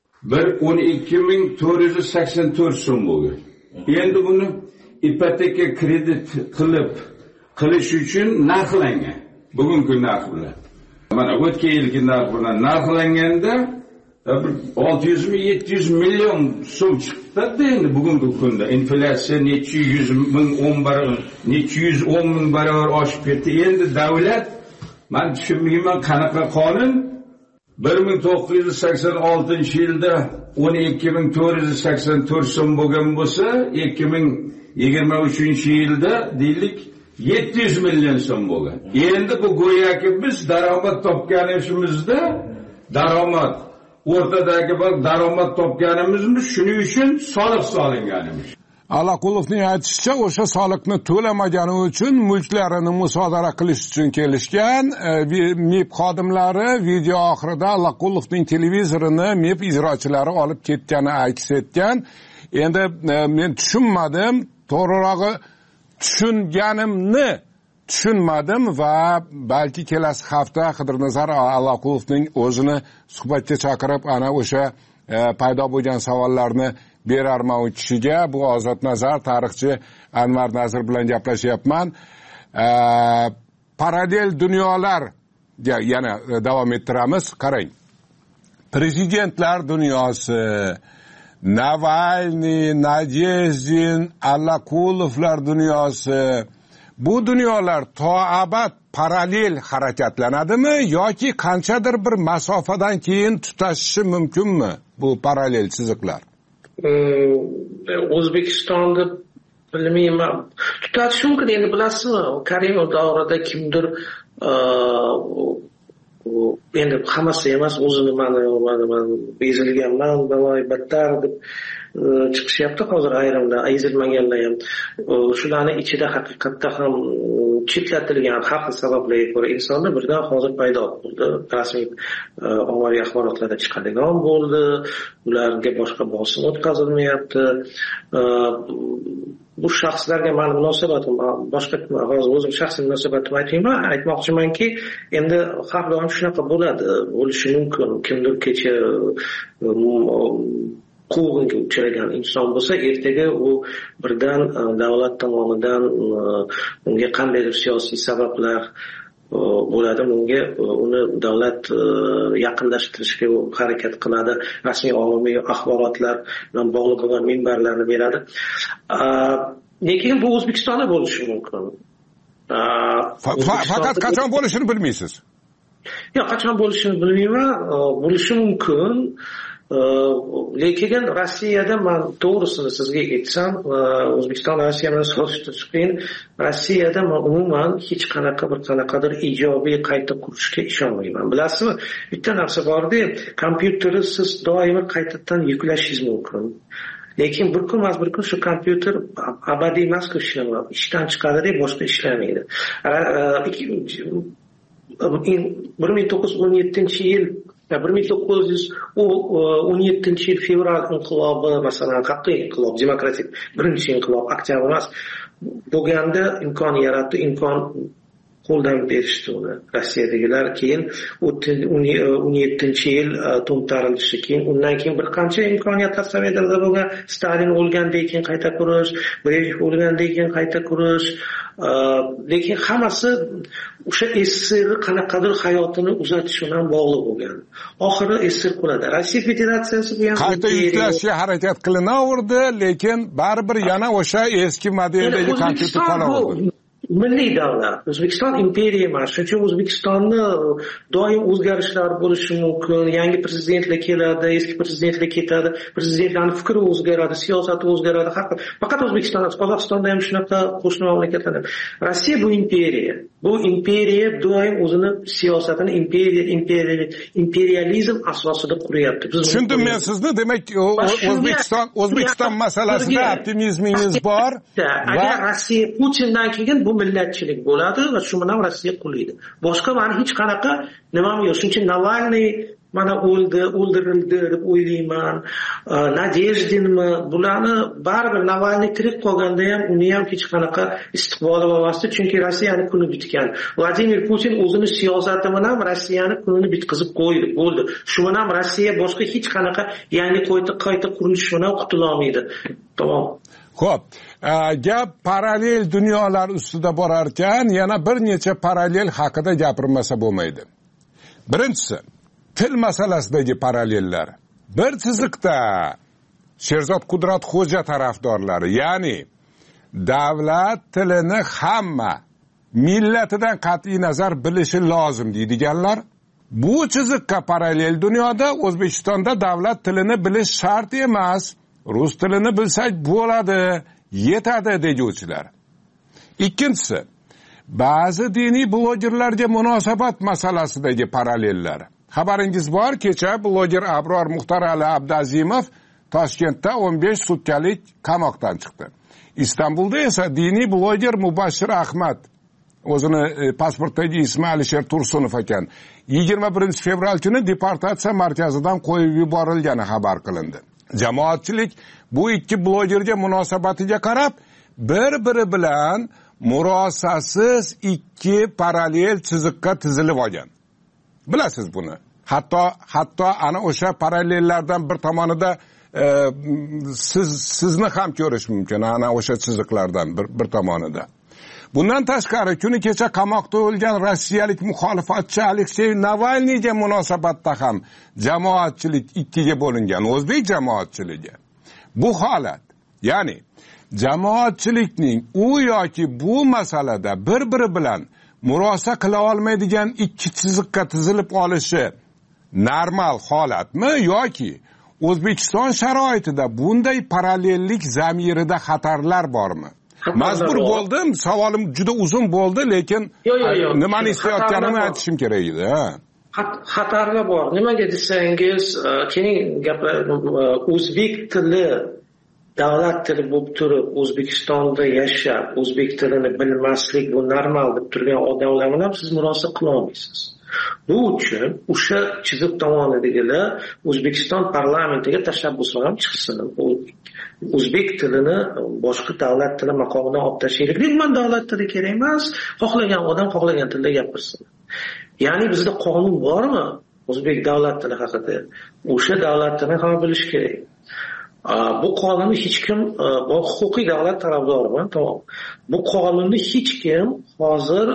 12.484 so'm bo'lgan. Endi buni ipoteka kredit qilish uchun narxlangan. Bugungi narx bilan. Mana o'tgan yilgi narx bilan narxlanganda 600-700 million so'm chiqdi. Endi bugungi kunda inflyatsiya necha 100 ming 110 ming barobar oshib ketdi. Endi davlat, men tushunmayman qanaqa qonun 1986-yilda 12.484 so'm bo'lgan bo'lsa, 2023-yilda deylik 700 million so'm bo'lgan. Endi bu go'yoki biz daromad topganimizda o'rtadagi bir daromad topganimizmi, shuning uchun soliq solinganimiz. Allaqulovning aytishicha, o'sha soliqni to'lamagani uchun mulklarini musodara qilish uchun kelishgan. MIB xodimlari video oxirida Allaqulovning televizorini MIB ijrochilari olib ketgani aks etgan. Endi men tushunmadim, to'g'rirog'i tushunmadim va balki kelasi hafta Xidirnazar Allaqulovning o'zini suhbatga chaqirib, ana o'sha paydo bo'lgan savollarni berarman u kishiga. Bu Ozod Nazar, tarixchi Anvar Nazir bilan gaplashyapman. Parallel dunyolar yana davom ettiramiz. Qarang. Prezidentlar dunyosi, Navalniy, Nadezdin, Allaqulovlar dunyosi. Bu dunyolar to abad parallel harakatlanadimi yoki qanchadir bir masofadan keyin tutashishi mumkinmi bu parallel chiziqlar? O'zbekistonda bilmayman, tutishi mumkin. Endi bilasizmi, Karimov davrida kimdir endi hammasi emas, o'zini man ezilganman, baloy battar deb chiqishyapti hozir ayrimlar, ezilmaganlar ham. Shularning ichida haqiqatda ham chetlatilgan har xil sabablarga ko'ra insonlar birdan hozir paydo bo'ldi. Rasmiy ommaviy axborotlarda chiqadigan bo'ldi. Ularga boshqa bosim o'tkazilmayapti. Bu shaxslarga meni munosabatim boshqa, hozir o'zim shaxsiy munosabatimni aytmayman, aytmoqchimanki, endi har doim shunaqa bo'ladi, bo'lishi mumkin. Kimdir kecha quvg'inga uchragan inson bo'lsa, ertaga u birdan davlat tomonidan unga qandaydir siyosiy sabablar bo'ladi, uni davlat yaqinlashtirishga harakat qiladi, rasmiy ommaviy axborotlar bilan bog'liq bo'lgan minbarlarni beradi. Lekin bu O'zbekistonda bo'lishi mumkin. Faqat qachon bo'lishini bilmaysiz? Yo'q, qachon bo'lishini bilmayman, bo'lishi mumkin. Lekin Rossiyada, men to'g'risini sizga aytsam, O'zbekiston Rossiya bilan solishtirish qiyin. Rossiyada men umuman hech qanaqadir ijobiy qayta qurishga ishonmayman. Bilasizmi, bitta narsa borda, kompyuterni siz doimo qaytadan yuklashingiz mumkin. Lekin bir kun shu kompyuter abadiy emas-ku, ishlamaydi, ishdan chiqadi, boshqa ishlamaydi. 1917-yil 1917-yil fevral inqilobi, masalan, haqiqiy inqilob, demokratik birinchi inqilob, oktyabr emas, bo'lganda imkon yaratdi, imkon qo'ldan berishdi uni Rossiyadagilar. Keyin 17-yil to'ntarilishi, keyin undan keyin bir qancha imkoniyatlar Sovetlarda bo'lgan. Stalin o'lgandan keyin qayta qurish, Brejnev o'lgandan keyin qayta qurish, lekin hammasi o'sha SSR qanaqadir hayotini uzatish bilan bog'liq bo'lgan. Oxiri SSR quladi. Rossiya Federatsiyasi bu ham qayta yuklashga harakat qilinaverdi, lekin baribir yana o'sha eski modeldagi kompyuter qolaverdi. milliy davlat. O'zbekiston imperiya emas. Shuning uchun O'zbekistonni doim o'zgarishlar bo'lishi mumkin. Yangi prezidentlar keladi, eski prezidentlar ketadi, prezidentlarning fikri o'zgaradi, siyosati o'zgaradi. Faqat O'zbekiston emas, Qozog'istonda ham shunaqa qo'shni mamlakatlarda. Rossiya bu imperiya. Bu imperiya doim o'zini siyosatini imperializm asosida quryapti. Tushundim men sizni. Demak, O'zbekiston masalasida optimizmingiz bor. Agar Rossiya Putindan keyin bu millatchilik bo'ladi va shu bilan Rossiya qulaydi. Boshqa mana hech qanaqa nimam yo'q. Shuning uchun Navalniy mana o'ldirildi deb o'ylayman. Nadejdinmi bularni baribir Navalniy tirik qolganda ham uni ham hech qanaqa istiqboli bo'lmasdi, chunki Rossiyani kuni bitgan. Vladimir Putin o'zini siyosati bilan Rossiyani kunini bitkazib qo'ydi, bo'ldi. Shu bilan Rossiya boshqa hech qanaqa yangi qayta qurilish bilan qutula olmaydi. Tamom. Xo'p, gap parallel dunyolar ustida borar ekan, yana bir necha parallel haqida gapirmasa bo'lmaydi. Birinchisi, til masalasidagi parallellar. Bir chiziqda Sherzod Qudratxo'ja tarafdorlari, ya'ni davlat tilini hamma millatidan qat'iy nazar bilishi lozim deydiganlar, bu chiziqqa parallel dunyoda O'zbekistonda davlat tilini bilish shart emas, rus tilini bilsak bo'ladi, yetadi deguvchilar. Ikkinchisi, ba'zi diniy blogerlarga munosabat masalasidagi parallellar. Xabaringiz bor, kecha bloger Abror Muxtorali Abdazimov Toshkentda 15 sutkalik qamoqdan chiqdi. Istanbulda esa diniy bloger Mubashshir Ahmad, o'zini pasportdagi ismi Alisher Tursunov ekan, 21 fevral kuni deportatsiya markazidan qo'yib yuborilgani xabar qilindi. Jamoatchilik bu ikki blogerga munosabatiga qarab bir-biri bilan murosasiz ikki parallel chiziqqa tizilib olgan. Bilasiz buni. Hatto ana o'sha parallellardan bir tomonida sizni ham ko'rish mumkin, ana o'sha chiziqlardan bir tomonida. Bundan tashqari kuni kecha qamoqda o'lgan rossiyalik muxolifatchi Aleksey Navalniyga munosabatda ham jamoatchilik ikkiga bo'lingan, o'zbek jamoatchiligi. Bu holat, ya'ni jamoatchilikning u yoki bu masalada bir-biri bilan murosa qila olmaydigan ikki chiziqqa tizilib olishi normal holatmi yoki O'zbekiston sharoitida bunday parallellik zamirida xatarlar bormi? Mazbur bo'ldim, savolim juda uzun bo'ldi, lekin nimani istayotganimni aytishim kerak edi. Xatarlar bor. Nimaga desangiz, keling o'zbek tili davlat tili bo'lib turib, O'zbekistonda yashab, o'zbek tilini bilmaslik bu normal deb turgan odamlar bilan siz murosa qila olmaysiz. Bu uchun o'sha chiziq tomonidagilar O'zbekiston parlamentiga tashabbus ham chiqsin. O'zbek tilini boshqa davlat tili maqomidan olib tashlaylik. Umuman davlat tili kerak emas, xohlagan odam xohlagan tilda gapirsin. Ya'ni bizda qonun bormi o'zbek davlat tili haqida? O'sha davlat tilini ham bilish kerak. Bu qonunni hech kim, huquqiy davlat tarafdoriman, tamom. Bu qonunni hech kim hozir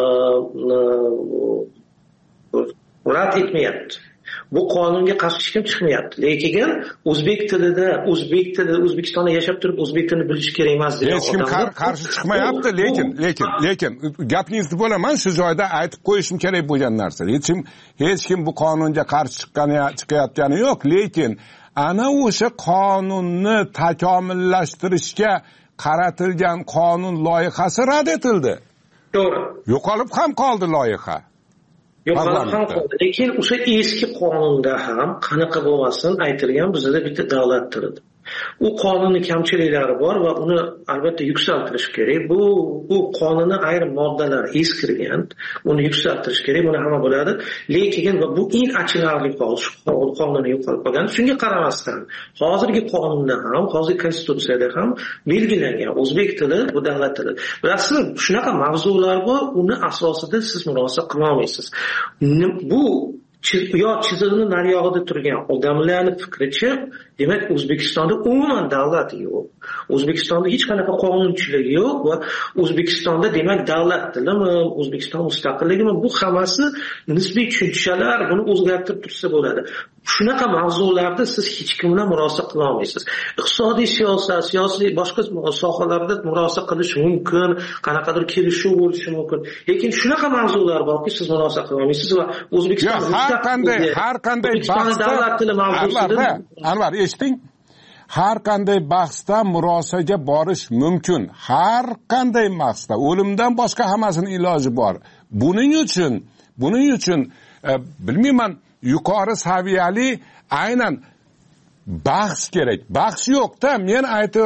rad etmayapti. Bu qonunga qarshi hech kim chiqmayapti. Lekin o'zbek tilida, O'zbekistonda yashab turib o'zbek tilini bilish kerak emas degan hech kim qarshi chiqmayapti, lekin gapingizni bo'laman, shu joyda aytib qo'yishim kerak bo'lgan narsa. Hech kim bu qonunga qarshi chiqayotgani yo'q, lekin ana o'sha qonunni takomillashtirishga qaratilgan qonun loyihasi rad etildi. To'g'ri. Yo'qolib ham qoldi loyiha. Yo'qolib ham qoldi. Lekin o'sha eski qonunda ham qanaqa bo'lmasin aytilgan bizda bitta davlat tilidir. U qonunning kamchiliklari bor va uni albatta yuksaltirish kerak. Bu qonunni ayrim moddalari eskirgan, uni yuksaltirish kerak, buni hamma biladi. Lekin bu eng achinarli qonunni yo'qolib qolgan. Shunga qaramasdan, hozirgi qonunda ham, hozirgi konstitutsiyada ham belgilangan o'zbek tili bu davlat tili. Bilasizmi, shunaqa mavzular bor, uni asosida siz murosa qila olmaysiz. Bu yo chizig'ini nariyog'ida turgan odamlarning fikricha demak O'zbekistonda umuman davlat yo'q. O'zbekistonda hech qanaqa qonunchilik yo'q va O'zbekistonda demak davlat tilimi, O'zbekiston mustaqilligimi, bu hammasi nisbiy tushunchalar, buni o'zgartirib tursa bo'ladi. Shunaqa mavzularda siz hech kim bilan murosa qila olmaysiz. Iqtisodiy siyosat, siyosiy boshqa sohalarda murosa qilish mumkin, qanaqadir kelishuv bo'lishi mumkin. Lekin shunaqa mavzular borki, siz murosa qila olmaysiz va O'zbekiston har qanday davlat tili mavzusida Anvar eshiting. Har qanday bahsda murosaga borish mumkin. Har qanday bahsda o'limdan boshqa hammasini iloji bor. Buning uchun bilmayman, yuqori saviyali aynan bahs kerak. Bahs yo'q-da, men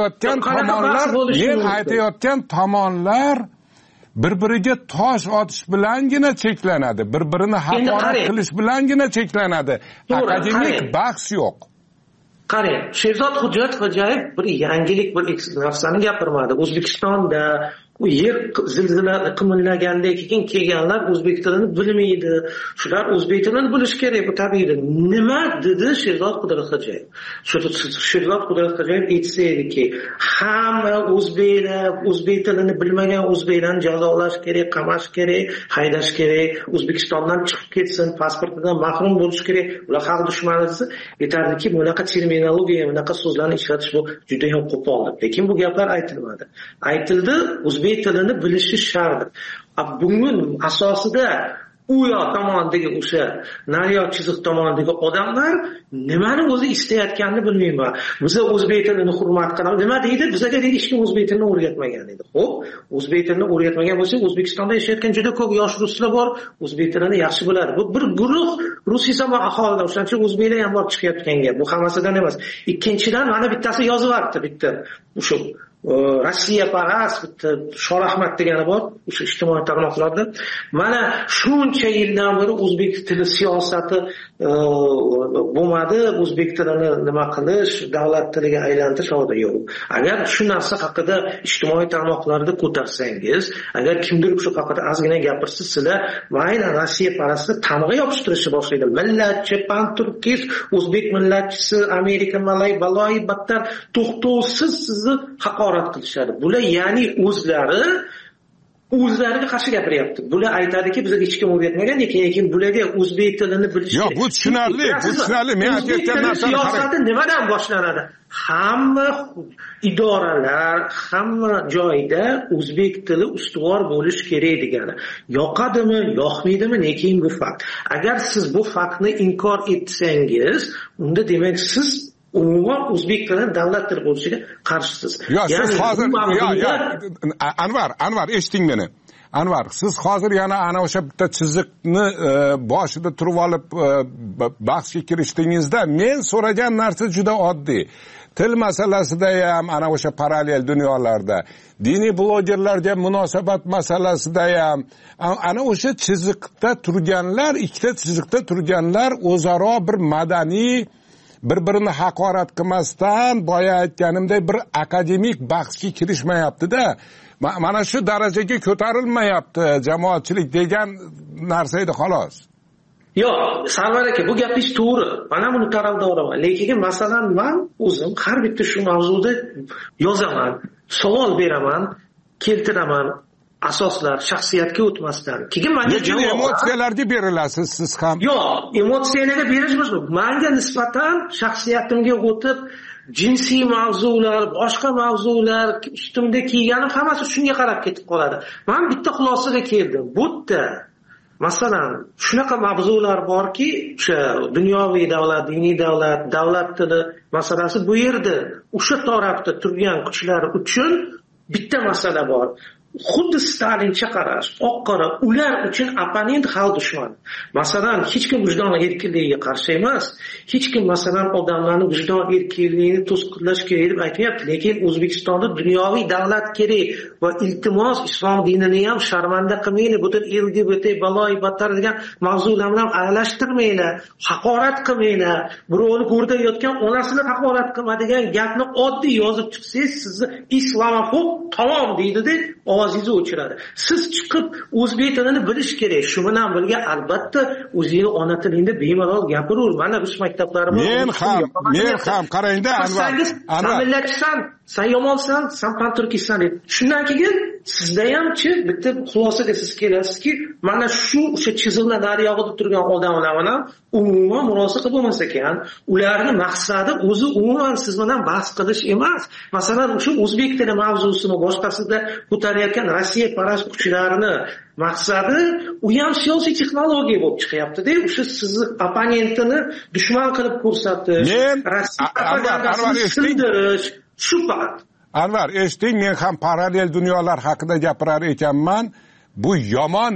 aytayotgan tomonlar bir-biriga tosh otish bilangina cheklanadi, bir-birini haqorat qilish bilangina cheklanadi. Akademik bahs yo'q. Qarang, Sherzod Xo'jayev bir yangilik, bir narsani gapirmadi. O'zbekistonda u yer zilzila qimirlagandan keyin kelganlar o'zbek tilini bilmaydi. Shular o'zbek tilini bilish kerak, bu tabiiy. Nima dedi Sherzod Xo'jayev? Sherzod Xo'jayev aytsa ediki, hamma o'zbek tilini bilmagan o'zbeklarni jazolash kerak, qamash kerak, haydash kerak, O'zbekistondan chiqib ketsin, pasportidan mahrum bo'lish kerak. Ular xalq dushmani desa, aytardiki, bunaqa terminologiya, bunaqa so'zlarni ishlatish bu juda ham qo'pol. Lekin bu gaplar aytilmadi. Aytildi, o'zbek tilini bilishi shart. Bugun asosida u yoq tomondagi o'sha naryoq chiziq tomondagi odamlar nimani o'zi istayotganini bilmayman. Biz o'zbek tilini hurmat qilamiz. Nima deydi? Bizga deydi hech kim o'zbek tilini o'rgatmagan edi. Xo'p, o'zbek tilini o'rgatmagan bo'lsa, O'zbekistonda yashayotgan juda ko'p yosh ruslar bor, o'zbek tilini yaxshi biladi. Bu bir guruh rus isomon aholidan, o'shancha o'zbeklar ham bor chiqayotgan gap. Bu hammasidan emas. Ikkinchidan mana bittasi yozyapti, bitta o'sha Rossiya parast bitta Shorahmat degani bor, o'sha ijtimoiy tarmoqlarda. Mana shuncha yildan beri o'zbek tili siyosati bo'lmadi, o'zbek tilini nima qilish, davlat tiliga aylantirish hozir yo'q. Agar shu narsa haqida ijtimoiy tarmoqlarda ko'tarsangiz, agar kimdir shu haqida ozgina gapirsa, sizlar mayli Rossiya parasti tamg'a yopishtirishni boshlaydi. Millatchi, panturkist, o'zbek millatchisi, Amerika malay baloyi battar to'xtovsiz sizni haqorat qilishadi. Bular ya'ni o'zlariga qarshi gapiryapti. Bular aytadiki, bizga hech kim o'rgatmagan, lekin bularga o'zbek tilini bilish kerak. Yo'q, bu tushunarli. Men aytayotgan narsani siyosati nimadan boshlanadi? Hamma idoralar, hamma joyda o'zbek tili ustuvor bo'lish kerak degani. Yoqadimi, yoqmaydimi, lekin bu fakt. Agar siz bu faktni inkor etsangiz, unda demak siz umuman o'zbek tili davlat tili bo'lishiga qarshisiz. Siz hozir Anvar eshiting meni. Anvar, siz hozir yana ana o'sha bitta chiziqni boshida turib olib bahsga kirishdingizda, men so'ragan narsa juda oddiy. Til masalasida ham, ana o'sha parallel dunyolarda, diniy blogerlarga munosabat masalasida ham, ana o'sha chiziqda turganlar, ikkita chiziqda turganlar o'zaro bir madaniy, bir-birini haqorat qilmasdan, boya aytganimdek bir akademik bahsga kirishmayapti-da. Mana shu darajaga ko'tarilmayapti jamoatchilik degan narsa edi, xolos. Yo'q, Sarvar aka, bu gapingiz to'g'ri. Mana buni tarafdoriman. Lekin masalan, men o'zim har bitta shu mavzuda yozaman, savol beraman, keltiraman. Asoslar shaxsiyatga o'tmasdan. Keyin menga emotsiyalarga berilasiz siz ham. Yo'q, emotsiyalarga berishmiz. Menga nisbatan shaxsiyatimga o'tib jinsiy mavzular, boshqa mavzular, ustimda kiyganim hammasi shunga qarab ketib qoladi. Men bitta xulosaga keldim. Bu yerda masalan, shunaqa mavzular borki, o'sha dunyoviy davlat, diniy davlat, davlat tili masalasi bu yerda o'sha tarafda turgan kuchlar uchun bitta masala bor. Xuddi Stalincha qarash, oq-qora, ular uchun opponent xalq dushmani. Masalan, hech kim vijdon erkinligiga qarshi emas, hech kim masalan odamlarning vijdon erkinligini to'sqinlash kerak deb aytmayapti, lekin O'zbekistonda dunyoviy davlat kerak va iltimos islom dinini ham sharmanda qilmaylik, butun LGBT baloyi battar degan mavzular bilan aralashtirmaylar, haqorat qilmaylar. Birovni ko'rda yotgan onasini haqorat qilma degan gapni oddiy yozib chiqsangiz, sizni islamofob tamom deydi-da. ovozingizni o'chiradi. Siz chiqib o'zbek tilini bilish kerak. Shu bilan birga albatta o'zingiz ona tilingda bemalol gapiravering. Mana rus maktablarimiz men ham qarangda Anvar sen yomonsan, sen panturkiysan deb. Shundan keyin sizda hamchi bitta xulosaga siz kelasizki, mana o'sha chiziqlar nariyog'ida turgan odamlar bilan umuman murosa bo'lmas ekan. Ularning maqsadi o'zi umuman siz bilan bahs qilish emas. Masalan, o'sha o'zbek tili mavzusini boshqasida ko'tarayotgan Rossiya parast kuchlarini maqsadi u ham siyosiy texnologiya bo'lib chiqyapti-da. O'sha sizni opponentini dushman qilib ko'rsatish, Rossiya sindirish, shu faqat. Anvar, eshiting, men ham parallel dunyolar haqida gapirar ekanman. Bu yomon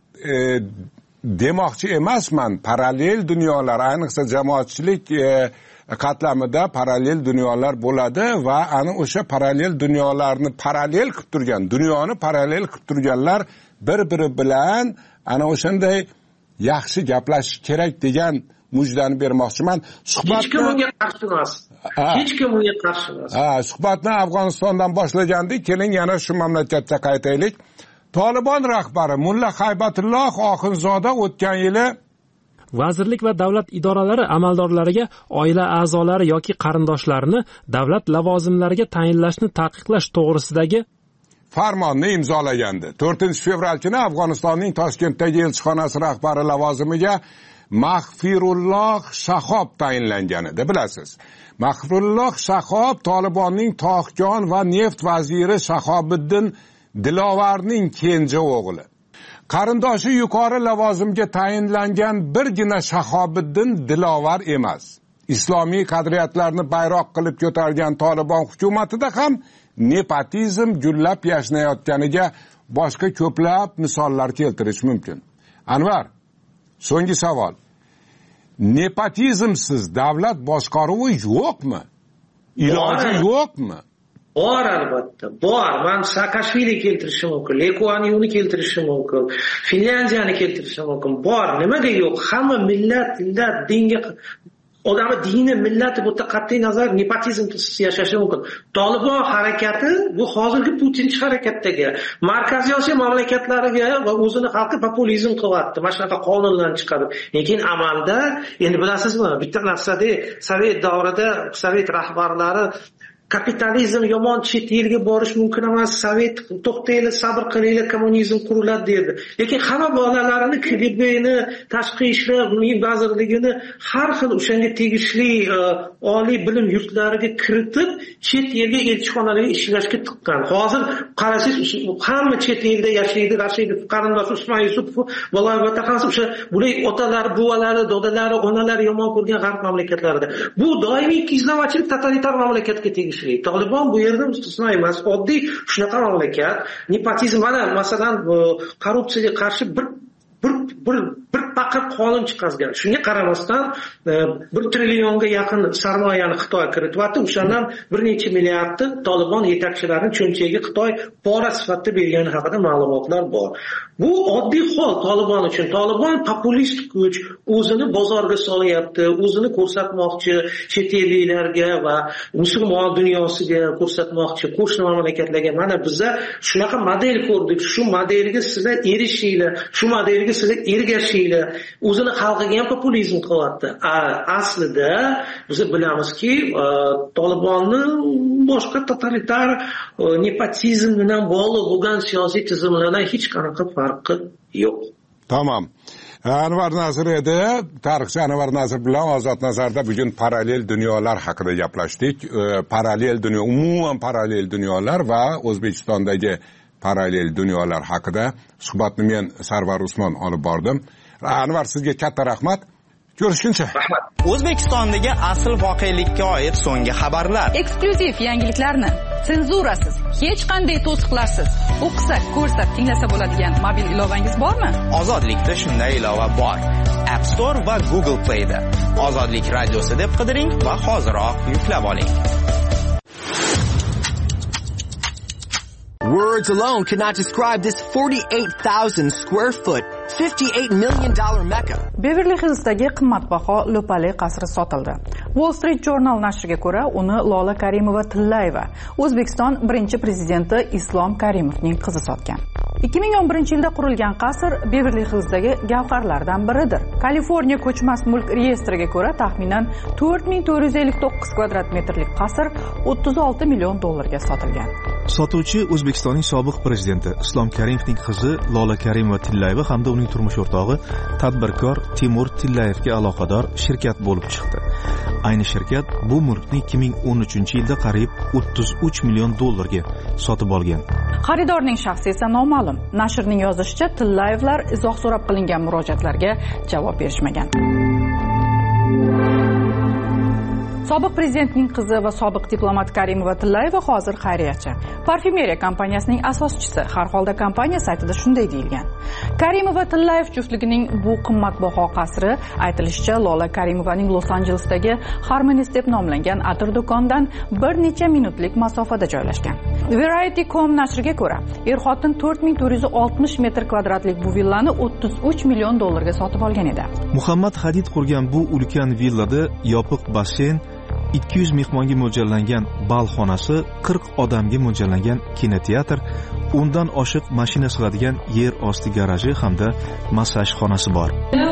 demoqchi emasman. Parallel dunyolar, ayniqsa jamoatchilik qatlamida parallel dunyolar bo'ladi va ana o'sha parallel dunyolarni parallel qilib turgan, dunyoni parallel qilib turganlar bir-biri bilan ana o'shanday yaxshi gaplashish kerak degan mujdani bermoqchiman. Hech kim unga qarshi emas. Hech kim unga qarshi emas. Suhbatni Afg'onistondan boshlagandik. Keling yana shu mamlakatga qaytaylik. Tolibon rahbari Mulla Haybatulloh Oxunzoda o'tgan yili vazirlik va davlat idoralari amaldorlariga oila a'zolari yoki qarindoshlarini davlat lavozimlariga tayinlashni taqiqlash to'g'risidagi farmonni imzolagandi. 4-fevral kuni Afg'onistonning Toshkentdagi elchixonasi rahbari lavozimiga Mahfirulloh Shahob tayinlangan edi, bilasiz. Mahfirulloh Shahob Tolibonning Tohjon va neft vaziri Shahobiddin Dilovarning kenja o'g'li. Qarindoshi yuqori lavozimga tayinlangan birgina Shahobiddin Dilovar emas. Islomiy qadriyatlarni bayroq qilib ko'targan Tolibon hukumatida ham nepotizm gullab yashnayotganiga boshqa ko'plab misollar keltirish mumkin. Anvar, so'nggi savol. Nepotizmsiz davlat boshqaruvi yo'qmi? Iloji yo'qmi? Bor, albatta, bor. Men Saakashvili keltirishim mumkin, Lekuaniyuni keltirishim mumkin, Finlyandiyani keltirishim mumkin. Bor, nimaga yo'q? Hamma millat, dinga odamni dini, millati bu yerda qat'iy nazar nepotizmsiz yashashi mumkin. Tolibon harakati bu hozirgi Putinchi harakatdagi Markaziy Osiyo mamlakatlariga va o'zini xalqi populizm qilyapti. Mana shunaqa qonunlarni chiqarib. Lekin amalda endi bilasizmi, bitta narsada Sovet davrida Sovet rahbarlari kapitalizm yomon, chet elga borish mumkin emas, Sovet to'xtaylik, sabr qilinglar, kommunizm quriladi dedi. Lekin hamma bolalarini KGBni, tashqi ishlar vazirligini har xil o'shanga tegishli oliy bilim yurtlariga kiritib, chet elga elchixonalarga ishlashga tiqqan. Hozir qarasangiz, hamma chet elda yashaydi, qarindosh Usmon Yusupov viloyatda ham o'sha bular otalari, buvalari, dodalari, onalari yomon ko'rgan g'arb mamlakatlarida. Bu doimiy ikkilamchilik totalitar mamlakatga tegishli. Tolibon bu yerda istisno emas. Oddiy shunaqa mamlakat. Nepotizm, mana masalan korrupsiyaga qarshi bir paqir qonun chiqargan. Shunga qaramasdan 1 trillionga yaqin sarmoyani Xitoy kirityapti. O'shandan bir necha milliardni Tolibon yetakchilarining cho'nchagiga Xitoy pora sifatida bergani haqida ma'lumotlar bor. Bu oddiy hol Tolibon uchun. Tolibon populist kuch, o'zini bozorga solyapti, o'zini ko'rsatmoqchi chet elliklarga va musulmon dunyosiga ko'rsatmoqchi, qo'shni mamlakatlarga. Mana biza shunaqa model ko'rdik. Shu modelga sizlar erishinglar, shu modelga sizlar ergashinglar. O'zini xalqiga ham populizm qilyapti. Aslida biz bilamizki, Tolibonni boshqa totalitar nepotizm bilan bog'liq bo'lgan siyosiy tizimlardan hech qanaqa farqi yo'q. Tamam. Anvar Nazir edi. Tarixchi Anvar Nazir bilan Ozod Nazarda bugun parallel dunyolar haqida gaplashdik. Parallel dunyo, umuman parallel dunyolar va O'zbekistondagi parallel dunyolar haqida suhbatni men Sarvar Usmon olib bordim. Anvar, sizga katta rahmat. Ko'rishguncha. O'zbekistondagi asl voqelikka oid so'nggi xabarlar. Eksklyuziv yangiliklarni senzurasiz, hech qanday to'siqlarsiz o'qisa, ko'rsa, tinglasa bo'ladigan mobil ilovangiz bormi? Ozodlikda shunday ilova bor. App Store va Google Play da. Ozodlik radiosi deb qidiring va hoziroq yuklab oling. Words alone cannot describe this 48,000 square foot, $58 million Mecca. Beverly Hillsdagi qimmatbaho Lo'pali qasri sotildi. Wall Street Journal nashriga ko'ra, uni Lola Karimova-Tillayeva, O'zbekiston birinchi prezidenti Islom Karimovning qizi sotgan. 2011-yilda qurilgan qasr Beverly Hillsdagi gavharlardan biridir. Kaliforniya ko'chmas mulk reyestriga ko'ra, taxminan 4459 kvadrat metrlik qasr $36 million ga sotilgan. Sotuvchi O'zbekistonning sobiq prezidenti Islom Karimovning qizi Lola Karimova-Tillayeva hamda uning turmush o'rtog'i tadbirkor Timur Tillayevga aloqador shirkat bo'lib chiqdi. Ayni shirkat bu mulkni 2013-yilda qariyb $33 million ga sotib olgan. Xaridorning shaxsi esa noma'lum. Nashrning yozishicha, Tillayevlar izoh so'rab qilingan murojaatlarga javob berishmagan. Sobiq prezidentning qizi va sobiq diplomat Karimova-Tillayeva hozir xayriyachi. Parfyumeriya kompaniyasining asoschisi. Har holda kompaniya saytida shunday deyilgan. Karimova-Tillayev juftligining bu qimmatbaho qasri aytilishicha Lola Karimovaning Los-Anjelesdagi Harmony deb nomlangan atir do'kondan bir necha minutlik masofada joylashgan. Variety.com nashriga ko'ra, er-xotin 4460 metr kvadratlik bu villani $33 million ga sotib olgan edi. Muhammad Hadid qurgan bu ulkan villada yopiq basseyn, 200 mehmonga mo'ljallangan bal xonasi, 40 odamga mo'ljallangan kinoteatr, undan oshiq mashina sig'adigan yer osti garaji hamda massaj xonasi bor.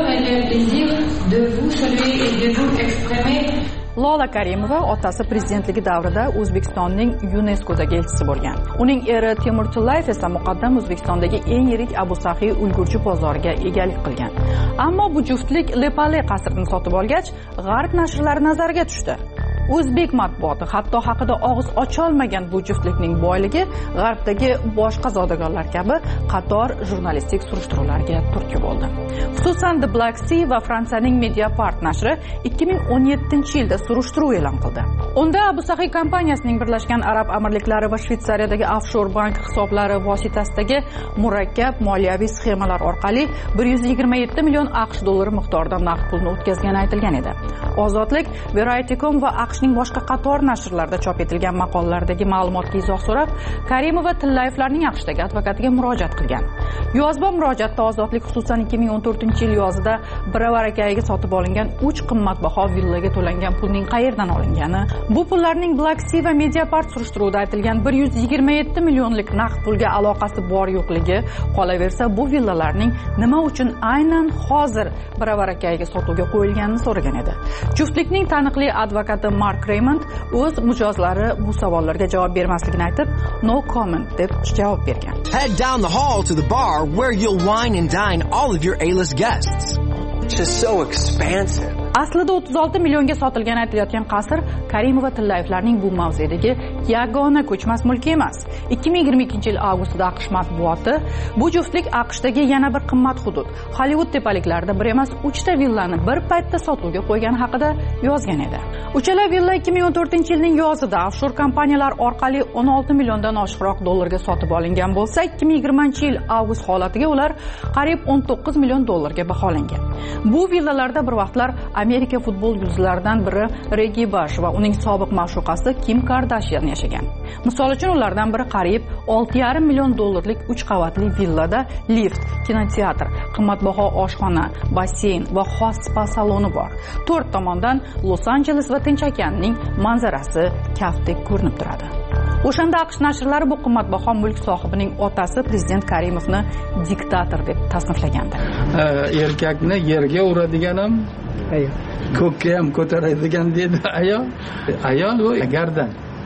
Lola Karimova otasi prezidentligi davrida O'zbekistonning UNESCO'dagi elchisi bo'lgan. Uning eri Timur Tillayev esa muqaddam O'zbekistondagi eng yirik Abu Sahiy ulgurji bozoriga egalik qilgan. Ammo bu juftlik Lo'pali qasrini sotib olgach, g'arb nashrlari nazariga tushdi. O'zbek matbuoti hatto haqida og'iz ocholmagan bu juftlikning boyligi g'arbdagi boshqa zodagonlar kabi qator jurnalistik surishtiruvlarga turtki bo'ldi. Xususan The Black Sea va Fransiyaning Mediapart nashri 2017-yilda surishtiruv e'lon qildi. Unda Abu Sahiy kompaniyasining Birlashgan Arab Amirliklari va Shvetsariyadagi offshore bank hisoblari vositasidagi murakkab moliyaviy sxemalar orqali 127 million AQSh dollari miqdorida naqd pulni o'tkazgani aytilgan edi. Ozodlik, Variety.com va AQShning boshqa qator nashrlarda chop etilgan maqolalardagi ma'lumotga izoh so'rab, Karimova-Tillayevlarning AQShdagi advokatiga murojaat qilgan. Yozma murojaatda Ozodlik xususan 2014-yil yozida Biravarakayiga sotib olingan 3 qimmatbaho villaga to'langan pulning qayerdan olingani, bu pullarning Black Sea va Mediapart surishtiruvida aytilgan 127 millionlik naqd pulga aloqasi bor-yo'qligi, qolaversa bu villalarning nima uchun aynan hozir Biravarakayiga sotuvga qo'yilganini so'ragan edi. Juftlikning taniqli advokati Mark Raymond o'z mijozlari bu savollarga javob bermasligini aytib, no comment deb javob bergan. Head down the hall to the bar where you'll wine and dine all of your A-list guests. Just so expansive. Aslida 36 millionga sotilgan aytilayotgan qasr Karimova-Tillayevlarning bu mavzedagi yagona ko'chmas mulki emas. 2022-yil avgustida AQSh matbuoti bu juftlik AQShdagi yana bir qimmat hudud Hollywood tepaliklarida bir emas 3 ta villani bir paytda sotuvga qo'ygani haqida yozgan edi. Uchala villa 2014-yilning yozida offshore kompaniyalar orqali 16 milliondan oshiqroq dollarga sotib olingan bo'lsa, 2020-yil avgust holatiga ular qariyb 19 million dollarga baholangan. Bu villalarda bir vaqtlar Amerika futbol yulduzlaridan biri Regi Bush va uning sobiq ma'shuqasi Kim Kardashian yashagan. Misol uchun ulardan biri qariyb 6,5 million dollarlik 3 qavatli villada lift, kinoteatr, qimmatbaho oshxona, basseyn va xos spa saloni bor. 4 tomondan Los-Anjeles va Tinch okeanining manzarasi kaftdek ko'rinib turadi. O'shanda AQSh nashrlari bu qimmatbaho mulk sohibining otasi prezident Karimovni diktator deb tasniflagandi. Erkakni yerga uradiganim, ko'kka ham ko'taradigan dedi ayol. Ayol u gardan.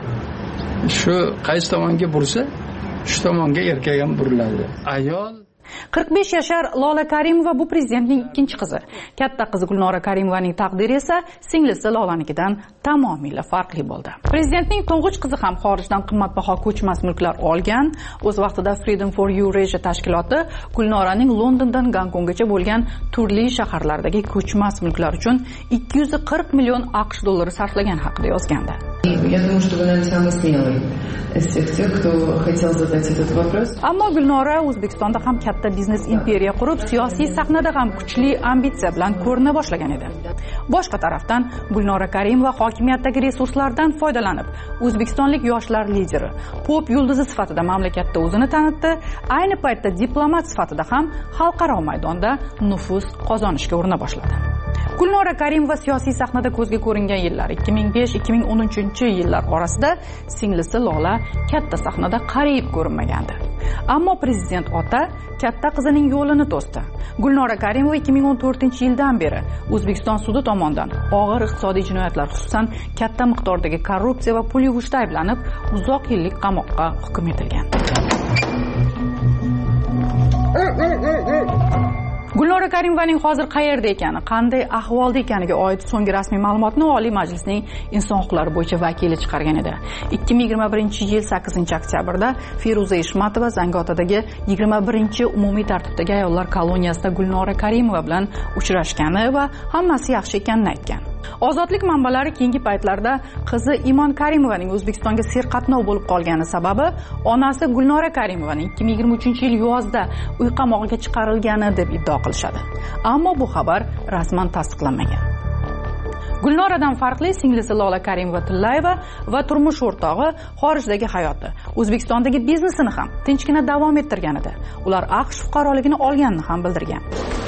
Shu qaysi tomonga bursa, shu tomonga erkak ham buriladi. Ayol 45 yashar Lola Karimova bu prezidentning ikkinchi qizi. Katta qizi Gulnora Karimovaning taqdiri esa singlisi Lolanikidan tamomila farqli bo'ldi. Prezidentning to'ng'ich qizi ham xorijdan qimmatbaho ko'chmas mulklar olgan. O'z vaqtida Freedom for Eurasia tashkiloti Gulnoraning Londondan Gonkonggacha bo'lgan turli shaharlardagi ko'chmas mulklar uchun 240 million AQSh dollari sarflagan haqida yozgandi. Я думаю, что вы, наверное, самый смелый из всех тех, кто хотел задать этот вопрос. Ammo Gulnora O'zbekistonda ham katta biznes imperiya qurib, siyosiy sahnada ham kuchli ambitsiya bilan ko'rina boshlagan edi. Boshqa tarafdan Gulnora Karimova hokimiyatdagi resurslardan foydalanib, o'zbekistonlik yoshlar lideri, pop yulduzi sifatida mamlakatda o'zini tanitdi, ayni paytda diplomat sifatida ham xalqaro maydonda nufuz qozonishga urina boshladi. Gulnora Karimova siyosiy sahnada ko'zga ko'ringan yillar 2005-2013-yillar orasida singlisi Lola katta sahnada qariyib ko'rinmagandi. Ammo prezident ota katta qizining yo'lini to'sdi. Gulnora Karimova 2014-yildan beri O'zbekiston sudi tomonidan og'ir iqtisodiy jinoyatlar, xususan katta miqdordagi korrupsiya va pul yuvishda ayblanib, uzoq yillik qamoqqa hukm etilgan. Gulnora Karimovaning hozir qayerda ekani, qanday ahvolda ekaniga oid so'nggi rasmiy ma'lumotni Oliy Majlisning Inson huquqlari bo'yicha vakili chiqargan edi. 2021-yil 8-oktyabrda Feruza Eshmatova Zangiotadagi 21-umumiy tartibdagi ayollar koloniyasida Gulnora Karimova bilan uchrashgani va hammasi yaxshi ekanini aytgan. Ozodlik manbalari keyingi paytlarda qizi Imon Karimovaning O'zbekistonga serqatnov bo'lib qolgani sababi onasi Gulnora Karimovaning 2023-yil yozda uy qamog'iga chiqarilgani deb iddao qilishadi. Ammo bu xabar rasman tasdiqlanmagan. Gulnoradan farqli singlisi Lola Karimova-Tillayeva va turmush o'rtog'i xorijdagi hayoti, O'zbekistondagi biznesini ham tinchgina davom ettirgan edi. Ular AQSh fuqaroligini olganini ham bildirgan.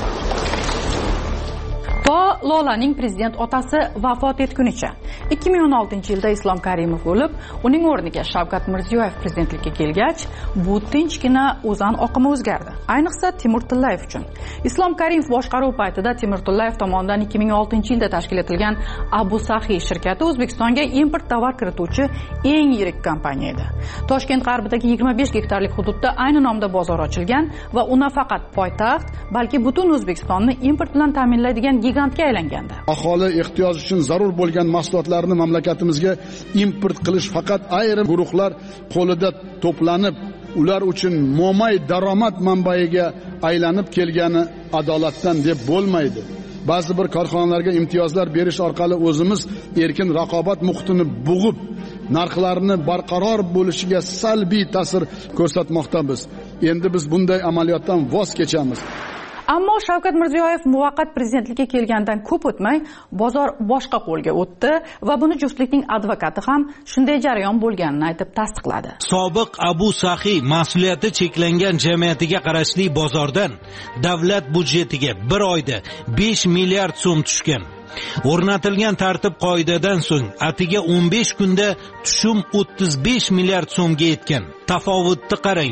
To Lolaning prezident otasi vafot etgunicha 2016-yilda Islom Karimov bo'lib, uning o'rniga Shavkat Mirziyoyev prezidentlikka kelgach, bu tinchgina o'zan oqimi o'zgardi. Ayniqsa Timur Tillayev uchun. Islom Karimov boshqaruv paytida Timur Tillayev tomonidan 2006-yilda tashkil etilgan Abu Sahi shirkati O'zbekistonga import tovar kirituvchi eng yirik kompaniya edi. Toshkent g'arbidagi 25 gektarlik hududda ayni nomda bozor ochilgan va uni faqat poytaxt, balki butun O'zbekistonni import bilan ta'minlaydigan gigantga aylangandi. Aholi ehtiyoji uchun zarur bo'lgan mahsulotlarni mamlakatimizga import qilish faqat ayrim guruhlar qo'lida to'planib, ular uchun mo'may daromad manbaiga aylanib kelgani adolatdan deb bo'lmaydi. Ba'zi bir korxonalarga imtiyozlar berish orqali o'zimiz erkin raqobat muhitini bug'ib, narxlarni barqaror bo'lishiga salbiy ta'sir ko'rsatmoqdamiz. Endi biz bunday amaliyotdan voz kechamiz. Ammo Shavkat Mirziyoyev muvaqqat prezidentlikka kelgandan ko'p o'tmay bozor boshqa qo'lga o'tdi va buni juftlikning advokati ham shunday jarayon bo'lganini aytib tasdiqladi. Sobiq Abu Sahi mas'uliyati cheklangan jamiyatiga qarashli bozordan davlat budjetiga bir oyda 5 milliard so'm tushgan. O'rnatilgan tartib qoidadan so'ng atiga 15 kunda tushum 35 milliard so'mga yetgan. Tafovutni qarang.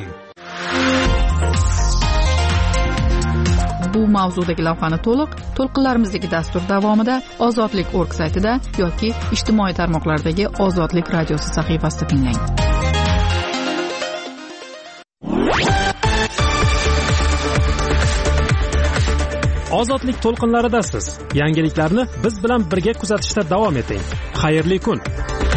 Bu mavzudagi lavhani to'lqinlarimizdagi dastur davomida Ozodlik.org saytida yoki ijtimoiy tarmoqlardagi Ozodlik radiosi sahifasida tinglang. Ozodlik to'lqinlaridasiz. Yangiliklarni biz bilan birga kuzatishda davom eting. Xayrli kun.